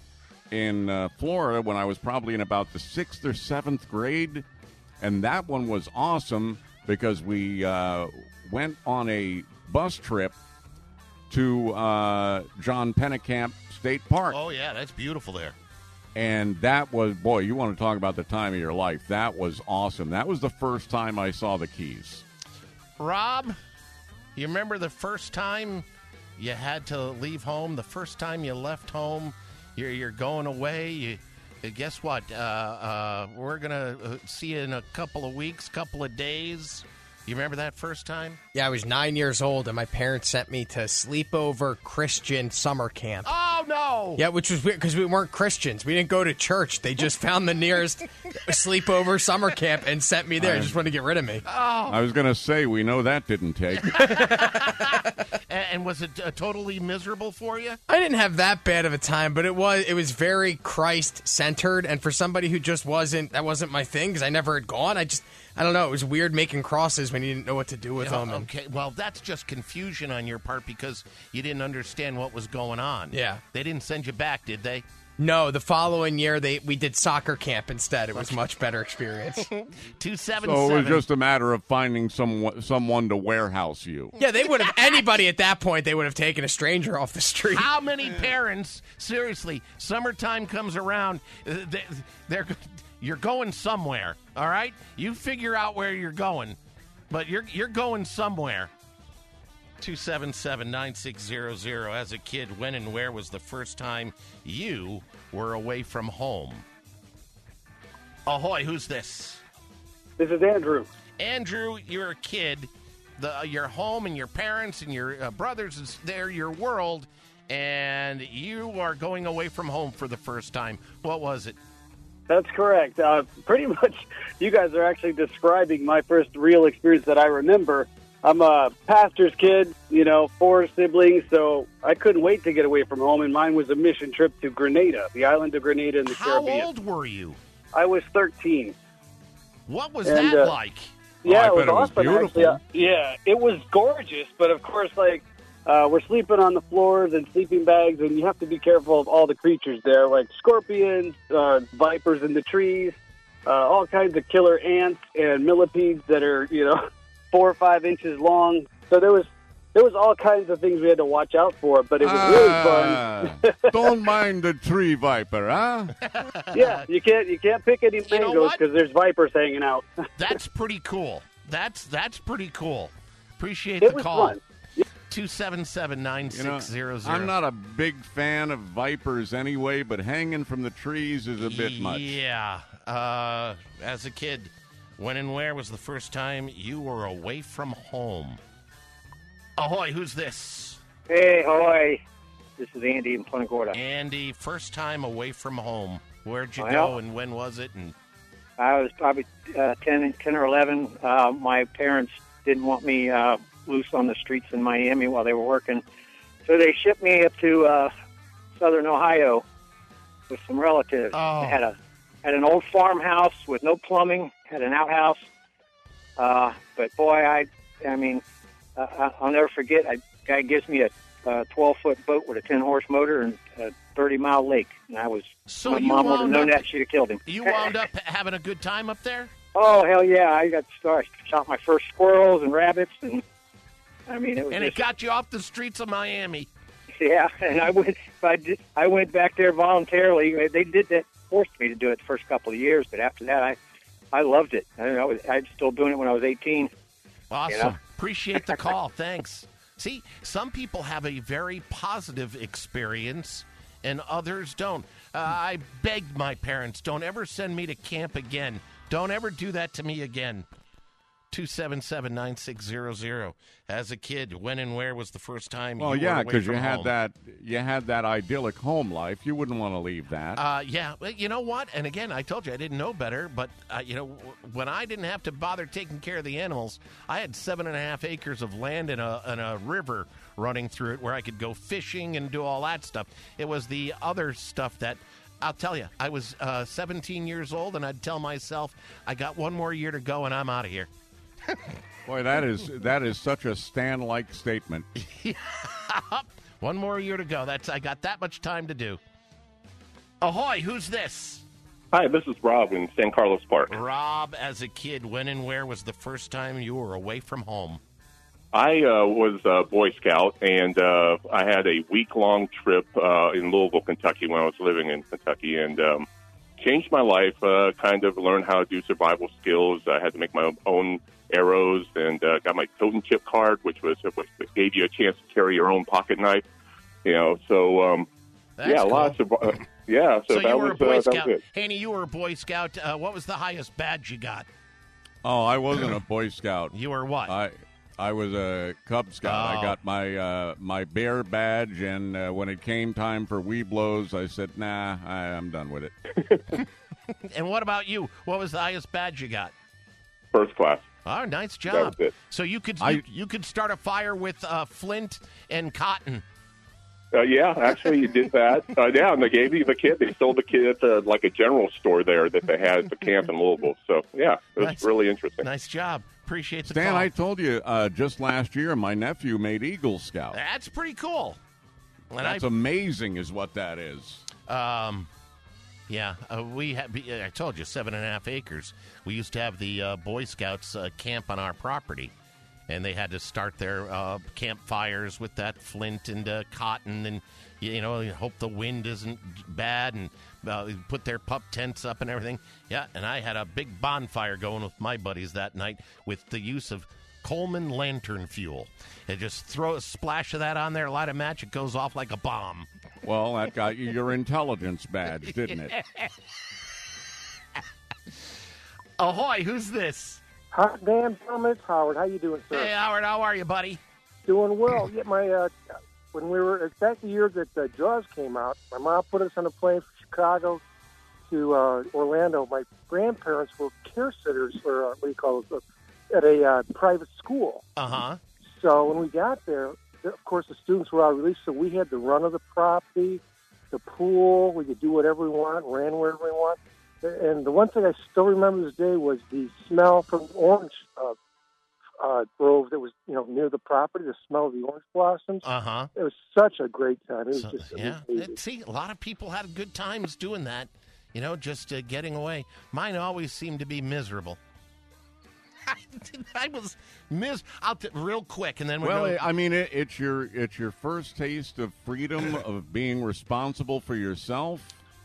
Speaker 5: in Florida when I was probably in about the 6th or 7th grade. And that one was awesome because we went on a bus trip to John Pennekamp State Park.
Speaker 2: Oh, yeah, that's beautiful there.
Speaker 5: And that was, boy, you want to talk about the time of your life. That was awesome. That was the first time I saw the Keys.
Speaker 2: Rob, you remember the first time you had to leave home? The first time you left home? You're going away. Guess what? We're going to see you in a couple of weeks, couple of days. You remember that first time?
Speaker 6: Yeah, I was 9 years old, and my parents sent me to sleepover Christian summer camp.
Speaker 2: Oh, no!
Speaker 6: Yeah, which was weird because we weren't Christians. We didn't go to church. They just found the nearest sleepover summer camp and sent me there. Just wanted to get rid of me.
Speaker 2: Oh.
Speaker 5: I was going to say, we know that didn't take.
Speaker 2: And was it totally miserable for you?
Speaker 6: I didn't have that bad of a time, but it was very Christ-centered, and for somebody who just that wasn't my thing because I never had gone. I don't know. It was weird making crosses when you didn't know what to do with them.
Speaker 2: Okay, well, that's just confusion on your part because you didn't understand what was going on.
Speaker 6: Yeah.
Speaker 2: They didn't send you back, did they?
Speaker 6: No, the following year we did soccer camp instead. It was a much better experience.
Speaker 2: 277.
Speaker 5: So it was just a matter of finding someone to warehouse you.
Speaker 6: Yeah, they would have, anybody at that point, they would have taken a stranger off the street.
Speaker 2: How many parents, seriously, summertime comes around, you're going somewhere, all right? You figure out where you're going, but you're going somewhere. 277-9600. As a kid, when and where was the first time you were away from home? Ahoy, who's this?
Speaker 1: This is Andrew.
Speaker 2: Andrew, you're a kid. Your home and your parents and your brothers is there, your world, and you are going away from home for the first time. What was it?
Speaker 1: That's correct. Pretty much, you guys are actually describing my first real experience that I remember. I'm a pastor's kid, 4 siblings, so I couldn't wait to get away from home, and mine was a mission trip to Grenada, the island of Grenada in the Caribbean.
Speaker 2: How old were you?
Speaker 1: I was 13.
Speaker 2: What was that like?
Speaker 1: Yeah,
Speaker 5: it
Speaker 1: was awesome,
Speaker 5: beautiful.
Speaker 1: actually. Yeah, it was gorgeous, but of course, we're sleeping on the floors and sleeping bags, and you have to be careful of all the creatures there, like scorpions, vipers in the trees, all kinds of killer ants and millipedes that are, 4 or 5 inches long. So there was all kinds of things we had to watch out for, but it was really fun.
Speaker 5: Don't mind the tree viper, huh?
Speaker 1: Yeah, you can't pick any mangoes because there's vipers hanging out.
Speaker 2: That's pretty cool. That's pretty cool. Appreciate
Speaker 1: It
Speaker 2: the
Speaker 1: was
Speaker 2: call.
Speaker 1: fun.
Speaker 2: 277-9600.
Speaker 5: I'm not a big fan of vipers anyway, but hanging from the trees is a bit much.
Speaker 2: Yeah. As a kid, when and where was the first time you were away from home? Ahoy, who's this?
Speaker 10: Hey, ahoy. This is Andy in Punta Gorda.
Speaker 2: Andy, first time away from home. Where'd you go and when was it? And
Speaker 10: I was probably 10 or 11. My parents didn't want me loose on the streets in Miami while they were working. So they shipped me up to southern Ohio with some relatives. I had an old farmhouse with no plumbing, had an outhouse. But boy, I'll never forget. A guy gives me a 12-foot boat with a 10-horse motor and a 30-mile lake. And my mom would have known that, she'd have killed him.
Speaker 2: You wound up having a good time up there?
Speaker 10: Oh, hell yeah. I shot my first squirrels and rabbits. And
Speaker 2: it got you off the streets of Miami.
Speaker 10: Yeah, and I went back there voluntarily. They did that, forced me to do it the first couple of years, but after that, I loved it. I'm still doing it when I was 18.
Speaker 2: Awesome.
Speaker 10: You know?
Speaker 2: Appreciate the call. Thanks. See, some people have a very positive experience and others don't. I begged my parents, don't ever send me to camp again. Don't ever do that to me again. 277-9600. As a kid, when and where was the first time you were away from home?
Speaker 5: Well, yeah, because you had that idyllic home life. You wouldn't want to leave that.
Speaker 2: Yeah, you know what? And again, I told you I didn't know better, but when I didn't have to bother taking care of the animals, I had 7.5 acres of land and a river running through it where I could go fishing and do all that stuff. It was the other stuff that, I'll tell you, I was 17 years old, and I'd tell myself, I got one more year to go, and I'm out of here.
Speaker 5: Boy, that is such a Stan-like statement.
Speaker 2: One more year to go. I got that much time to do. Ahoy, who's this?
Speaker 11: Hi, this is Rob in San Carlos Park.
Speaker 2: Rob, as a kid, when and where was the first time you were away from home?
Speaker 11: I was a Boy Scout, and I had a week-long trip in Louisville, Kentucky when I was living in Kentucky, and changed my life, kind of learned how to do survival skills. I had to make my own arrows and got my totem chip card, which gave you a chance to carry your own pocket knife. So lots of yeah. So that
Speaker 2: you were
Speaker 11: was
Speaker 2: a Boy Scout.
Speaker 11: that was it.
Speaker 2: Haney, you were a Boy Scout. What was the highest badge you got?
Speaker 5: Oh, I wasn't a Boy Scout.
Speaker 2: You were what?
Speaker 5: I was a Cub Scout.
Speaker 2: Oh.
Speaker 5: I got my bear badge, and when it came time for Webelos, I said, nah, I'm done with it.
Speaker 2: And what about you? What was the highest badge you got?
Speaker 11: First class.
Speaker 2: Oh, nice job.
Speaker 11: That was it.
Speaker 2: So you could start a fire with flint and cotton.
Speaker 11: Yeah, actually, you did that. Yeah, and they gave you the kit. They sold the kit at like a general store there that they had at the camp in Louisville. So, yeah, it was really interesting.
Speaker 2: Nice job. Appreciate the
Speaker 5: Stan,
Speaker 2: call.
Speaker 5: I told you just last year my nephew made Eagle Scout.
Speaker 2: That's pretty cool. And
Speaker 5: That's amazing is what that is.
Speaker 2: Yeah, I told you, 7.5 acres. We used to have the Boy Scouts camp on our property, and they had to start their campfires with that flint and cotton, and hope the wind isn't bad, and put their pup tents up and everything. Yeah, and I had a big bonfire going with my buddies that night with the use of Coleman lantern fuel. They just throw a splash of that on there, light a match, it goes off like a bomb.
Speaker 5: Well, that got you your intelligence badge, didn't it?
Speaker 2: Ahoy, who's this?
Speaker 12: Hi, Dan, it's Howard. How you doing, sir?
Speaker 2: Hey, Howard, how are you, buddy?
Speaker 12: Doing well. Yeah, when we were back the year that Jaws came out, my mom put us on a plane from Chicago to Orlando. My grandparents were care sitters, or at a private school.
Speaker 2: Uh-huh.
Speaker 12: So when we got there, of course, the students were all released, so we had the run of the property, the pool. We could do whatever we want, ran wherever we want. And the one thing I still remember this day was the smell from the orange grove that was, near the property, the smell of the orange blossoms.
Speaker 2: Uh-huh.
Speaker 12: It was such a great time. It was amazing.
Speaker 2: See, a lot of people had good times doing that, just getting away. Mine always seemed to be miserable. I was real quick, and then
Speaker 5: it's your first taste of freedom of being responsible for yourself.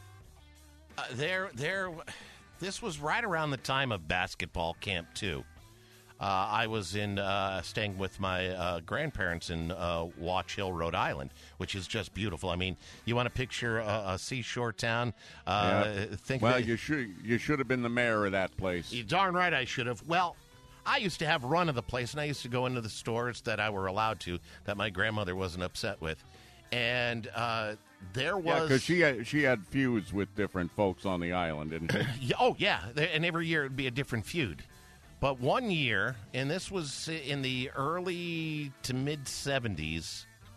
Speaker 2: This was right around the time of basketball camp too. I was staying with my grandparents in Watch Hill, Rhode Island, which is just beautiful. I mean, you want to picture a seashore town?
Speaker 5: You should have been the mayor of that place.
Speaker 2: You're darn right I should have. Well, I used to have run of the place, and I used to go into the stores that I were allowed to, that my grandmother wasn't upset with. And there was...
Speaker 5: because she had feuds with different folks on the island, didn't she?
Speaker 2: Oh, yeah, and every year it would be a different feud. But one year, and this was in the early to mid-'70s,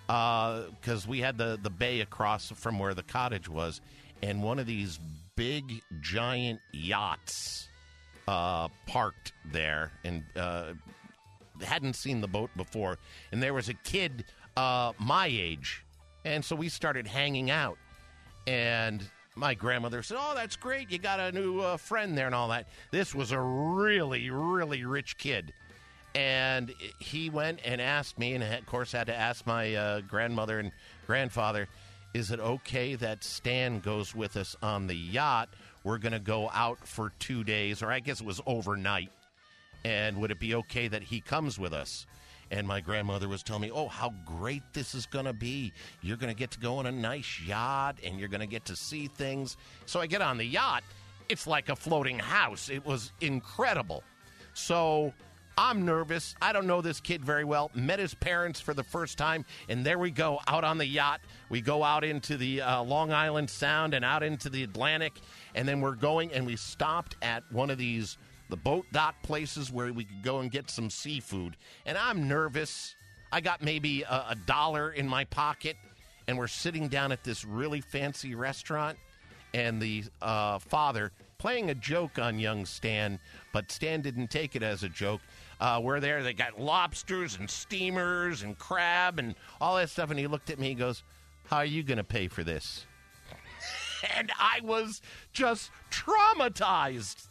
Speaker 2: because we had the bay across from where the cottage was, and one of these big, giant yachts parked there, and hadn't seen the boat before. And there was a kid my age, and so we started hanging out. And my grandmother said, "Oh, that's great. You got a new friend there and all that." This was a really, really rich kid. And he went and asked me, and of course had to ask my grandmother and grandfather, "Is it okay that Stan goes with us on the yacht? We're going to go out for 2 days," or I guess it was overnight. "And would it be okay that he comes with us?" And my grandmother was telling me, "Oh, how great this is going to be. You're going to get to go on a nice yacht, and you're going to get to see things." So I get on the yacht. It's like a floating house. It was incredible. So I'm nervous. I don't know this kid very well. Met his parents for the first time, and there we go, out on the yacht. We go out into the Long Island Sound and out into the Atlantic, and then we're going, and we stopped at one of the boat dock places where we could go and get some seafood. And I'm nervous. I got maybe $1 in my pocket, and we're sitting down at this really fancy restaurant, and the father playing a joke on young Stan, but Stan didn't take it as a joke. We're there. They got lobsters and steamers and crab and all that stuff. And he looked at me. He goes, "How are you going to pay for this?" And I was just traumatized.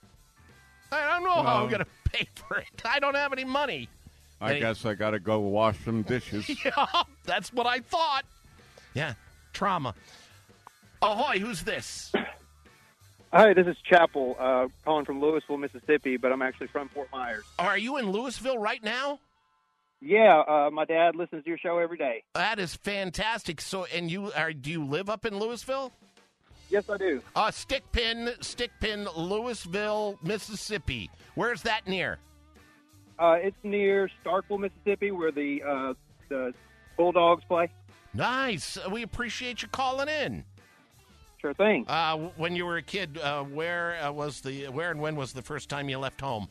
Speaker 2: I don't know how I'm going to pay for it. I don't have any money.
Speaker 5: I guess I got to go wash some dishes.
Speaker 2: Yeah, that's what I thought. Yeah, trauma. Ahoy, who's this?
Speaker 9: Hi, this is Chappell, calling from Louisville, Mississippi, but I'm actually from Fort Myers.
Speaker 2: Are you in Louisville right now?
Speaker 9: Yeah, my dad listens to your show every day.
Speaker 2: That is fantastic. So, and do you live up in Louisville?
Speaker 9: Yes, I do.
Speaker 2: Stickpin, Louisville, Mississippi. Where's that near?
Speaker 9: It's near Starkville, Mississippi, where the Bulldogs play.
Speaker 2: Nice. We appreciate you calling in.
Speaker 9: Sure thing.
Speaker 2: When you were a kid, where and when was the first time you left home?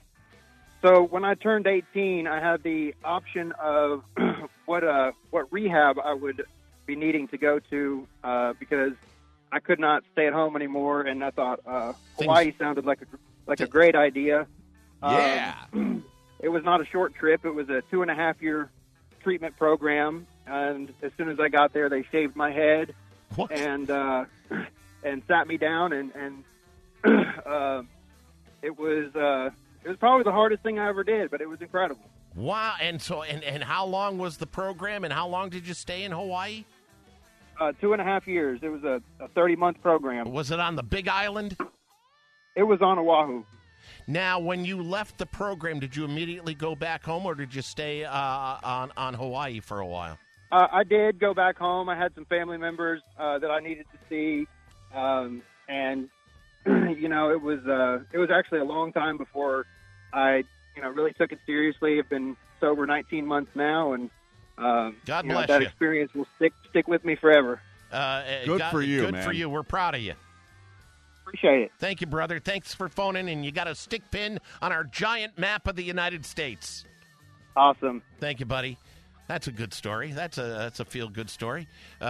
Speaker 9: So when I turned 18, I had the option of what rehab I would be needing to go to because I could not stay at home anymore, and I thought Hawaii sounded like a great idea.
Speaker 2: Yeah.
Speaker 9: It was not a short trip. It was a 2.5-year treatment program, and as soon as I got there, they shaved my head.
Speaker 2: What?
Speaker 9: And sat me down, and it was probably the hardest thing I ever did, but it was incredible.
Speaker 2: Wow! And so, and how long was the program, and how long did you stay in Hawaii?
Speaker 9: 2.5 years. It was a 30-month program.
Speaker 2: Was it on the Big Island?
Speaker 9: It was on Oahu.
Speaker 2: Now, when you left the program, did you immediately go back home, or did you stay on Hawaii for a while?
Speaker 9: I did go back home. I had some family members that I needed to see, and it was actually a long time before I really took it seriously. I've been sober 19 months now, and
Speaker 2: God bless
Speaker 9: that
Speaker 2: you.
Speaker 9: experience will stick with me forever.
Speaker 5: Good for you,
Speaker 2: Good
Speaker 5: man.
Speaker 2: for you. We're proud of you.
Speaker 9: Appreciate it.
Speaker 2: Thank you, brother. Thanks for phoning, and you got a stick pin on our giant map of the United States.
Speaker 9: Awesome.
Speaker 2: Thank you, buddy. That's a good story. That's a feel-good story.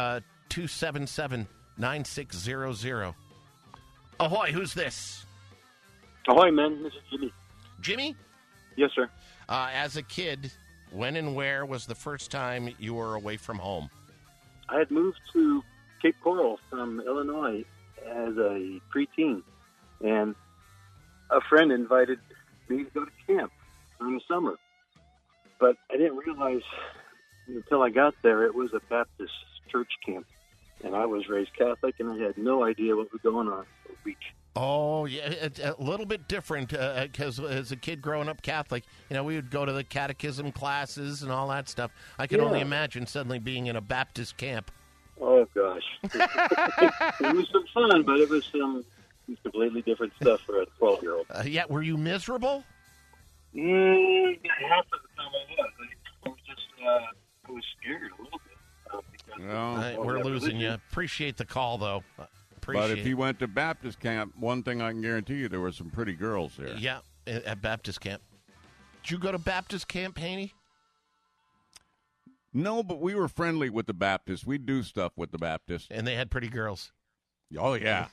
Speaker 2: 277-9600. Ahoy, who's this?
Speaker 13: Ahoy, man. This is Jimmy.
Speaker 2: Jimmy?
Speaker 13: Yes, sir.
Speaker 2: As a kid, when and where was the first time you were away from home?
Speaker 13: I had moved to Cape Coral from Illinois as a preteen, and a friend invited me to go to camp during the summer. But I didn't realize until I got there it was a Baptist church camp, and I was raised Catholic, and I had no idea what was going on for a week.
Speaker 2: Oh, yeah, it's a little bit different because as a kid growing up Catholic, we would go to the catechism classes and all that stuff. I can only imagine suddenly being in a Baptist camp.
Speaker 13: Oh, gosh. It was some fun, but it was some completely different stuff for a 12-year-old.
Speaker 2: Yeah, were you miserable?
Speaker 13: Half of the time I was scared a little bit.
Speaker 2: We're losing you. Appreciate the call, though.
Speaker 5: But if you went to Baptist camp, one thing I can guarantee you, there were some pretty girls there.
Speaker 2: Yeah, at Baptist camp. Did you go to Baptist camp, Haney?
Speaker 5: No, but we were friendly with the Baptists. We'd do stuff with the Baptists.
Speaker 2: And they had pretty girls.
Speaker 5: Oh, yeah.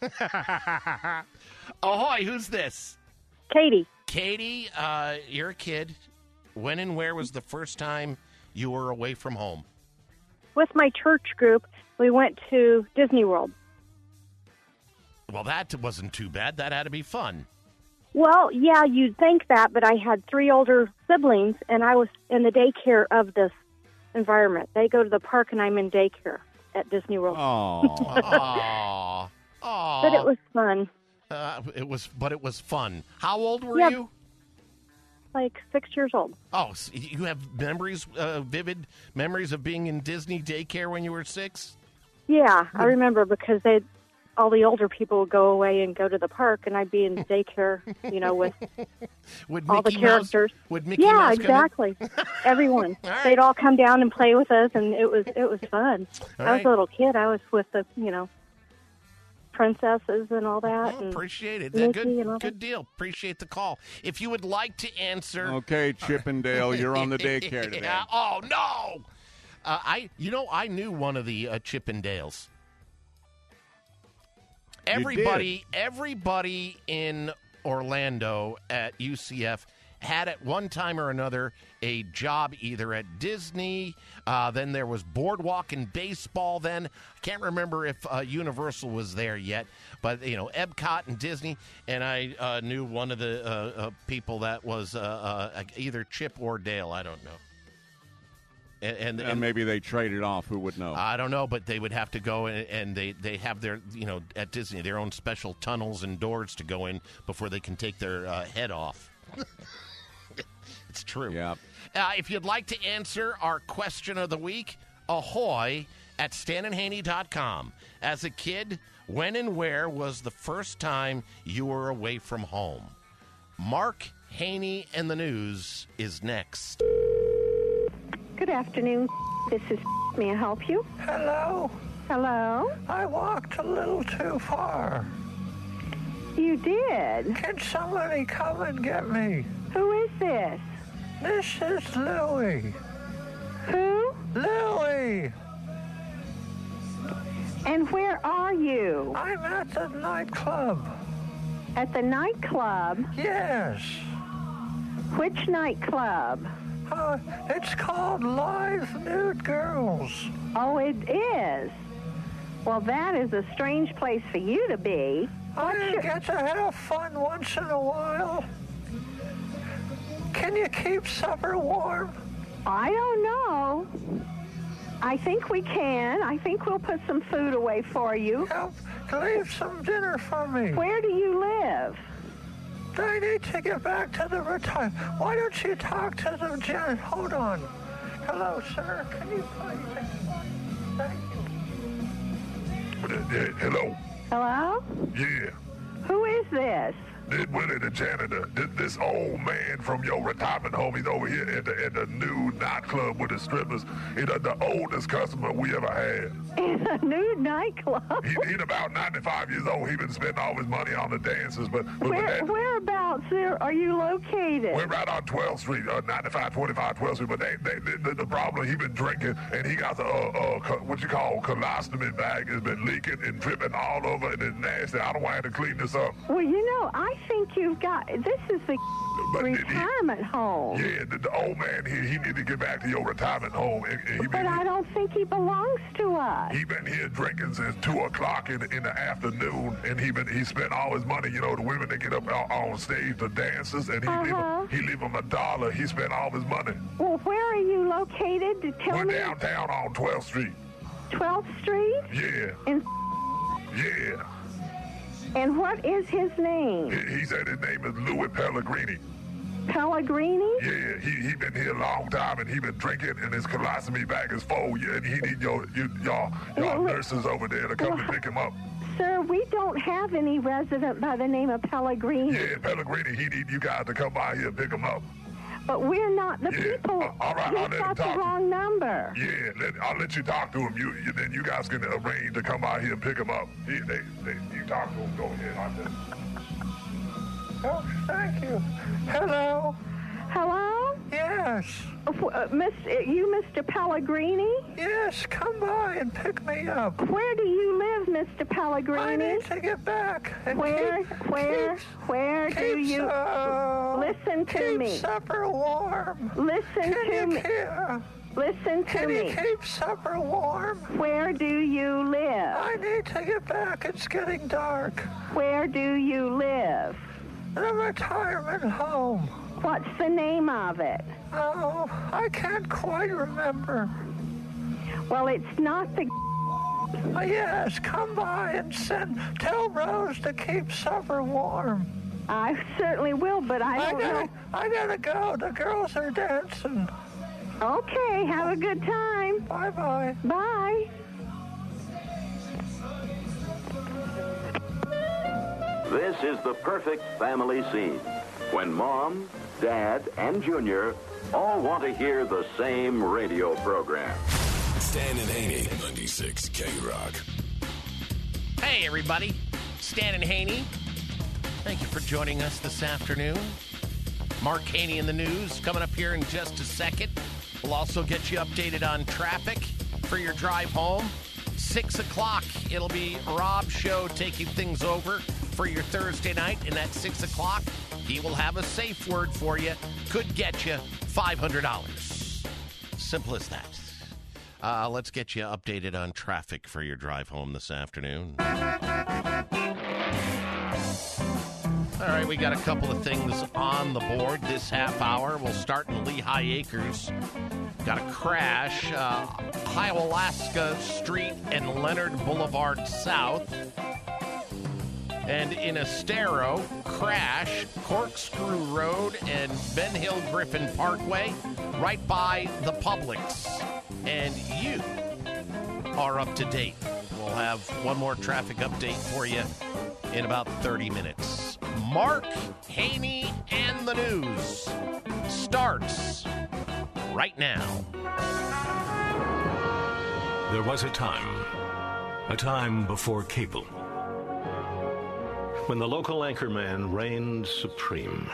Speaker 2: Ahoy, who's this?
Speaker 15: Katie.
Speaker 2: Katie, you're a kid. When and where was the first time you were away from home?
Speaker 15: With my church group, we went to Disney World.
Speaker 2: Well, that wasn't too bad. That had to be fun.
Speaker 15: Well, yeah, you'd think that, but I had 3 older siblings, and I was in the daycare of this environment. They go to the park, and I'm in daycare at Disney World.
Speaker 2: Aww. Aww.
Speaker 15: But it was fun.
Speaker 2: It was fun. How old were you?
Speaker 15: Like 6 years old.
Speaker 2: Oh, so you have memories, vivid memories of being in Disney daycare when you were 6?
Speaker 15: Yeah, I remember because all the older people would go away and go to the park, and I'd be in daycare, with all the characters.
Speaker 2: Would Mickey Mouse come in?
Speaker 15: Exactly. Everyone.
Speaker 2: Right.
Speaker 15: They'd all come down and play with us, and it was fun.
Speaker 2: All
Speaker 15: I was
Speaker 2: right.
Speaker 15: a little kid. I was with the, princesses and all that.
Speaker 2: Oh,
Speaker 15: and
Speaker 2: appreciate it.
Speaker 15: Mickey
Speaker 2: Good,
Speaker 15: and all
Speaker 2: good deal. Appreciate the call. If you would like to answer,
Speaker 5: Okay, Chippendale, you're on the daycare today.
Speaker 2: Yeah. Oh no! I knew one of the Chippendales. Everybody in Orlando at UCF had at one time or another a job either at Disney, then there was Boardwalk and baseball then. I can't remember if Universal was there yet, but, Epcot and Disney, and I knew one of the people that was either Chip or Dale, I don't know. And
Speaker 5: maybe they traded off. Who would know?
Speaker 2: I don't know, but they would have to go and they have their, at Disney, their own special tunnels and doors to go in before they can take their head off. It's true.
Speaker 5: Yeah.
Speaker 2: If you'd like to answer our question of the week, ahoy at StanandHaney.com. As a kid, when and where was the first time you were away from home? Mark Haney and the News is next.
Speaker 17: Good afternoon. This is. May I help you?
Speaker 23: Hello.
Speaker 17: Hello.
Speaker 23: I walked a little too far.
Speaker 17: You did?
Speaker 23: Can somebody come and get me?
Speaker 17: Who is this?
Speaker 23: This is Louie.
Speaker 17: Who?
Speaker 23: Louie.
Speaker 17: And where are you?
Speaker 23: I'm at the nightclub.
Speaker 17: At the nightclub?
Speaker 23: Yes.
Speaker 17: Which nightclub?
Speaker 23: It's called Live Nude Girls.
Speaker 17: Oh, it is. Well, that is a strange place for you to be.
Speaker 23: I get to have fun once in a while. Can you keep supper warm?
Speaker 17: I don't know. I think we can. I think we'll put some food away for you.
Speaker 23: Leave some dinner for me.
Speaker 17: Where do you live?
Speaker 23: I need to get back to the retirement. Why don't you talk to the janitor? Hold on. Hello, sir. Can you please? Thank you.
Speaker 24: Hello?
Speaker 17: Hello?
Speaker 24: Yeah.
Speaker 17: Who is this?
Speaker 24: Willie the janitor. This old man from your retirement home. He's over here at the new nightclub with the strippers. He's the oldest customer we ever had.
Speaker 17: In a nude nightclub?
Speaker 24: He's about 95 years old. He's been spending all his money on the dances. But
Speaker 17: Whereabouts are you located?
Speaker 24: we're right on 12th Street, 9525 12th Street. But the problem, he's been drinking, and he got what you call colostomy bag. It's been leaking and dripping all over, and it's nasty. I don't want to clean this up.
Speaker 17: Well, I think you've got, this is the retirement home.
Speaker 24: Yeah, the old man here, he need to get back to your retirement home.
Speaker 17: But I don't think he belongs to us.
Speaker 24: He been here drinking since 2 o'clock in the afternoon, and he spent all his money. The women that get up on stage, the dancers, and he leave them $1. He spent all his money.
Speaker 17: Well, where are you located? Tell me.
Speaker 24: We're downtown on 12th Street.
Speaker 17: 12th Street?
Speaker 24: Yeah. Yeah.
Speaker 17: And what is his name?
Speaker 24: He said his name is Louis Pellegrini.
Speaker 17: Pellegrini?
Speaker 24: Yeah, he been here a long time, and he been drinking, and his colostomy bag is full. And he need y'all nurses over there to come and pick him up.
Speaker 17: Sir, we don't have any resident by the name of Pellegrini.
Speaker 24: Yeah, Pellegrini, he need you guys to come by here and pick him up.
Speaker 17: But we're not the people.
Speaker 24: All right, I'll let him
Speaker 17: got the
Speaker 24: talk.
Speaker 17: wrong number.
Speaker 24: Yeah, I'll let you talk to him. Then you guys can arrange to come by here and pick him up. You talk to him. Go ahead.
Speaker 23: Oh, thank you. Hello?
Speaker 17: Hello?
Speaker 23: Yes.
Speaker 17: Mr. Pellegrini?
Speaker 23: Yes, come by and pick me up.
Speaker 17: Where do you live, Mr. Pellegrini?
Speaker 23: I need to get back. And
Speaker 17: Where do you... listen to me.
Speaker 23: Keep supper warm.
Speaker 17: Listen to me. Listen to
Speaker 23: Can
Speaker 17: me.
Speaker 23: you keep supper warm?
Speaker 17: Where do you live?
Speaker 23: I need to get back. It's getting dark.
Speaker 17: Where do you live?
Speaker 23: The retirement home.
Speaker 17: What's the name of it?
Speaker 23: Oh, I can't quite remember.
Speaker 17: Well, it's not the...
Speaker 23: Yes, come by and tell Rose to keep supper warm.
Speaker 17: I certainly will, but I don't know.
Speaker 23: I gotta go. The girls are dancing.
Speaker 17: Okay, have a good time.
Speaker 23: Bye-bye.
Speaker 17: Bye.
Speaker 7: This is the perfect family scene when Mom, Dad, and Junior all want to hear the same radio program.
Speaker 4: Stan and Haney, 96 K-Rock.
Speaker 2: Hey, everybody. Stan and Haney. Thank you for joining us this afternoon. Mark Haney in the news coming up here in just a second. We'll also get you updated on traffic for your drive home. 6 o'clock, it'll be Rob's show taking things over for your Thursday night. And at 6 o'clock, he will have a safe word for you. Could get you $500. Simple as that. Let's get you updated on traffic for your drive home this afternoon. All right, we got a couple of things on the board this half hour. We'll start in Lehigh Acres. Got a crash, Hiawatha Street and Leonard Boulevard South. And in Estero, crash, Corkscrew Road and Ben Hill Griffin Parkway, right by the Publix. And you are up to date. We'll have one more traffic update for you in about 30 minutes. Mark Haney and the news starts right now.
Speaker 16: There was a time before cable, when the local anchorman reigned supreme.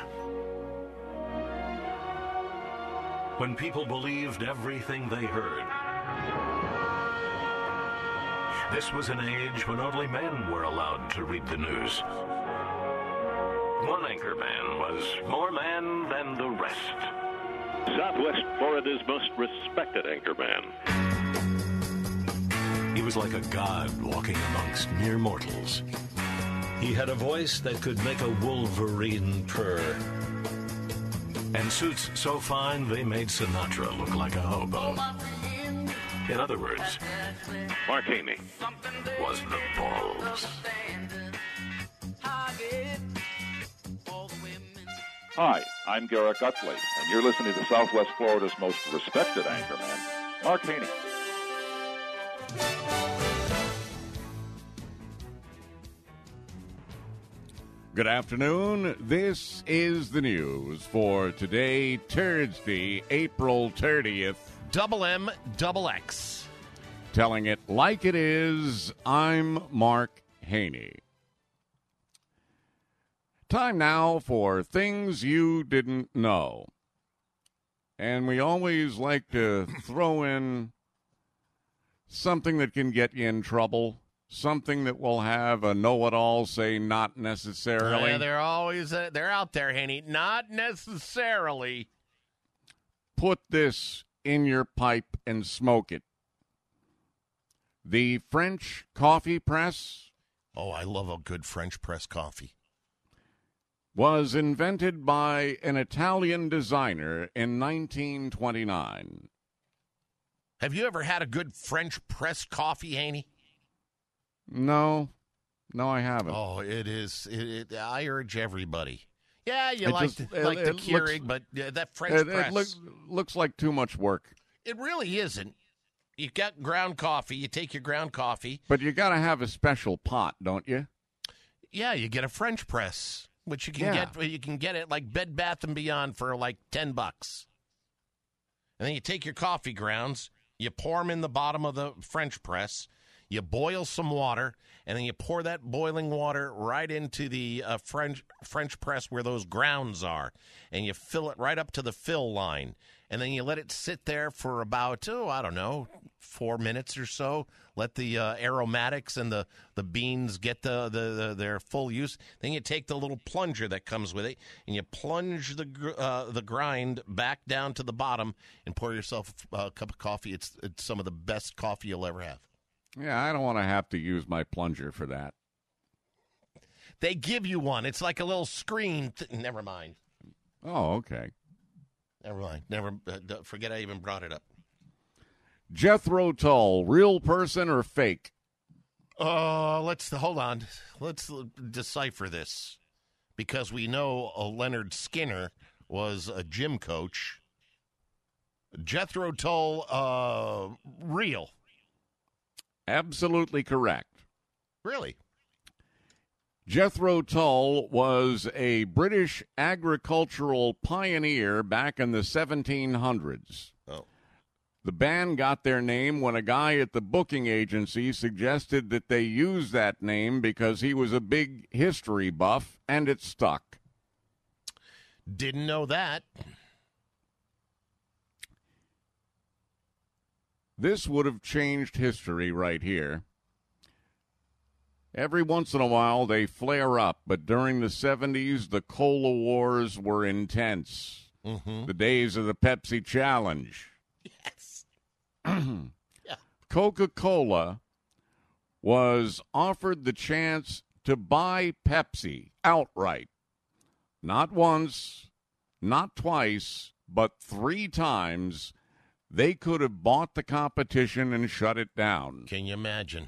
Speaker 16: When people believed everything they heard. This was an age when only men were allowed to read the news. One anchorman was more man than the rest.
Speaker 18: Southwest Florida's most respected anchorman.
Speaker 16: He was like a god walking amongst mere mortals. He had a voice that could make a wolverine purr. And suits so fine they made Sinatra look like a hobo. In other words,
Speaker 18: Mark Haney
Speaker 16: was the balls.
Speaker 19: Hi, I'm Garrett Gutley, and you're listening to Southwest Florida's most respected anchorman, Mark Haney.
Speaker 5: Good afternoon. This is the news for today, Thursday, April 30th.
Speaker 2: Double M, double X.
Speaker 5: Telling it like it is, I'm Mark Haney. Time now for things you didn't know. And we always like to throw in something that can get you in trouble. Something that will have a know-it-all say not necessarily.
Speaker 2: Yeah, they're always they're out there, Haney. Not necessarily.
Speaker 5: Put this in your pipe and smoke it. The French coffee press.
Speaker 2: Oh, I love a good French press coffee.
Speaker 5: Was invented by an Italian designer in 1929.
Speaker 2: Have you ever had a good French press coffee, Haney?
Speaker 5: No, I haven't.
Speaker 2: Oh, it is. I urge everybody. Yeah, you like the Keurig, but that French press.
Speaker 5: It looks like too much work.
Speaker 2: It really isn't. You got ground coffee. You take your ground coffee.
Speaker 5: But you got to have a special pot, don't you?
Speaker 2: Yeah, you get a French press, which you can get. You can get it like Bed Bath & Beyond for like $10. And then you take your coffee grounds, you pour them in the bottom of the French press. You boil some water, and then you pour that boiling water right into the French press where those grounds are, and you fill it right up to the fill line. And then you let it sit there for about, 4 minutes or so. Let the aromatics and the beans get their full use. Then you take the little plunger that comes with it, and you plunge the grind back down to the bottom and pour yourself a cup of coffee. It's some of the best coffee you'll ever have.
Speaker 5: Yeah, I don't want to have to use my plunger for that.
Speaker 2: They give you one. It's like a little screen. Never mind.
Speaker 5: Oh, okay.
Speaker 2: Never mind. Forget I even brought it up.
Speaker 5: Jethro Tull, real person or fake?
Speaker 2: Hold on. Let's decipher this, because we know Leonard Skinner was a gym coach. Jethro Tull, real.
Speaker 5: Absolutely correct.
Speaker 2: Really?
Speaker 5: Jethro Tull was a British agricultural pioneer back in the 1700s.
Speaker 2: Oh.
Speaker 5: The band got their name when a guy at the booking agency suggested that they use that name because he was a big history buff, and it stuck.
Speaker 2: Didn't know that.
Speaker 5: This would have changed history right here. Every once in a while, they flare up, but during the 70s, the cola wars were intense.
Speaker 2: Mm-hmm.
Speaker 5: The days of the Pepsi Challenge.
Speaker 2: Yes.
Speaker 5: Yeah. Coca-Cola was offered the chance to buy Pepsi outright. Not once, not twice, but 3 times. They could have bought the competition and shut it down.
Speaker 2: Can you imagine?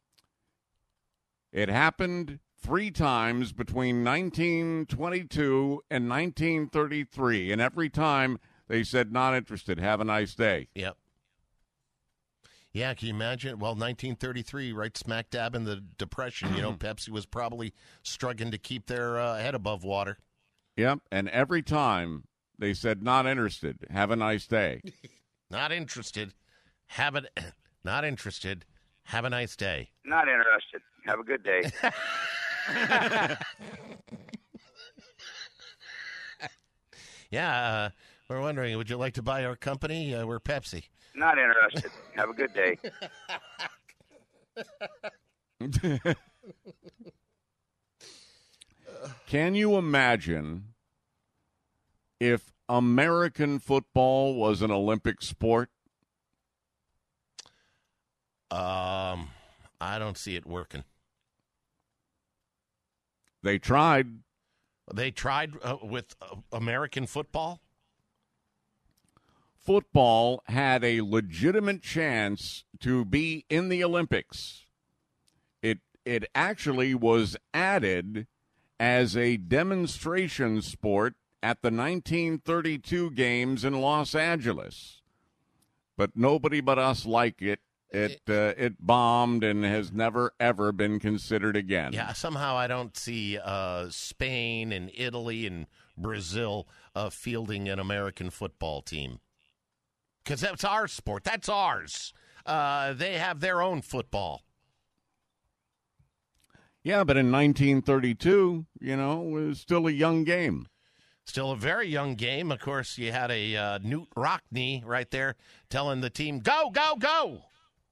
Speaker 5: It happened 3 times between 1922 and 1933, and every time they said, not interested, have a nice day.
Speaker 2: Yep. Yeah, can you imagine? Well, 1933, right smack dab in the Depression, Pepsi was probably struggling to keep their head above water.
Speaker 5: Yep, and every time they said, not interested, have a nice day.
Speaker 2: Not interested, not interested, have a nice day.
Speaker 3: Not interested. Have a good day.
Speaker 2: Yeah, we're wondering, would you like to buy our company? We're Pepsi.
Speaker 3: Not interested. Have a good day.
Speaker 5: Can you imagine if American football was an Olympic sport?
Speaker 2: I don't see it working.
Speaker 5: They tried.
Speaker 2: They tried with American football?
Speaker 5: Football had a legitimate chance to be in the Olympics. It actually was added as a demonstration sport at the 1932 games in Los Angeles. But nobody but us liked it. It bombed and has never, ever been considered again.
Speaker 2: Yeah, somehow I don't see Spain and Italy and Brazil fielding an American football team. Because that's our sport. That's ours. They have their own football.
Speaker 5: Yeah, but in 1932, it was still a young game.
Speaker 2: Still a very young game. Of course, you had a Newt Rockne right there telling the team, go, go, go.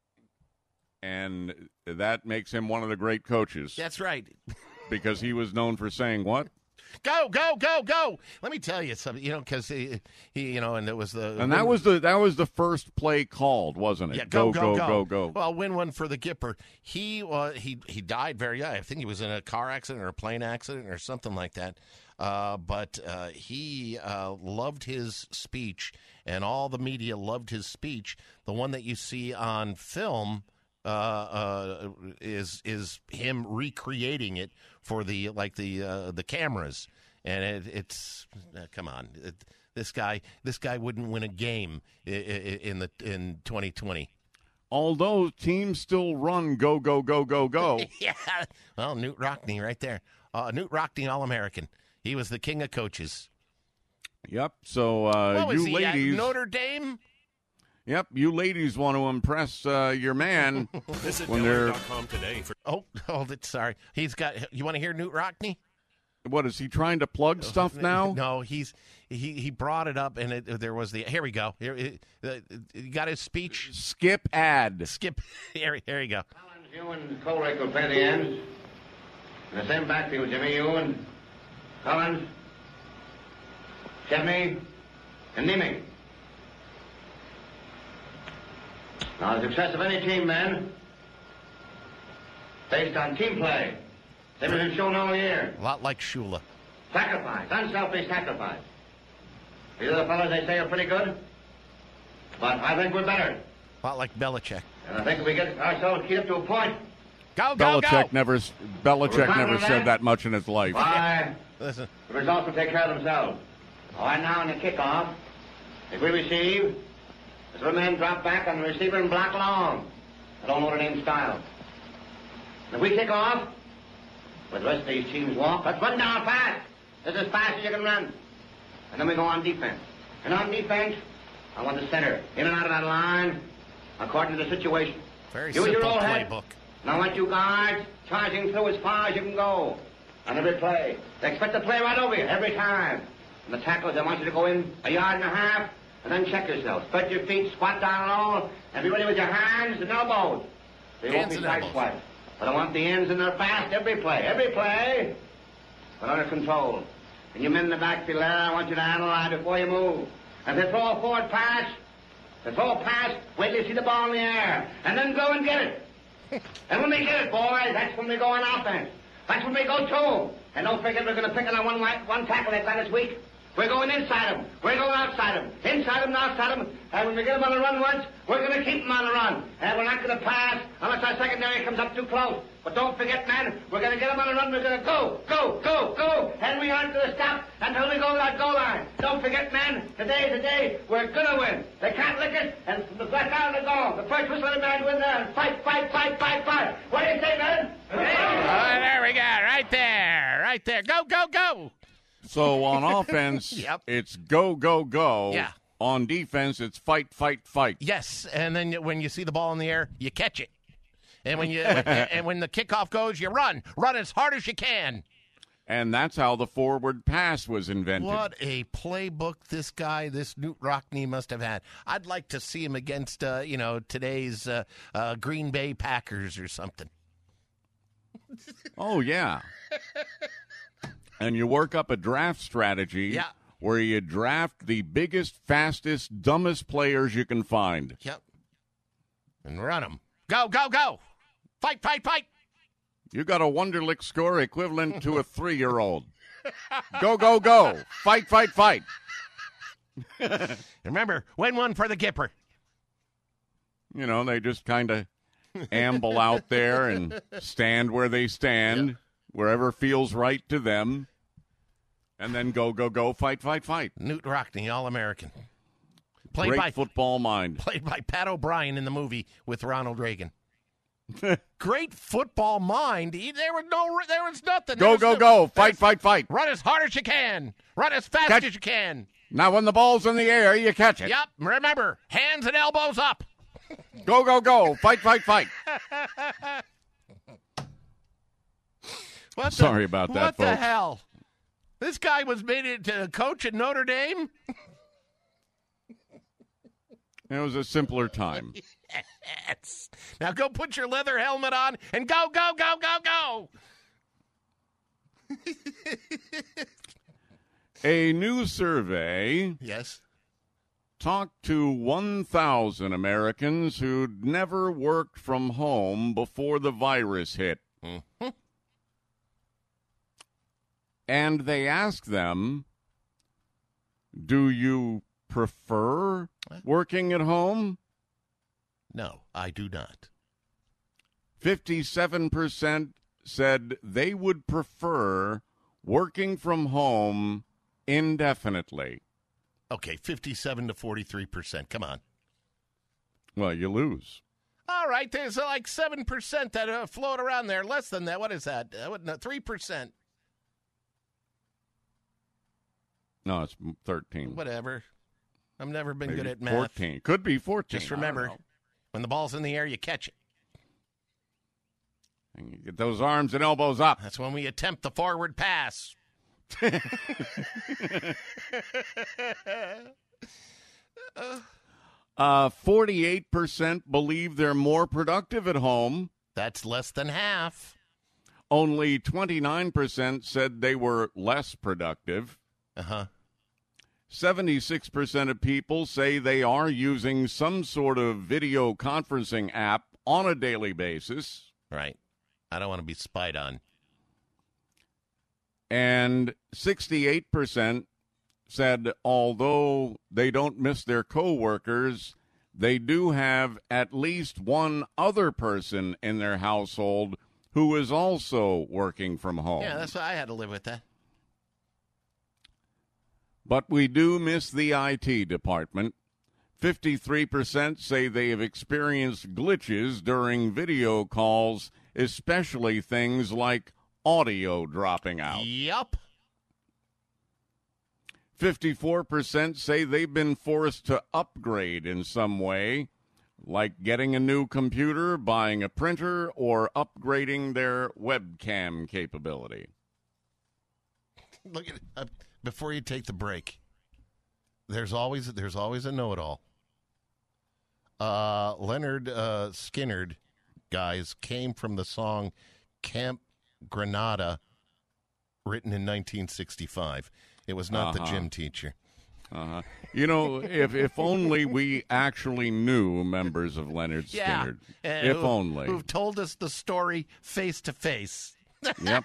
Speaker 5: And that makes him one of the great coaches.
Speaker 2: That's right.
Speaker 5: Because he was known for saying what?
Speaker 2: Go, go, go, go. Let me tell you something, because he, and it was the...
Speaker 5: And that was the first play called, wasn't it?
Speaker 2: Yeah, go, go, go,
Speaker 5: go, go.
Speaker 2: Well, win one for the Gipper. He died very young. I think he was in a car accident or a plane accident or something like that. But he loved his speech, and all the media loved his speech. The one that you see on film is him recreating it for the cameras, and it's come on, this guy wouldn't win a game in 2020.
Speaker 5: Although teams still run go, go, go, go, go.
Speaker 2: Yeah, well, Newt Rockne right there, Newt Rockne, All-American. He was the king of coaches.
Speaker 5: Yep. So
Speaker 2: what was
Speaker 5: you
Speaker 2: he
Speaker 5: ladies,
Speaker 2: at Notre Dame?
Speaker 5: Yep, you ladies want to impress your man
Speaker 2: Visit
Speaker 5: when they're...
Speaker 2: today for... Oh, hold it. Sorry. He's got... You want to hear Newt Rockney?
Speaker 5: What, is he trying to plug stuff now?
Speaker 2: No, he brought it up, and there was the... Here we go. He got his speech.
Speaker 5: Skip ad.
Speaker 2: Skip. Here you go.
Speaker 8: You and Colrick will play the ends. In the same backfield, Jimmy, you and Collins, Chevney, and Nieming. Now, the success of any team, men, based on team play. They've been shown all year.
Speaker 2: A lot like Shula.
Speaker 8: Sacrifice, unselfish sacrifice. These other fellows, they say, are pretty good, but I think we're better.
Speaker 2: A lot like Belichick.
Speaker 8: And I think if we get ourselves keyed up to a point.
Speaker 2: Go,
Speaker 5: Belichick never said that much in his life.
Speaker 8: Why? Listen. The results will take care of themselves. All right, now in the kickoff, if we receive, the three men drop back on the receiver and block long. I don't know Notre Dame style. And if we kick off, with the rest of these teams walk, let's run down fast. Just as fast as you can run. And then we go on defense. And on defense, I want the center in and out of that line according to the situation.
Speaker 2: Very
Speaker 8: Use
Speaker 2: simple
Speaker 8: your old head.
Speaker 2: playbook.
Speaker 8: And I want you guards charging through as far as you can go on every play. They expect to play right over you every time. And the tackles, I want you to go in 1.5 yards and then check yourself. Spread your feet, squat down low, and be ready with your hands and elbows. They won't be side squats. But I want the ends in there fast every play, but under control. And you men in the backfield there, I want you to analyze before you move. And if they throw a forward pass, wait till you see the ball in the air, and then go and get it. And when we get it, boys, that's when we go on offense. That's when we go to. And don't forget we're going to pick on one tackle that's on this week. We're going inside them. We're going outside them. Inside them and outside them. And when we get them on the run once, we're going to keep them on the run. And we're not going to pass unless our secondary comes up too close. But don't forget, man, we're going to get them on the run. We're going to go. And we aren't going to stop until we go to that goal line. Don't forget, man, today's the day we're going to win. They can't lick us, and the back out of the goal. The first whistle of the man win there and fight. What do you say, man?
Speaker 2: There we go. Right there. Go.
Speaker 5: So on offense,
Speaker 2: Yep.
Speaker 5: it's go.
Speaker 2: Yeah.
Speaker 5: On defense, it's fight.
Speaker 2: Yes, and then when you see the ball in the air, you catch it. And when when the kickoff goes, you run as hard as you can.
Speaker 5: And that's how the forward pass was invented.
Speaker 2: What a playbook this Newt Rockney must have had. I'd like to see him against today's Green Bay Packers or something.
Speaker 5: Oh yeah. And you work up a draft strategy where you draft the biggest, fastest, dumbest players you can find.
Speaker 2: Yep. And run them. Go. Fight.
Speaker 5: You got a Wonderlic score equivalent to a 3-year-old. Go. Fight.
Speaker 2: Remember, win one for the Gipper.
Speaker 5: You know, they just kind of amble out there and stand where they stand. Wherever feels right to them, and then go, fight.
Speaker 2: Newt Rockney, All-American.
Speaker 5: Great football mind.
Speaker 2: Played by Pat O'Brien in the movie with Ronald Reagan. Great football mind. There was nothing.
Speaker 5: Go. Fight.
Speaker 2: Run as hard as you can. Run as fast as you can.
Speaker 5: Now when the ball's in the air, you catch it.
Speaker 2: Yep. Remember, hands and elbows up.
Speaker 5: Go. Fight. Sorry about that, folks.
Speaker 2: What the hell? This guy was made into a coach at Notre Dame?
Speaker 5: It was a simpler time.
Speaker 2: Yes. Now go put your leather helmet on and go.
Speaker 5: A new survey talked to 1,000 Americans who'd never worked from home before the virus hit.
Speaker 2: Mm-hmm.
Speaker 5: And they asked them, do you prefer working at home?
Speaker 2: No, I do not.
Speaker 5: 57% said they would prefer working from home indefinitely.
Speaker 2: Okay, 57 to 43%. Come on.
Speaker 5: Well, you lose.
Speaker 2: All right, there's like 7% that float around there. Less than that. What is that? 3%.
Speaker 5: No, it's 13.
Speaker 2: Whatever. I've never been
Speaker 5: Maybe
Speaker 2: good at math.
Speaker 5: 14. Could be 14.
Speaker 2: Just remember, when the ball's in the air, you catch it.
Speaker 5: And you get those arms and elbows up.
Speaker 2: That's when we attempt the forward pass.
Speaker 5: 48% believe they're more productive at home.
Speaker 2: That's less than half.
Speaker 5: Only 29% said they were less productive. 76% of people say they are using some sort of video conferencing app on a daily basis.
Speaker 2: Right. I don't want to be spied on.
Speaker 5: And 68% said although they don't miss their coworkers, they do have at least one other person in their household who is also working from home.
Speaker 2: Yeah, that's why I had to live with that.
Speaker 5: But we do miss the IT department. 53% say they have experienced glitches during video calls, especially things like audio dropping out.
Speaker 2: Yup.
Speaker 5: 54% say they've been forced to upgrade in some way, like getting a new computer, buying a printer, or upgrading their webcam capability.
Speaker 2: Look at it. Before you take the break, there's always a know-it-all. Leonard Skinnard, guys, came from the song Camp Granada, written in 1965. It was not the gym teacher.
Speaker 5: You know, if only we actually knew members of Leonard Skinnard. If only.
Speaker 2: Who've told us the story face to face.
Speaker 5: Yep.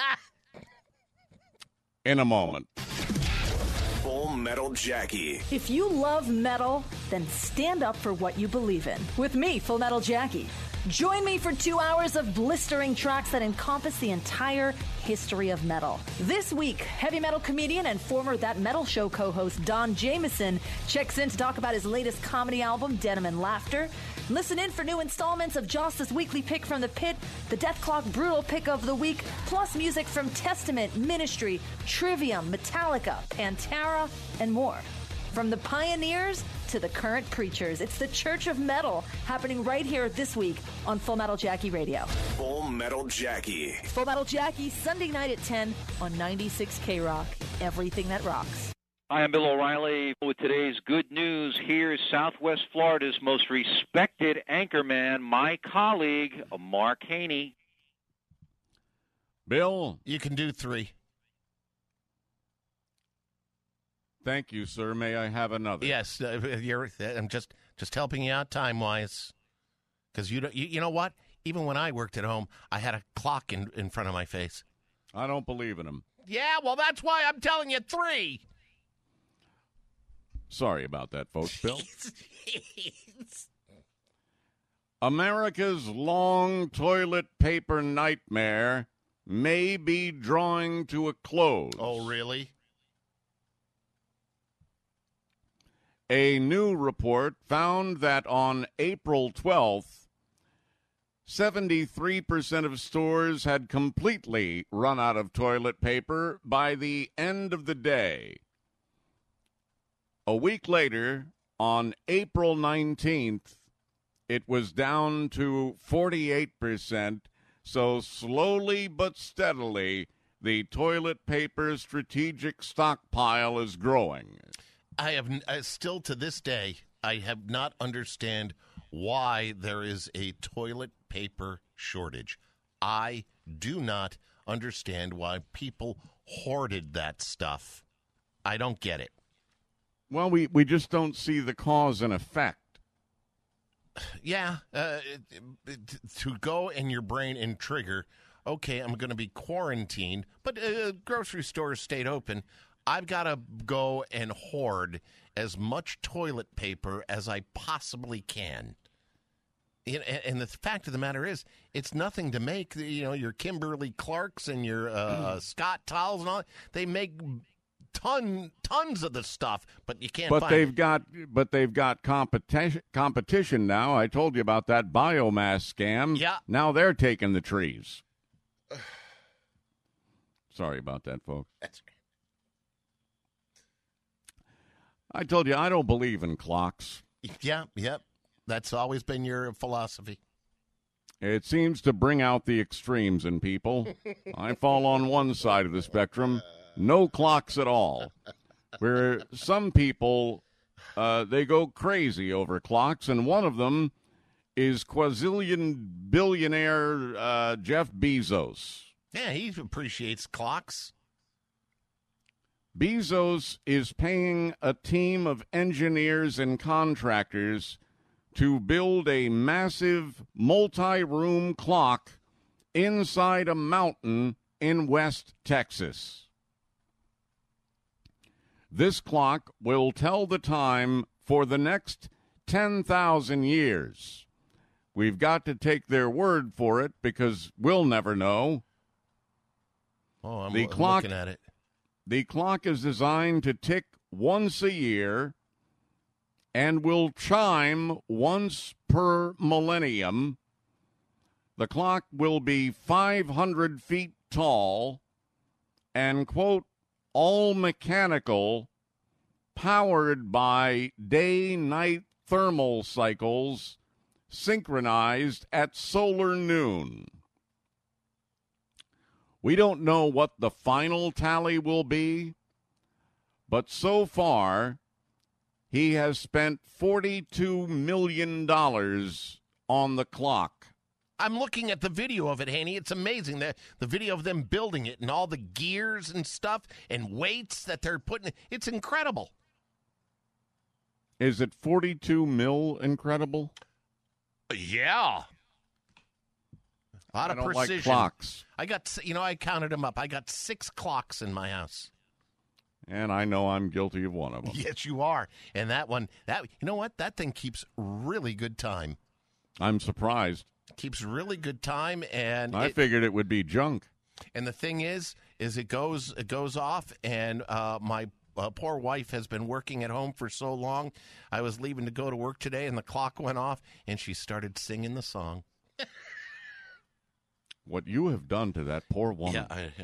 Speaker 5: In a moment.
Speaker 4: Full Metal Jackie.
Speaker 14: If you love metal, then stand up for what you believe in. With me, Full Metal Jackie. Join me for 2 hours of blistering tracks that encompass the entire history of metal. This week, heavy metal comedian and former That Metal Show co-host Don Jamieson checks in to talk about his latest comedy album, Denim and Laughter. Listen in for new installments of Joss's Weekly Pick from the Pit, the Death Clock Brutal Pick of the Week, plus music from Testament, Ministry, Trivium, Metallica, Pantera, and more. From the pioneers to the current preachers, it's the Church of Metal happening right here this week on Full Metal Jackie Radio.
Speaker 4: Full Metal Jackie.
Speaker 14: Full Metal Jackie, Sunday night at 10 on 96 K-Rock. Everything that rocks.
Speaker 20: Hi, I'm Bill O'Reilly with today's good news. Here's Southwest Florida's most respected anchorman, my colleague, Mark Haney.
Speaker 5: Bill?
Speaker 2: You can do 3.
Speaker 5: Thank you, sir. May I have another?
Speaker 2: Yes, I'm just helping you out time-wise. Because you know what? Even when I worked at home, I had a clock in front of my face.
Speaker 5: I don't believe in him.
Speaker 2: Yeah, well, that's why I'm telling you 3.
Speaker 5: Sorry about that, folks. Bill? America's long toilet paper nightmare may be drawing to a close.
Speaker 2: Oh, really?
Speaker 5: A new report found that on April 12th, 73% of stores had completely run out of toilet paper by the end of the day. A week later, on April 19th, it was down to 48%, so slowly but steadily, the toilet paper strategic stockpile is growing.
Speaker 2: I have still to this day, I have not understand why there is a toilet paper shortage. I do not understand why people hoarded that stuff. I don't get it.
Speaker 5: Well, we just don't see the cause and effect.
Speaker 2: Yeah, to go in your brain and trigger, okay, I'm going to be quarantined, but grocery stores stayed open. I've got to go and hoard as much toilet paper as I possibly can. And the fact of the matter is, it's nothing to make. Your Kimberly Clarks and your Scott towels and all. They make tons of the stuff, but you can't.
Speaker 5: But they've got competition now. I told you about that biomass scam.
Speaker 2: Yeah.
Speaker 5: Now they're taking the trees. Sorry about that, folks.
Speaker 2: That's
Speaker 5: I told you I don't believe in clocks.
Speaker 2: Yeah, yep. That's always been your philosophy.
Speaker 5: It seems to bring out the extremes in people. I fall on one side of the spectrum. No clocks at all. Where some people, they go crazy over clocks, and one of them is quadrillion billionaire Jeff Bezos.
Speaker 2: Yeah, he appreciates clocks.
Speaker 5: Bezos is paying a team of engineers and contractors to build a massive multi-room clock inside a mountain in West Texas. This clock will tell the time for the next 10,000 years. We've got to take their word for it because we'll never know.
Speaker 2: Oh, I'm looking at it.
Speaker 5: The clock is designed to tick once a year and will chime once per millennium. The clock will be 500 feet tall and, quote, all mechanical, powered by day-night thermal cycles synchronized at solar noon. We don't know what the final tally will be, but so far he has spent $42 million on the clock.
Speaker 2: I'm looking at the video of it, Haney. It's amazing. The video of them building it and all the gears and stuff and weights that they're putting. It's incredible.
Speaker 5: Is it 42 mil incredible?
Speaker 2: Yeah. A lot of precision.
Speaker 5: Like clocks.
Speaker 2: I counted them up. I got 6 clocks in my house.
Speaker 5: And I know I'm guilty of one of them.
Speaker 2: Yes, you are. And that one, you know what? That thing keeps really good time.
Speaker 5: I'm surprised.
Speaker 2: Keeps really good time, and
Speaker 5: I figured it would be junk.
Speaker 2: And the thing is it goes off, and my poor wife has been working at home for so long. I was leaving to go to work today, and the clock went off, and she started singing the song.
Speaker 5: What you have done to that poor woman.
Speaker 2: Yeah, I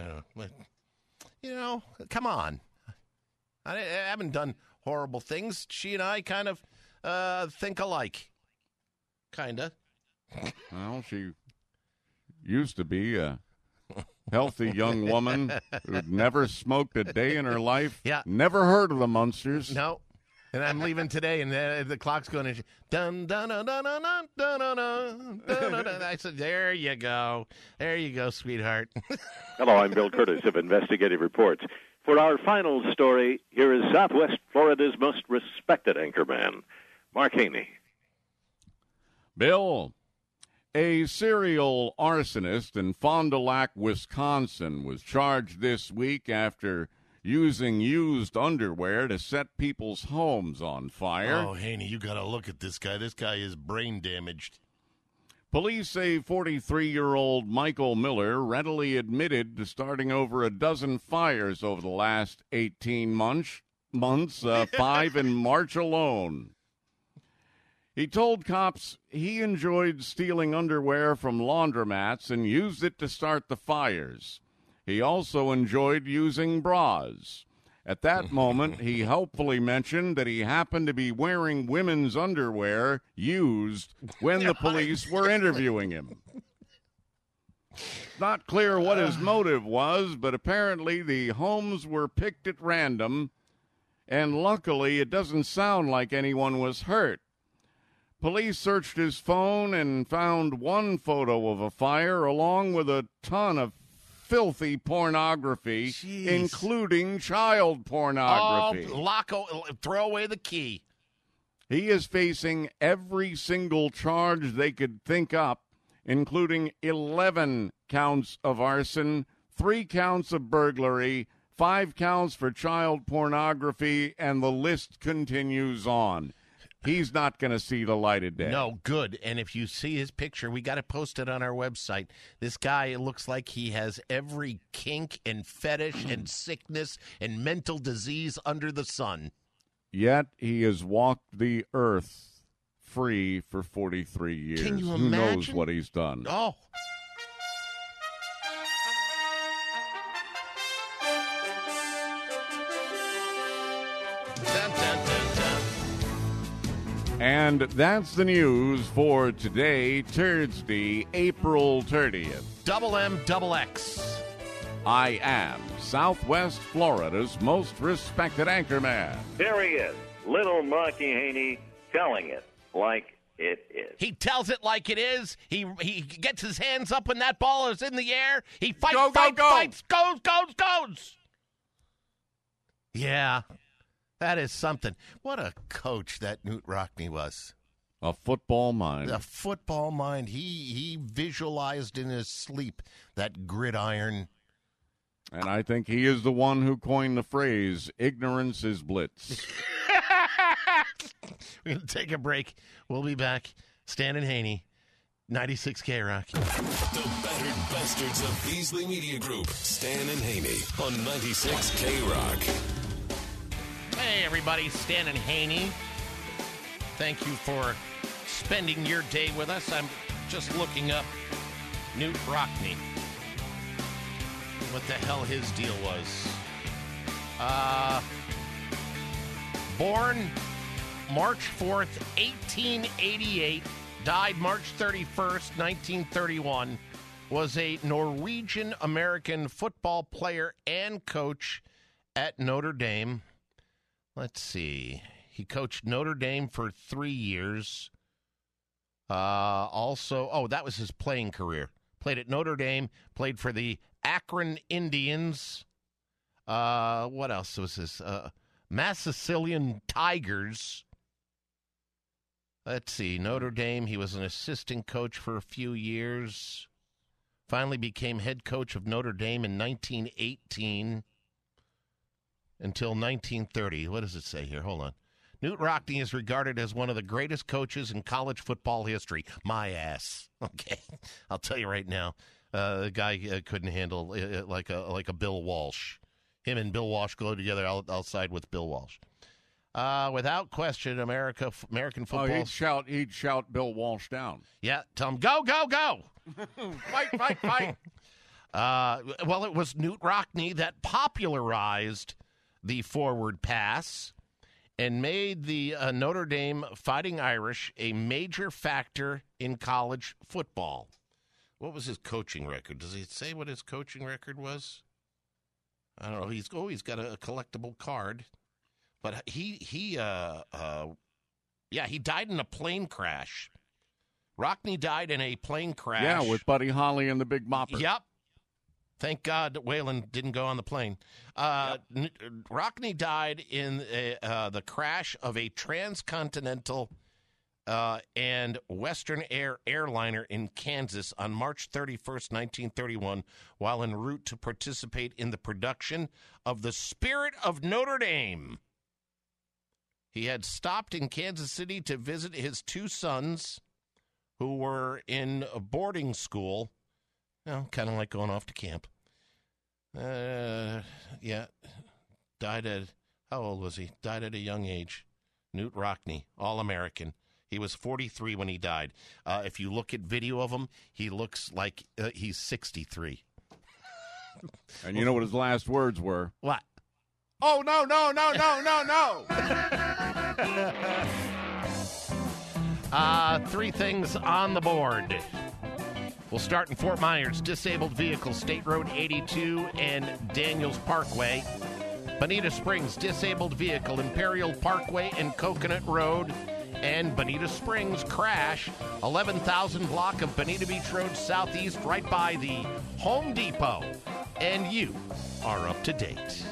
Speaker 2: know. Come on. I haven't done horrible things. She and I kind of think alike. Kind of.
Speaker 5: Well, she used to be a healthy young woman who'd never smoked a day in her life.
Speaker 2: Yeah.
Speaker 5: Never heard of the Munsters.
Speaker 2: No. And I'm leaving today, and the clock's going to dun dun dun dun dun dun dun dun dun dun. I said, "There you go, sweetheart."
Speaker 18: Hello, I'm Bill Curtis of Investigative Reports. For our final story, here is Southwest Florida's most respected anchorman, Mark Haney.
Speaker 5: Bill, a serial arsonist in Fond du Lac, Wisconsin, was charged this week after using used underwear to set people's homes on fire.
Speaker 2: Oh, Haney, you got to look at this guy. This guy is brain damaged.
Speaker 5: Police say 43-year-old Michael Miller readily admitted to starting over a dozen fires over the last 18 months, 5 in March alone. He told cops he enjoyed stealing underwear from laundromats and used it to start the fires. He also enjoyed using bras. At that moment, he helpfully mentioned that he happened to be wearing women's underwear used when the police were interviewing him. Not clear what his motive was, but apparently the homes were picked at random, and luckily it doesn't sound like anyone was hurt. Police searched his phone and found one photo of a fire along with a ton of filthy pornography,
Speaker 2: Jeez.
Speaker 5: including child pornography.
Speaker 2: Oh, throw away the key.
Speaker 5: He is facing every single charge they could think up, including 11 counts of arson, 3 counts of burglary, 5 counts for child pornography, and the list continues on. He's not going to see the light of day.
Speaker 2: No, good. And if you see his picture, we got to post it on our website. This guy, it looks like he has every kink and fetish and sickness and mental disease under the sun.
Speaker 5: Yet he has walked the earth free for 43 years.
Speaker 2: Can you
Speaker 5: Who
Speaker 2: imagine?
Speaker 5: knows what he's done?
Speaker 2: Oh. Dun, dun.
Speaker 5: And that's the news for today, Thursday, April 30th.
Speaker 2: Double M, double X.
Speaker 5: I am Southwest Florida's most respected anchorman.
Speaker 18: There he is, little Marky Haney, telling it like it is.
Speaker 2: He tells it like it is. He gets his hands up when that ball is in the air. He fights, fights, goes. Yeah, that is something. What a coach that Knute Rockne was.
Speaker 5: A football mind.
Speaker 2: A football mind. He visualized in his sleep that gridiron.
Speaker 5: And I think he is the one who coined the phrase, ignorance is blitz.
Speaker 2: We're going to take a break. We'll be back. Stan and Haney, 96 K-Rock.
Speaker 4: The battered bastards of Beasley Media Group, Stan and Haney on 96 K-Rock.
Speaker 2: Hey, everybody. Stan and Haney. Thank you for spending your day with us. I'm just looking up Knute Rockne. What the hell his deal was. Born March 4th, 1888, died March 31st, 1931, was a Norwegian-American football player and coach at Notre Dame. Let's see. He coached Notre Dame for 3 years. That was his playing career. Played at Notre Dame, played for the Akron Indians. What else was this? Massillon Tigers. Let's see. Notre Dame, he was an assistant coach for a few years. Finally became head coach of Notre Dame in 1918 until 1930. What does it say here? Hold on. Knute Rockne is regarded as one of the greatest coaches in college football history. My ass. Okay. I'll tell you right now. The guy couldn't handle like a Bill Walsh. Him and Bill Walsh go together. I'll side with Bill Walsh. Without question, American football.
Speaker 5: Oh, he'd shout Bill Walsh down.
Speaker 2: Yeah, tell him go. Fight. Well, it was Knute Rockne that popularized the forward pass and made the Notre Dame Fighting Irish a major factor in college football. What was his coaching record? Does he say what his coaching record was? I don't know. He's got a collectible card, but he died in a plane crash. Rockne died in a plane crash.
Speaker 5: Yeah, with Buddy Holly and the Big Bopper.
Speaker 2: Yep. Thank God that Waylon didn't go on the plane. Rockne died in the crash of a transcontinental and Western Air airliner in Kansas on March 31st, 1931, while en route to participate in the production of The Spirit of Notre Dame. He had stopped in Kansas City to visit his two sons who were in a boarding school. Kind of like going off to camp. Died at, how old was he? Died at a young age. Knute Rockne, All-American. He was 43 when he died. If you look at video of him, he looks like he's 63.
Speaker 5: And you know what his last words were?
Speaker 2: What?
Speaker 5: Oh, no.
Speaker 2: 3 things on the board. We'll start in Fort Myers. Disabled vehicles, State Road 82 and Daniels Parkway. Bonita Springs, disabled vehicle, Imperial Parkway and Coconut Road. And Bonita Springs crash, 11,000 block of Bonita Beach Road Southeast, right by the Home Depot. And you are up to date.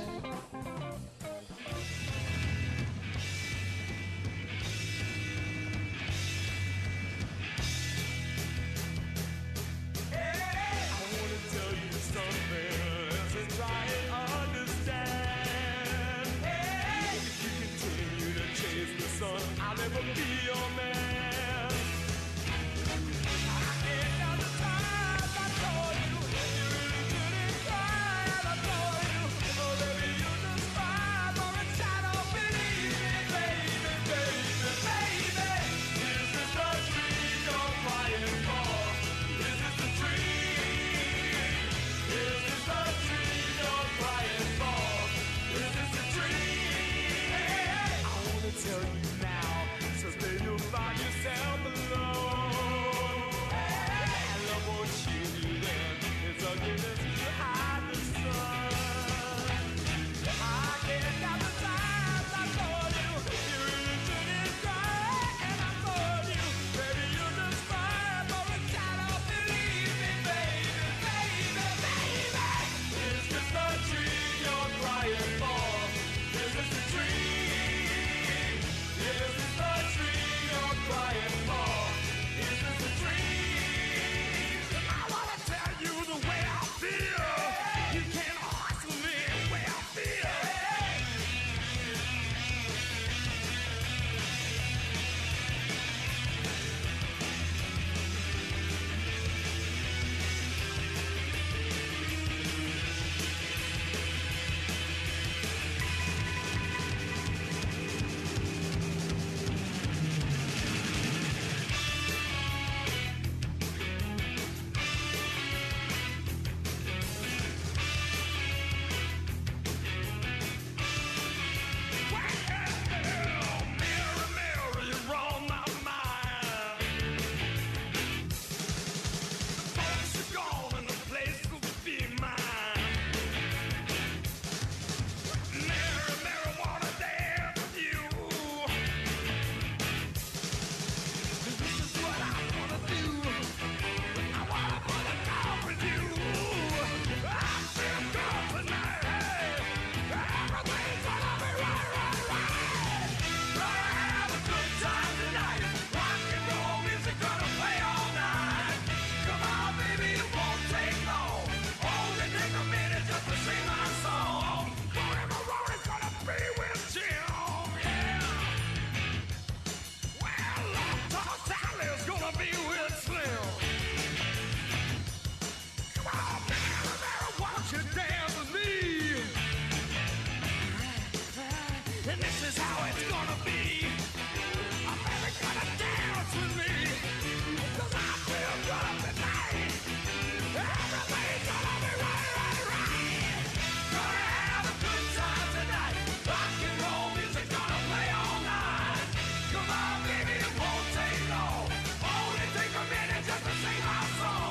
Speaker 1: And this is how it's gonna be. A baby gonna dance with me. 'Cause I feel good tonight. Everything's gonna be right, right, right. Gonna have a good time tonight. Rock and roll music gonna play all night. Come on, baby, it won't take long. Only take a minute just to sing my song.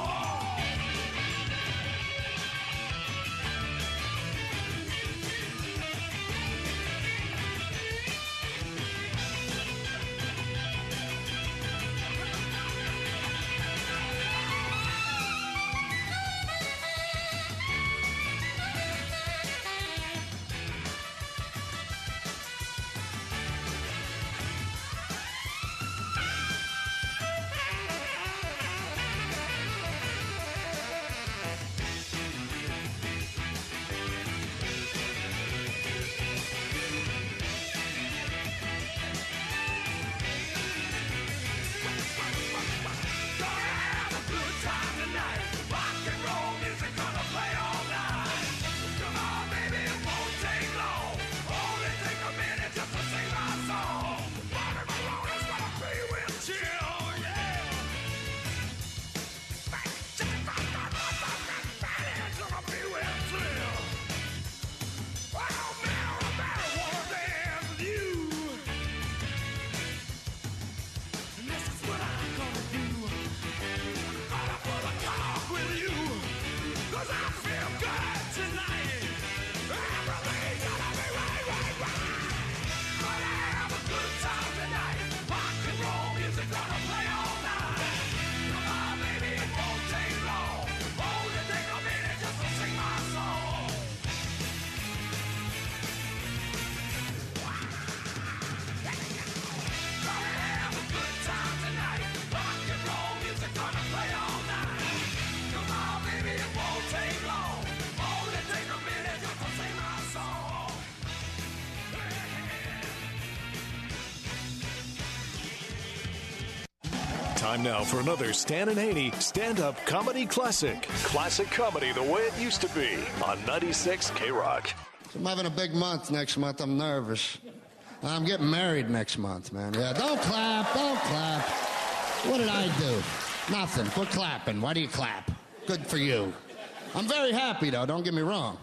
Speaker 6: Time now for another Stan and Haney stand-up comedy classic. Classic comedy the way it used to be on 96 K-Rock.
Speaker 21: I'm having a big month next month. I'm nervous. I'm getting married next month, man. Yeah, don't clap. Don't clap. What did I do? Nothing. Quit clapping. Why do you clap? Good for you. I'm very happy, though. Don't get me wrong.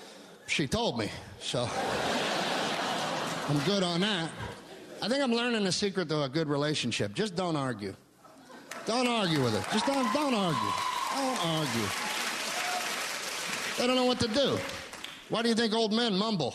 Speaker 21: She told me, so I'm good on that. I think I'm learning the secret to a good relationship. Just don't argue. Don't argue with her. Just don't argue. Don't argue. They don't know what to do. Why do you think old men mumble?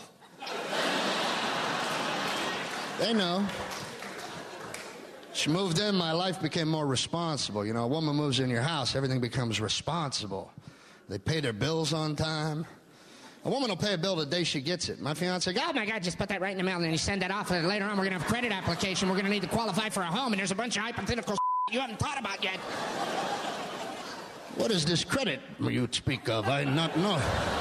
Speaker 21: They know. She moved in, my life became more responsible. You know, a woman moves in your house, everything becomes responsible. They pay their bills on time. A woman will pay a bill the day she gets it. My fiance goes, oh, my God, just put that right in the mail, and then you send that off, and later on we're going to have a credit application. We're going to need to qualify for a home, and there's a bunch of hypothetical you haven't thought about yet. What is this credit you speak of? I not know.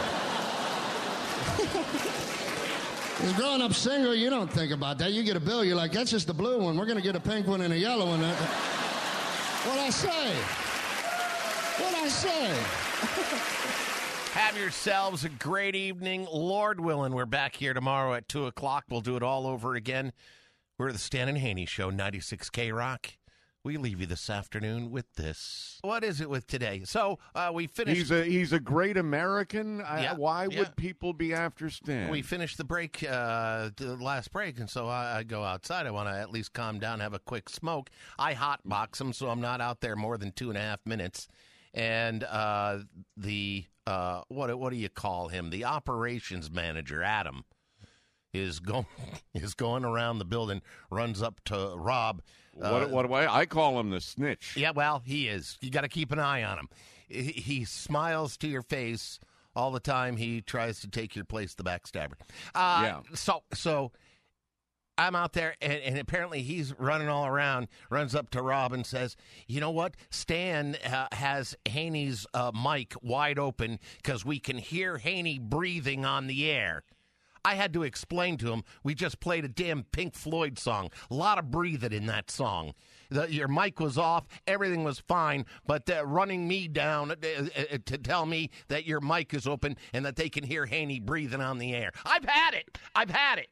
Speaker 21: As growing up single, you don't think about that. You get a bill, you're like, that's just the blue one. We're going to get a pink one and a yellow one. What'd I say? What'd I say?
Speaker 2: Have yourselves a great evening. Lord willing, we're back here tomorrow at 2 o'clock. We'll do it all over again. We're the Stan and Haney Show, 96 K-Rock. We leave you this afternoon with this. What is it with today? So we finished.
Speaker 5: He's a great American. Why would people be after Stan?
Speaker 2: We finished the break, the last break, and so I go outside. I want to at least calm down, have a quick smoke. I hotbox him, so I'm not out there more than 2.5 minutes. And what do you call him? The operations manager, Adam, is going around the building, runs up to Rob.
Speaker 5: What do I call him? The snitch.
Speaker 2: Yeah, well, he is. You got to keep an eye on him. He smiles to your face all the time. He tries to take your place, the backstabber. So I'm out there, and apparently he's running all around, runs up to Rob and says, you know what? Stan has Haney's mic wide open because we can hear Haney breathing on the air. I had to explain to him, we just played a damn Pink Floyd song. A lot of breathing in that song. Your mic was off, everything was fine, but running me down to tell me that your mic is open and that they can hear Haney breathing on the air. I've had it.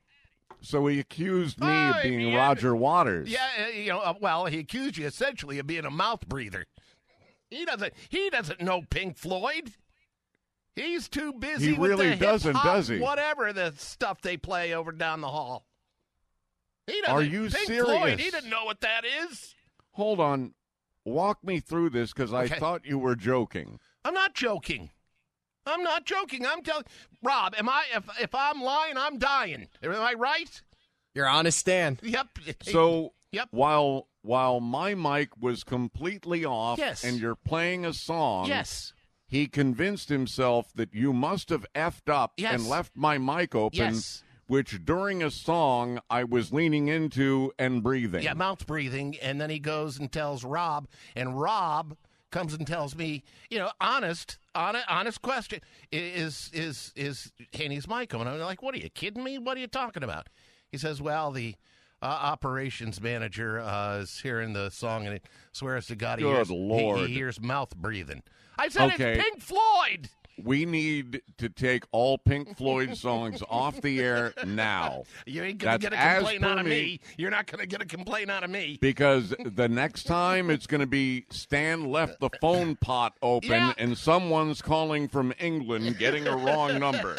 Speaker 5: So he accused me of being Roger Waters.
Speaker 2: Yeah, well, he accused you essentially of being a mouth breather. He doesn't know Pink Floyd. He's too busy
Speaker 5: He
Speaker 2: with
Speaker 5: really
Speaker 2: the
Speaker 5: doesn't,
Speaker 2: hip-hop,
Speaker 5: does he?
Speaker 2: whatever the stuff they play over down the hall. He doesn't.
Speaker 5: Are you
Speaker 2: Pink
Speaker 5: serious?
Speaker 2: Floyd, he didn't know what that is.
Speaker 5: Hold on. Walk me through this because I
Speaker 2: Okay.
Speaker 5: thought you were joking.
Speaker 2: I'm not joking. I'm telling Rob, if I'm lying, I'm dying. Am I right?
Speaker 10: You're honest, Stan.
Speaker 2: Yep.
Speaker 5: So
Speaker 2: Yep.
Speaker 5: while my mic was completely off
Speaker 2: Yes.
Speaker 5: and you're playing a song,
Speaker 2: Yes.
Speaker 5: he convinced himself that you must have effed up
Speaker 2: Yes.
Speaker 5: and left my mic open,
Speaker 2: Yes.
Speaker 5: which during a song I was leaning into and breathing.
Speaker 2: Yeah, mouth breathing, and then he goes and tells Rob, and Rob comes and tells me, honest question, is Haney's mic on? I'm like, what are you kidding me? What are you talking about? He says, well, the operations manager is hearing the song, and he swears to God
Speaker 5: Good Lord.
Speaker 2: he hears mouth breathing. I said,
Speaker 5: Okay.
Speaker 2: It's Pink Floyd.
Speaker 5: We need to take all Pink Floyd songs off the air now.
Speaker 2: You ain't going to
Speaker 5: That's
Speaker 2: get a
Speaker 5: as
Speaker 2: complaint
Speaker 5: per
Speaker 2: out of
Speaker 5: me.
Speaker 2: me. You're not going to get a complaint out of me.
Speaker 5: Because the next time it's going to be Stan left the phone pot open
Speaker 2: Yeah.
Speaker 5: and someone's calling from England getting a wrong number.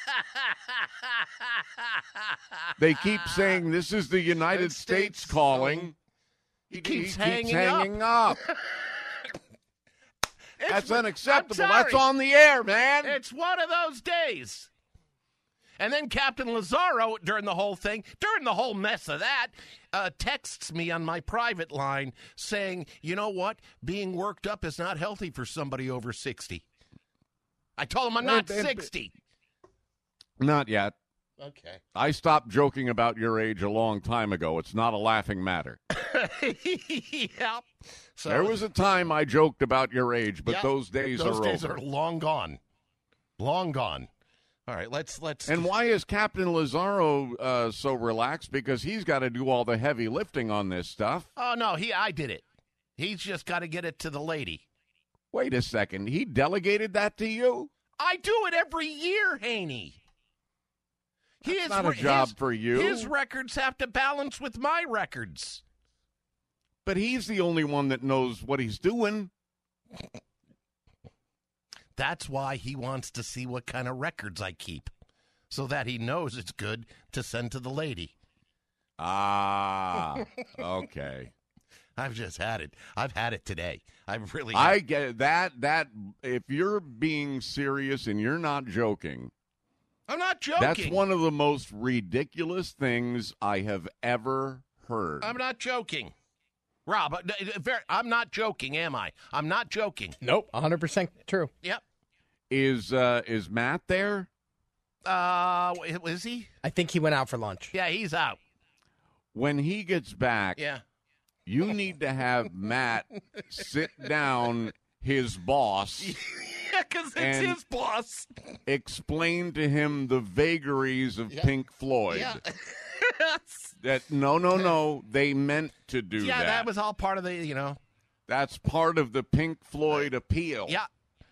Speaker 5: They keep saying this is the United States calling.
Speaker 2: He keeps
Speaker 5: hanging
Speaker 2: hanging
Speaker 5: up. That's unacceptable.
Speaker 2: I'm
Speaker 5: That's
Speaker 2: sorry.
Speaker 5: on the air, man.
Speaker 2: It's one of those days. And then Captain Lazaro, during the whole mess of that, texts me on my private line saying, you know what? Being worked up is not healthy for somebody over 60. I told him I'm not 60.
Speaker 5: Not yet.
Speaker 2: Okay.
Speaker 5: I stopped joking about your age a long time ago. It's not a laughing matter.
Speaker 2: Yep. So,
Speaker 5: There was a time I joked about your age, but
Speaker 2: Yep.
Speaker 5: those days
Speaker 2: Those
Speaker 5: are
Speaker 2: days
Speaker 5: over.
Speaker 2: are long gone. Long gone. All right, let's.
Speaker 5: And why is Captain Lazaro so relaxed? Because he's got to do all the heavy lifting on this stuff.
Speaker 2: Oh no, I did it. He's just got to get it to the lady.
Speaker 5: Wait a second. He delegated that to you?
Speaker 2: I do it every year, Haney.
Speaker 5: That's not a job for you.
Speaker 2: His records have to balance with my records.
Speaker 5: But he's the only one that knows what he's doing.
Speaker 2: That's why he wants to see what kind of records I keep, so that he knows it's good to send to the lady.
Speaker 5: Ah, okay.
Speaker 2: I've just had it. I've had it today. I've really.
Speaker 5: I get that. If you're being serious and you're not joking,
Speaker 2: I'm not joking.
Speaker 5: that's one of the most ridiculous things I have ever heard.
Speaker 2: I'm not joking. Rob, I'm not joking, am I? I'm not joking.
Speaker 10: Nope, 100% true.
Speaker 2: Yep.
Speaker 5: Is Matt there?
Speaker 2: Is he?
Speaker 10: I think he went out for lunch.
Speaker 2: Yeah, he's out.
Speaker 5: When he gets back,
Speaker 2: Yeah.
Speaker 5: you need to have Matt sit down his boss.
Speaker 2: Yeah, because it's
Speaker 5: and
Speaker 2: his boss.
Speaker 5: Explain to him the vagaries of Pink Floyd.
Speaker 2: Yeah.
Speaker 5: That no, they meant to do
Speaker 2: Yeah,
Speaker 5: that.
Speaker 2: that was all part of the,
Speaker 5: That's part of the Pink Floyd appeal.
Speaker 2: Yeah.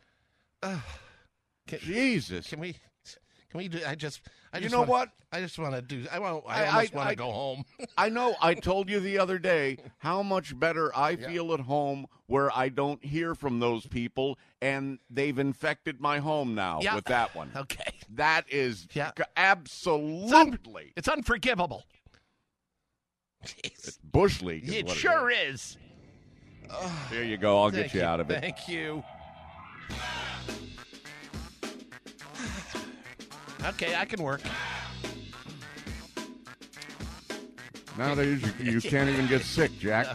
Speaker 5: Jesus.
Speaker 2: Can we do? I just
Speaker 5: know what?
Speaker 2: I just want to do. I almost want to go home.
Speaker 5: I know. I told you the other day how much better I feel at home where I don't hear from those people, and they've infected my home now with that one.
Speaker 2: Okay.
Speaker 5: That is
Speaker 2: Yeah.
Speaker 5: absolutely.
Speaker 2: It's unforgivable.
Speaker 5: It's Bush League.
Speaker 2: It
Speaker 5: what
Speaker 2: sure
Speaker 5: it
Speaker 2: is.
Speaker 5: There you go. I'll
Speaker 2: Thank
Speaker 5: get you out of it.
Speaker 2: Thank you. Okay, I can work.
Speaker 5: Nowadays, you can't even get sick, Jack.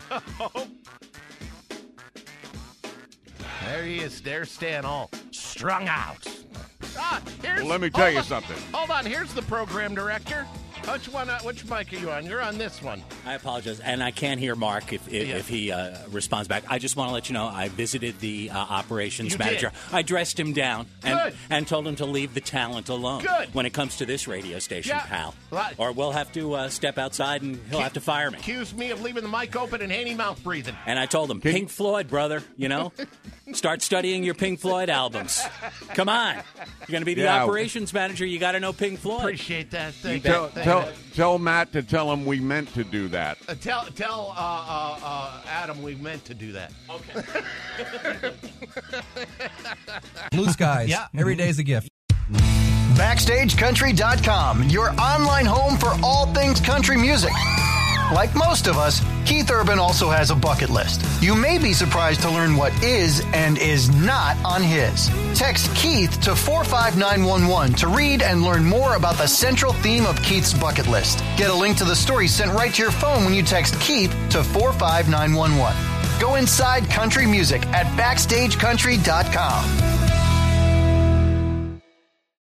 Speaker 2: There he is. There's Stan, all strung out.
Speaker 5: Well, let me tell you something.
Speaker 2: Hold on. Here's the program director. Which mic are you on? You're on this one.
Speaker 11: I apologize, and I can't hear Mark if he responds back. I just want to let you know I visited the operations manager.
Speaker 2: Did.
Speaker 11: I dressed him down and told him to leave the talent alone.
Speaker 2: Good.
Speaker 11: When it comes to this radio station, pal.
Speaker 2: Right.
Speaker 11: Or we'll have to step outside and he'll have to fire me.
Speaker 2: Accuse me of leaving the mic open and Haney mouth breathing.
Speaker 11: And I told him, Pink Floyd, brother, Start studying your Pink Floyd albums. Come on. You're going to be the operations manager. You got to know Pink Floyd.
Speaker 2: Appreciate that.
Speaker 5: Tell Matt to tell him we meant to do that.
Speaker 2: Tell Adam we meant to do that.
Speaker 9: Okay. Blue skies. Yeah. Every day's a gift.
Speaker 12: BackstageCountry.com, your online home for all things country music. Like most of us, Keith Urban also has a bucket list. You may be surprised to learn what is and is not on his. Text Keith to 45911 to read and learn more about the central theme of Keith's bucket list. Get a link to the story sent right to your phone when you text Keith to 45911. Go inside country music at BackstageCountry.com.